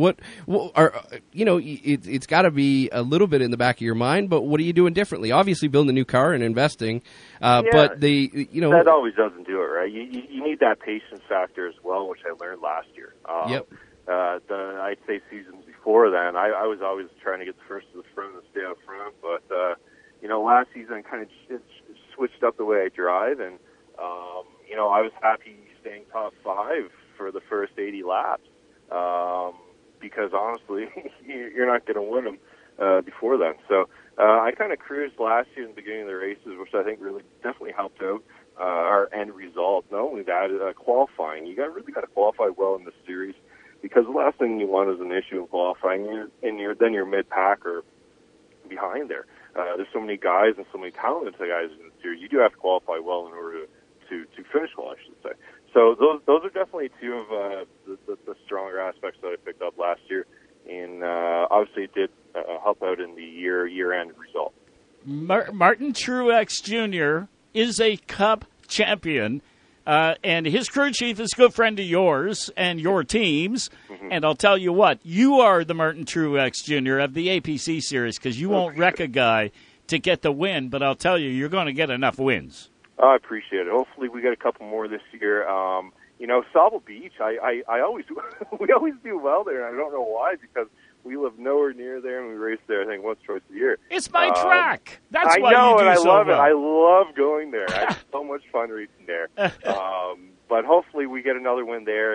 Speaker 4: It's got to be a little bit in the back of your mind. But what are you doing differently? Obviously, building a new car and investing. But
Speaker 27: that always doesn't do it, right? You need that patience factor as well, which I learned last year.
Speaker 4: Yep.
Speaker 27: I'd say seasons before then, I was always trying to get the first to the front and stay up front. But, last season I kind of switched up the way I drive. And, I was happy staying top 5 for the first 80 laps because, honestly, you're not going to win them before then. So I kind of cruised last year in the beginning of the races, which I think really definitely helped out our end result. Not only that, qualifying. You really got to qualify well in this series. Because the last thing you want is an issue in qualifying, and then you're mid-pack or behind there. There's so many guys and so many talented guys in the series. You do have to qualify well in order to finish well, I should say. So those are definitely two of the stronger aspects that I picked up last year, and obviously it did help out in the year-end result.
Speaker 3: Martin Truex Jr. is a Cup champion. And his crew chief is a good friend of yours and your team's. Mm-hmm. And I'll tell you what, you are the Martin Truex Jr. of the APC series because you won't wreck a guy to get the win, but I'll tell you, you're going to get enough wins.
Speaker 27: I appreciate it. Hopefully we get a couple more this year. Sauble Beach, we always do well there, and I don't know why, because we live nowhere near there, and we race there, I think, once or twice a year.
Speaker 3: It's my track. That's why
Speaker 27: you do
Speaker 3: so
Speaker 27: so well.
Speaker 3: It.
Speaker 27: I love going there. I have so much fun racing there. But hopefully we get another win there. And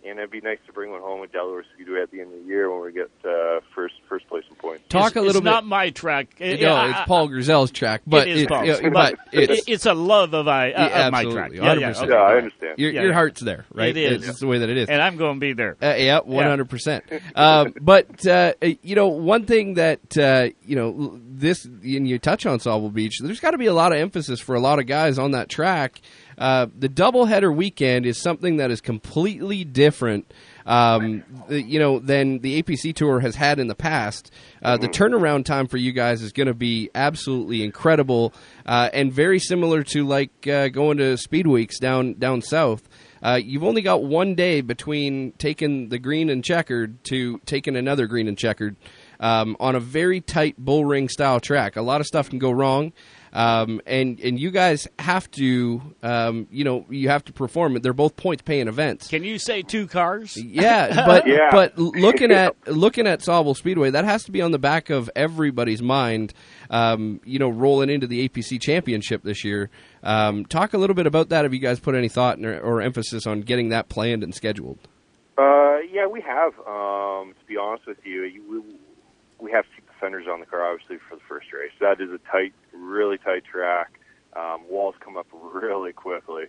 Speaker 27: and it'd be nice to bring one home with Delaware Speedway at the end of the year when we get first place in points.
Speaker 3: It's not my track.
Speaker 4: It's Paul Grizel's track, but
Speaker 3: it is Paul's. But it's a love of my track.
Speaker 4: Yeah, 100%.
Speaker 27: I understand.
Speaker 4: Your heart's there, right?
Speaker 3: It is.
Speaker 4: It's the way that it is,
Speaker 3: and I'm going to be there.
Speaker 4: 100%. But one thing that this, and you touch on Sauble Beach, there's got to be a lot of emphasis for a lot of guys on that track. The doubleheader weekend is something that is completely different, than the APC Tour has had in the past. The turnaround time for you guys is going to be absolutely incredible, and very similar to going to Speed Weeks down south. You've only got 1 day between taking the green and checkered to taking another green and checkered on a very tight bull ring style track. A lot of stuff can go wrong. And you guys have to, you have to perform. They're both point-paying events.
Speaker 3: Can you say 2 cars?
Speaker 4: Yeah, but looking at Sauble Speedway, that has to be on the back of everybody's mind. Rolling into the APC Championship this year. Talk a little bit about that. Have you guys put any thought or emphasis on getting that planned and scheduled?
Speaker 27: Yeah, we have. To be honest with you, we have to keep the fenders on the car, obviously, for the first race. That is a really tight track. Walls come up really quickly.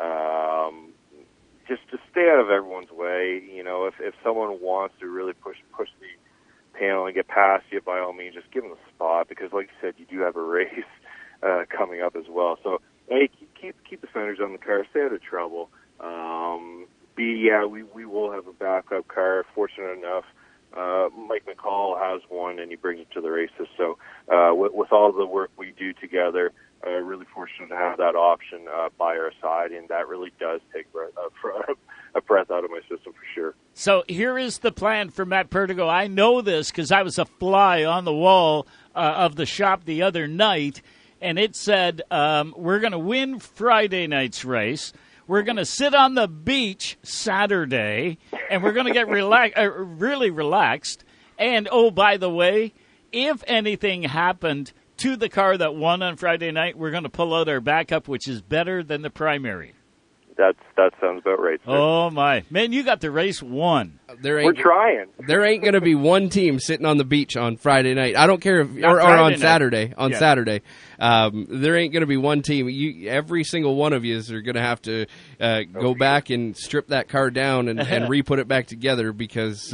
Speaker 27: Just to stay out of everyone's way. If someone wants to really push the panel and get past you, by all means, just give them a spot, because, like you said, you do have a race coming up as well. So, hey, keep the fenders on the car, stay out of trouble. We will have a backup car. Fortunate enough, Mike McCall has one, and he brings it to the races. So with all the work we do together, really fortunate to have that option by our side, and that really does take a breath out of my system for sure.
Speaker 3: So here is the plan for Matt Perdigo. I know this because I was a fly on the wall of the shop the other night, and it said we're going to win Friday night's race. We're going to sit on the beach Saturday, and we're going to get really relaxed. And, oh, by the way, if anything happened to the car that won on Friday night, we're going to pull out our backup, which is better than the primary.
Speaker 27: That sounds about right, sir.
Speaker 3: Oh, my. Man, you got the race won.
Speaker 27: We're trying.
Speaker 4: There ain't going to be one team sitting on the beach on Friday night. I don't care if or on Saturday. On Saturday, there ain't going to be one team. Every single one of you are going to have to go back and strip that car down and re-put it back together, because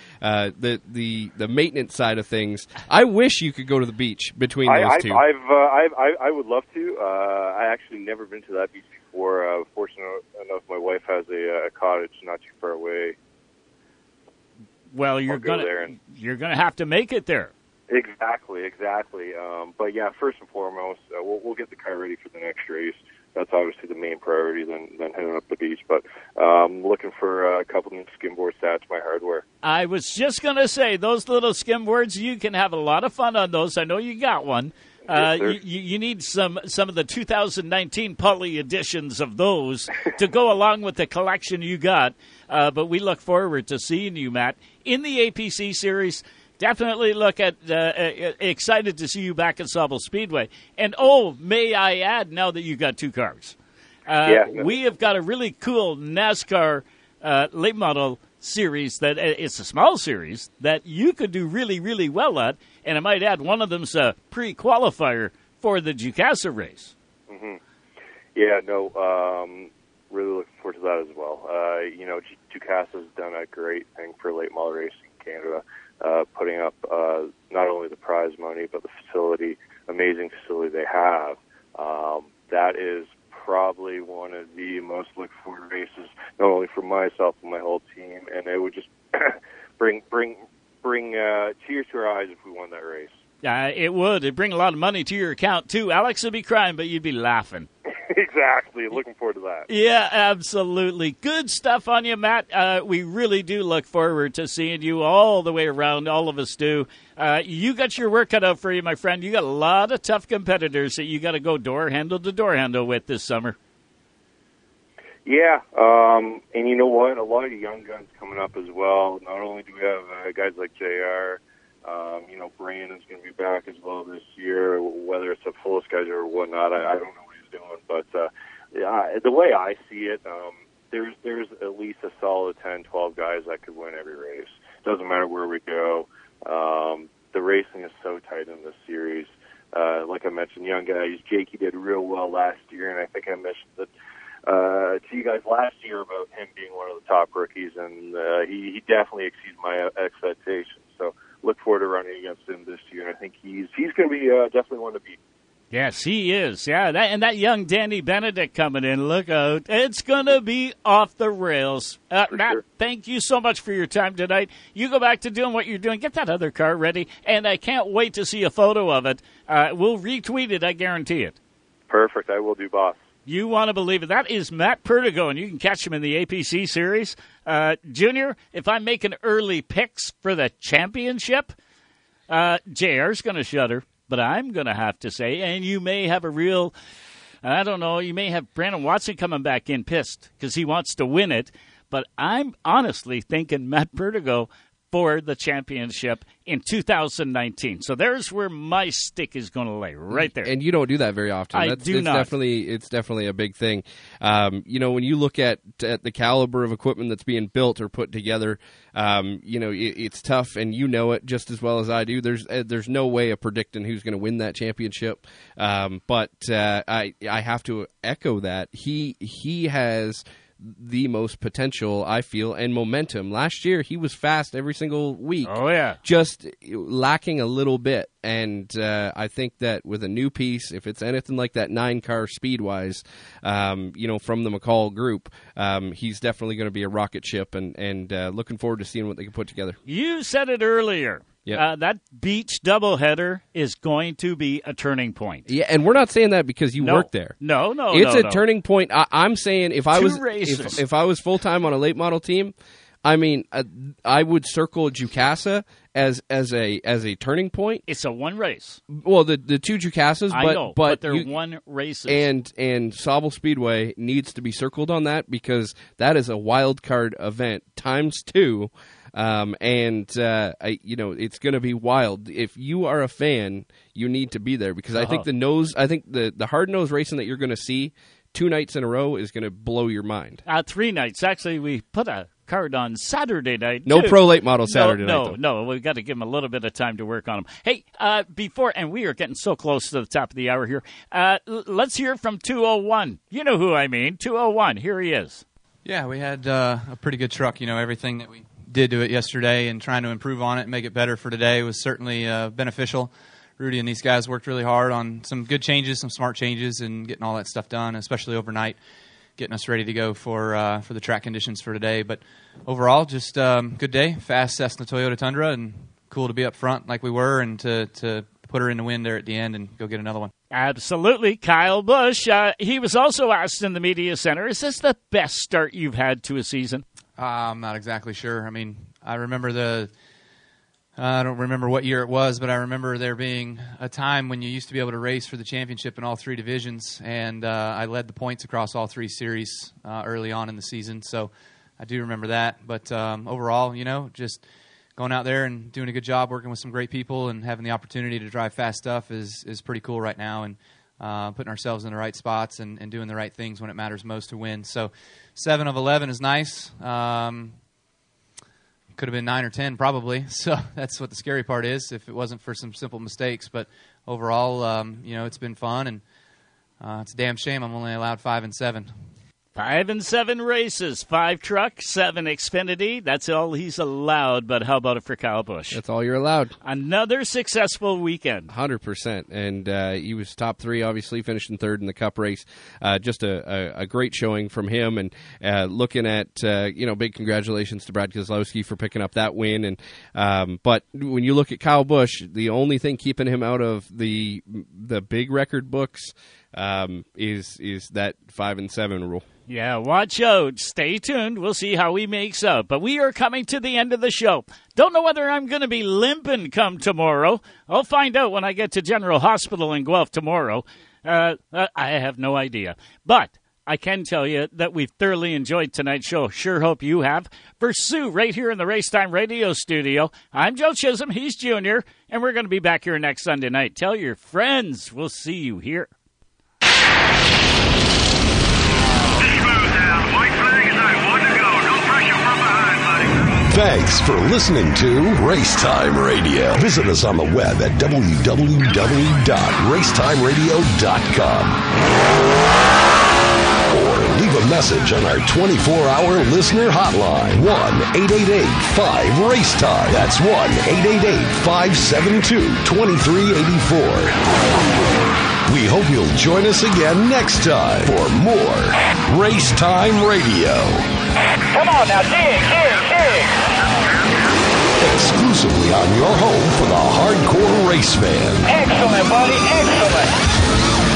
Speaker 4: the maintenance side of things. I wish you could go to the beach between those two.
Speaker 27: I would love to. I actually never been to that beach before. Fortunate enough, my wife has a cottage not too far away.
Speaker 3: Well, you're gonna have to make it there.
Speaker 27: Exactly. But yeah, first and foremost, we'll get the car ready for the next race. That's obviously the main priority than heading up the beach. But looking for a couple new skimboards to add to my hardware.
Speaker 3: I was just gonna say, those little skimboards, you can have a lot of fun on those. I know you got one.
Speaker 27: Yes,
Speaker 3: you need some of the 2019 Poly editions of those to go along with the collection you got. But we look forward to seeing you, Matt, in the APC series. Definitely excited to see you back at Sauble Speedway. And, may I add, now that you've got 2 cars, we have got a really cool NASCAR late model series that it's a small series that you could do really, really well at. And I might add, one of them's a pre-qualifier for the Ducasa race.
Speaker 27: Mm-hmm. Yeah, really looking forward to that as well. Ducasa's done a great thing for late model racing in Canada, putting up not only the prize money, but the facility, amazing facility they have. That is probably one of the most looked forward races, not only for myself but my whole team, and it would just bring tears to our eyes if we won that race.
Speaker 3: It would. It'd bring a lot of money to your account, too. Alex would be crying, but you'd be laughing.
Speaker 27: Exactly. Looking forward to that.
Speaker 3: Yeah, absolutely. Good stuff on you, Matt. We really do look forward to seeing you all the way around. All of us do. You got your work cut out for you, my friend. You got a lot of tough competitors that you got to go door handle to door handle with this summer.
Speaker 27: Yeah, and you know what? A lot of young guns coming up as well. Not only do we have guys like JR, Brandon's going to be back as well this year, whether it's a full schedule or whatnot. I don't know what he's doing, but the way I see it, there's at least a solid 10, 12 guys that could win every race. Doesn't matter where we go. The racing is so tight in this series. Like I mentioned, young guys. Jakey did real well last year, and I think I mentioned that to you guys last year about him being one of the top rookies, and he definitely exceeds my expectations. So look forward to running against him this year, and I think he's going to be definitely one to beat.
Speaker 3: Yes, he is. Yeah, that young Danny Benedict coming in. Look out. It's going to be off the rails. Matt, sure. Thank you so much for your time tonight. You go back to doing what you're doing. Get that other car ready, and I can't wait to see a photo of it. We'll retweet it, I guarantee it.
Speaker 27: Perfect. I will do, boss.
Speaker 3: You want to believe it. That is Matt Perdigo, and you can catch him in the APC series. Junior, if I'm making early picks for the championship, JR's going to shudder. But I'm going to have to say, and you may have I don't know, you may have Brandon Watson coming back in pissed because he wants to win it. But I'm honestly thinking Matt Perdigo for the championship in 2019. So there's where my stick is going to lay, right there.
Speaker 4: And you don't do that very often.
Speaker 3: I do not.
Speaker 4: It's definitely a big thing. When you look at the caliber of equipment that's being built or put together, it's tough, and you know it just as well as I do. There's no way of predicting who's going to win that championship. But I have to echo that. He has the most potential, I feel, and momentum. Last year, he was fast every single week.
Speaker 3: Oh, yeah.
Speaker 4: Just lacking a little bit. And I think that with a new piece, if it's anything like that 9-car speed-wise, from the McCall group, he's definitely going to be a rocket ship, and looking forward to seeing what they can put together.
Speaker 3: You said it earlier. Yep. That beach doubleheader is going to be a turning point.
Speaker 4: Yeah, and we're not saying that because you work there.
Speaker 3: No,
Speaker 4: it's a turning point. I'm saying if I was full time on a late model team, I mean, I would circle Jukasa as a turning point.
Speaker 3: It's a one race.
Speaker 4: Well, the two Jukasas,
Speaker 3: but they're one races.
Speaker 4: And Sauble Speedway needs to be circled on that because that is a wild card event times 2. It's going to be wild. If you are a fan, you need to be there because I think the hard nose racing that you're going to see 2 nights in a row is going to blow your mind.
Speaker 3: 3 nights. Actually, we put a card on Saturday night.
Speaker 4: No pro late model Saturday night.
Speaker 3: No, we've got to give them a little bit of time to work on them. Hey, and we are getting so close to the top of the hour here. Let's hear from 201. You know who I mean. 201. Here he is.
Speaker 6: Yeah, we had a pretty good truck. Everything that we did to it yesterday and trying to improve on it and make it better for today was certainly beneficial. Rudy and these guys worked really hard on some good changes, some smart changes, and getting all that stuff done, especially overnight, getting us ready to go for the track conditions for today. But overall, just good day, fast Cessna Toyota Tundra, and cool to be up front like we were and to put her in the wind there at the end and go get another one.
Speaker 3: Absolutely. Kyle Busch, he was also asked in the media center, is this the best start you've had to a season?
Speaker 6: I'm not exactly sure. I mean, I remember I don't remember what year it was, but I remember there being a time when you used to be able to race for the championship in all 3 divisions, and I led the points across all 3 series early on in the season, so I do remember that. But overall, just going out there and doing a good job, working with some great people, and having the opportunity to drive fast stuff is pretty cool right now, and putting ourselves in the right spots and doing the right things when it matters most to win. So 7 of 11 is nice. Could have been 9 or 10 probably. So that's what the scary part is if it wasn't for some simple mistakes. But overall, it's been fun, and it's a damn shame I'm only allowed 5 and 7.
Speaker 3: 5 and 7 races, 5 truck, 7 Xfinity. That's all he's allowed, but how about it for Kyle Busch?
Speaker 4: That's all you're allowed.
Speaker 3: Another successful weekend.
Speaker 4: 100%. And he was top 3, obviously, finishing 3rd in the Cup race. Just a great showing from him. And looking at, big congratulations to Brad Keselowski for picking up that win. And but when you look at Kyle Busch, the only thing keeping him out of the big record books is that 5 and 7 rule.
Speaker 3: Yeah, watch out. Stay tuned. We'll see how he makes out. But we are coming to the end of the show. Don't know whether I'm going to be limping come tomorrow. I'll find out when I get to General Hospital in Guelph tomorrow. I have no idea. But I can tell you that we've thoroughly enjoyed tonight's show. Sure hope you have. For Sue, right here in the Racetime Radio studio, I'm Joe Chisholm. He's Junior. And we're going to be back here next Sunday night. Tell your friends. We'll see you here.
Speaker 2: White flag is
Speaker 13: Thanks for listening to Racetime Radio. Visit us on the web at www.racetimeradio.com. Or leave a message on our 24-hour listener hotline, 1-888-5-RACETIME. That's 1-888-572-2384. We hope you'll join us again next time for more Racetime Radio.
Speaker 2: Come on now, dig.
Speaker 13: Exclusively on your home for the hardcore race fan.
Speaker 2: Excellent, buddy, excellent.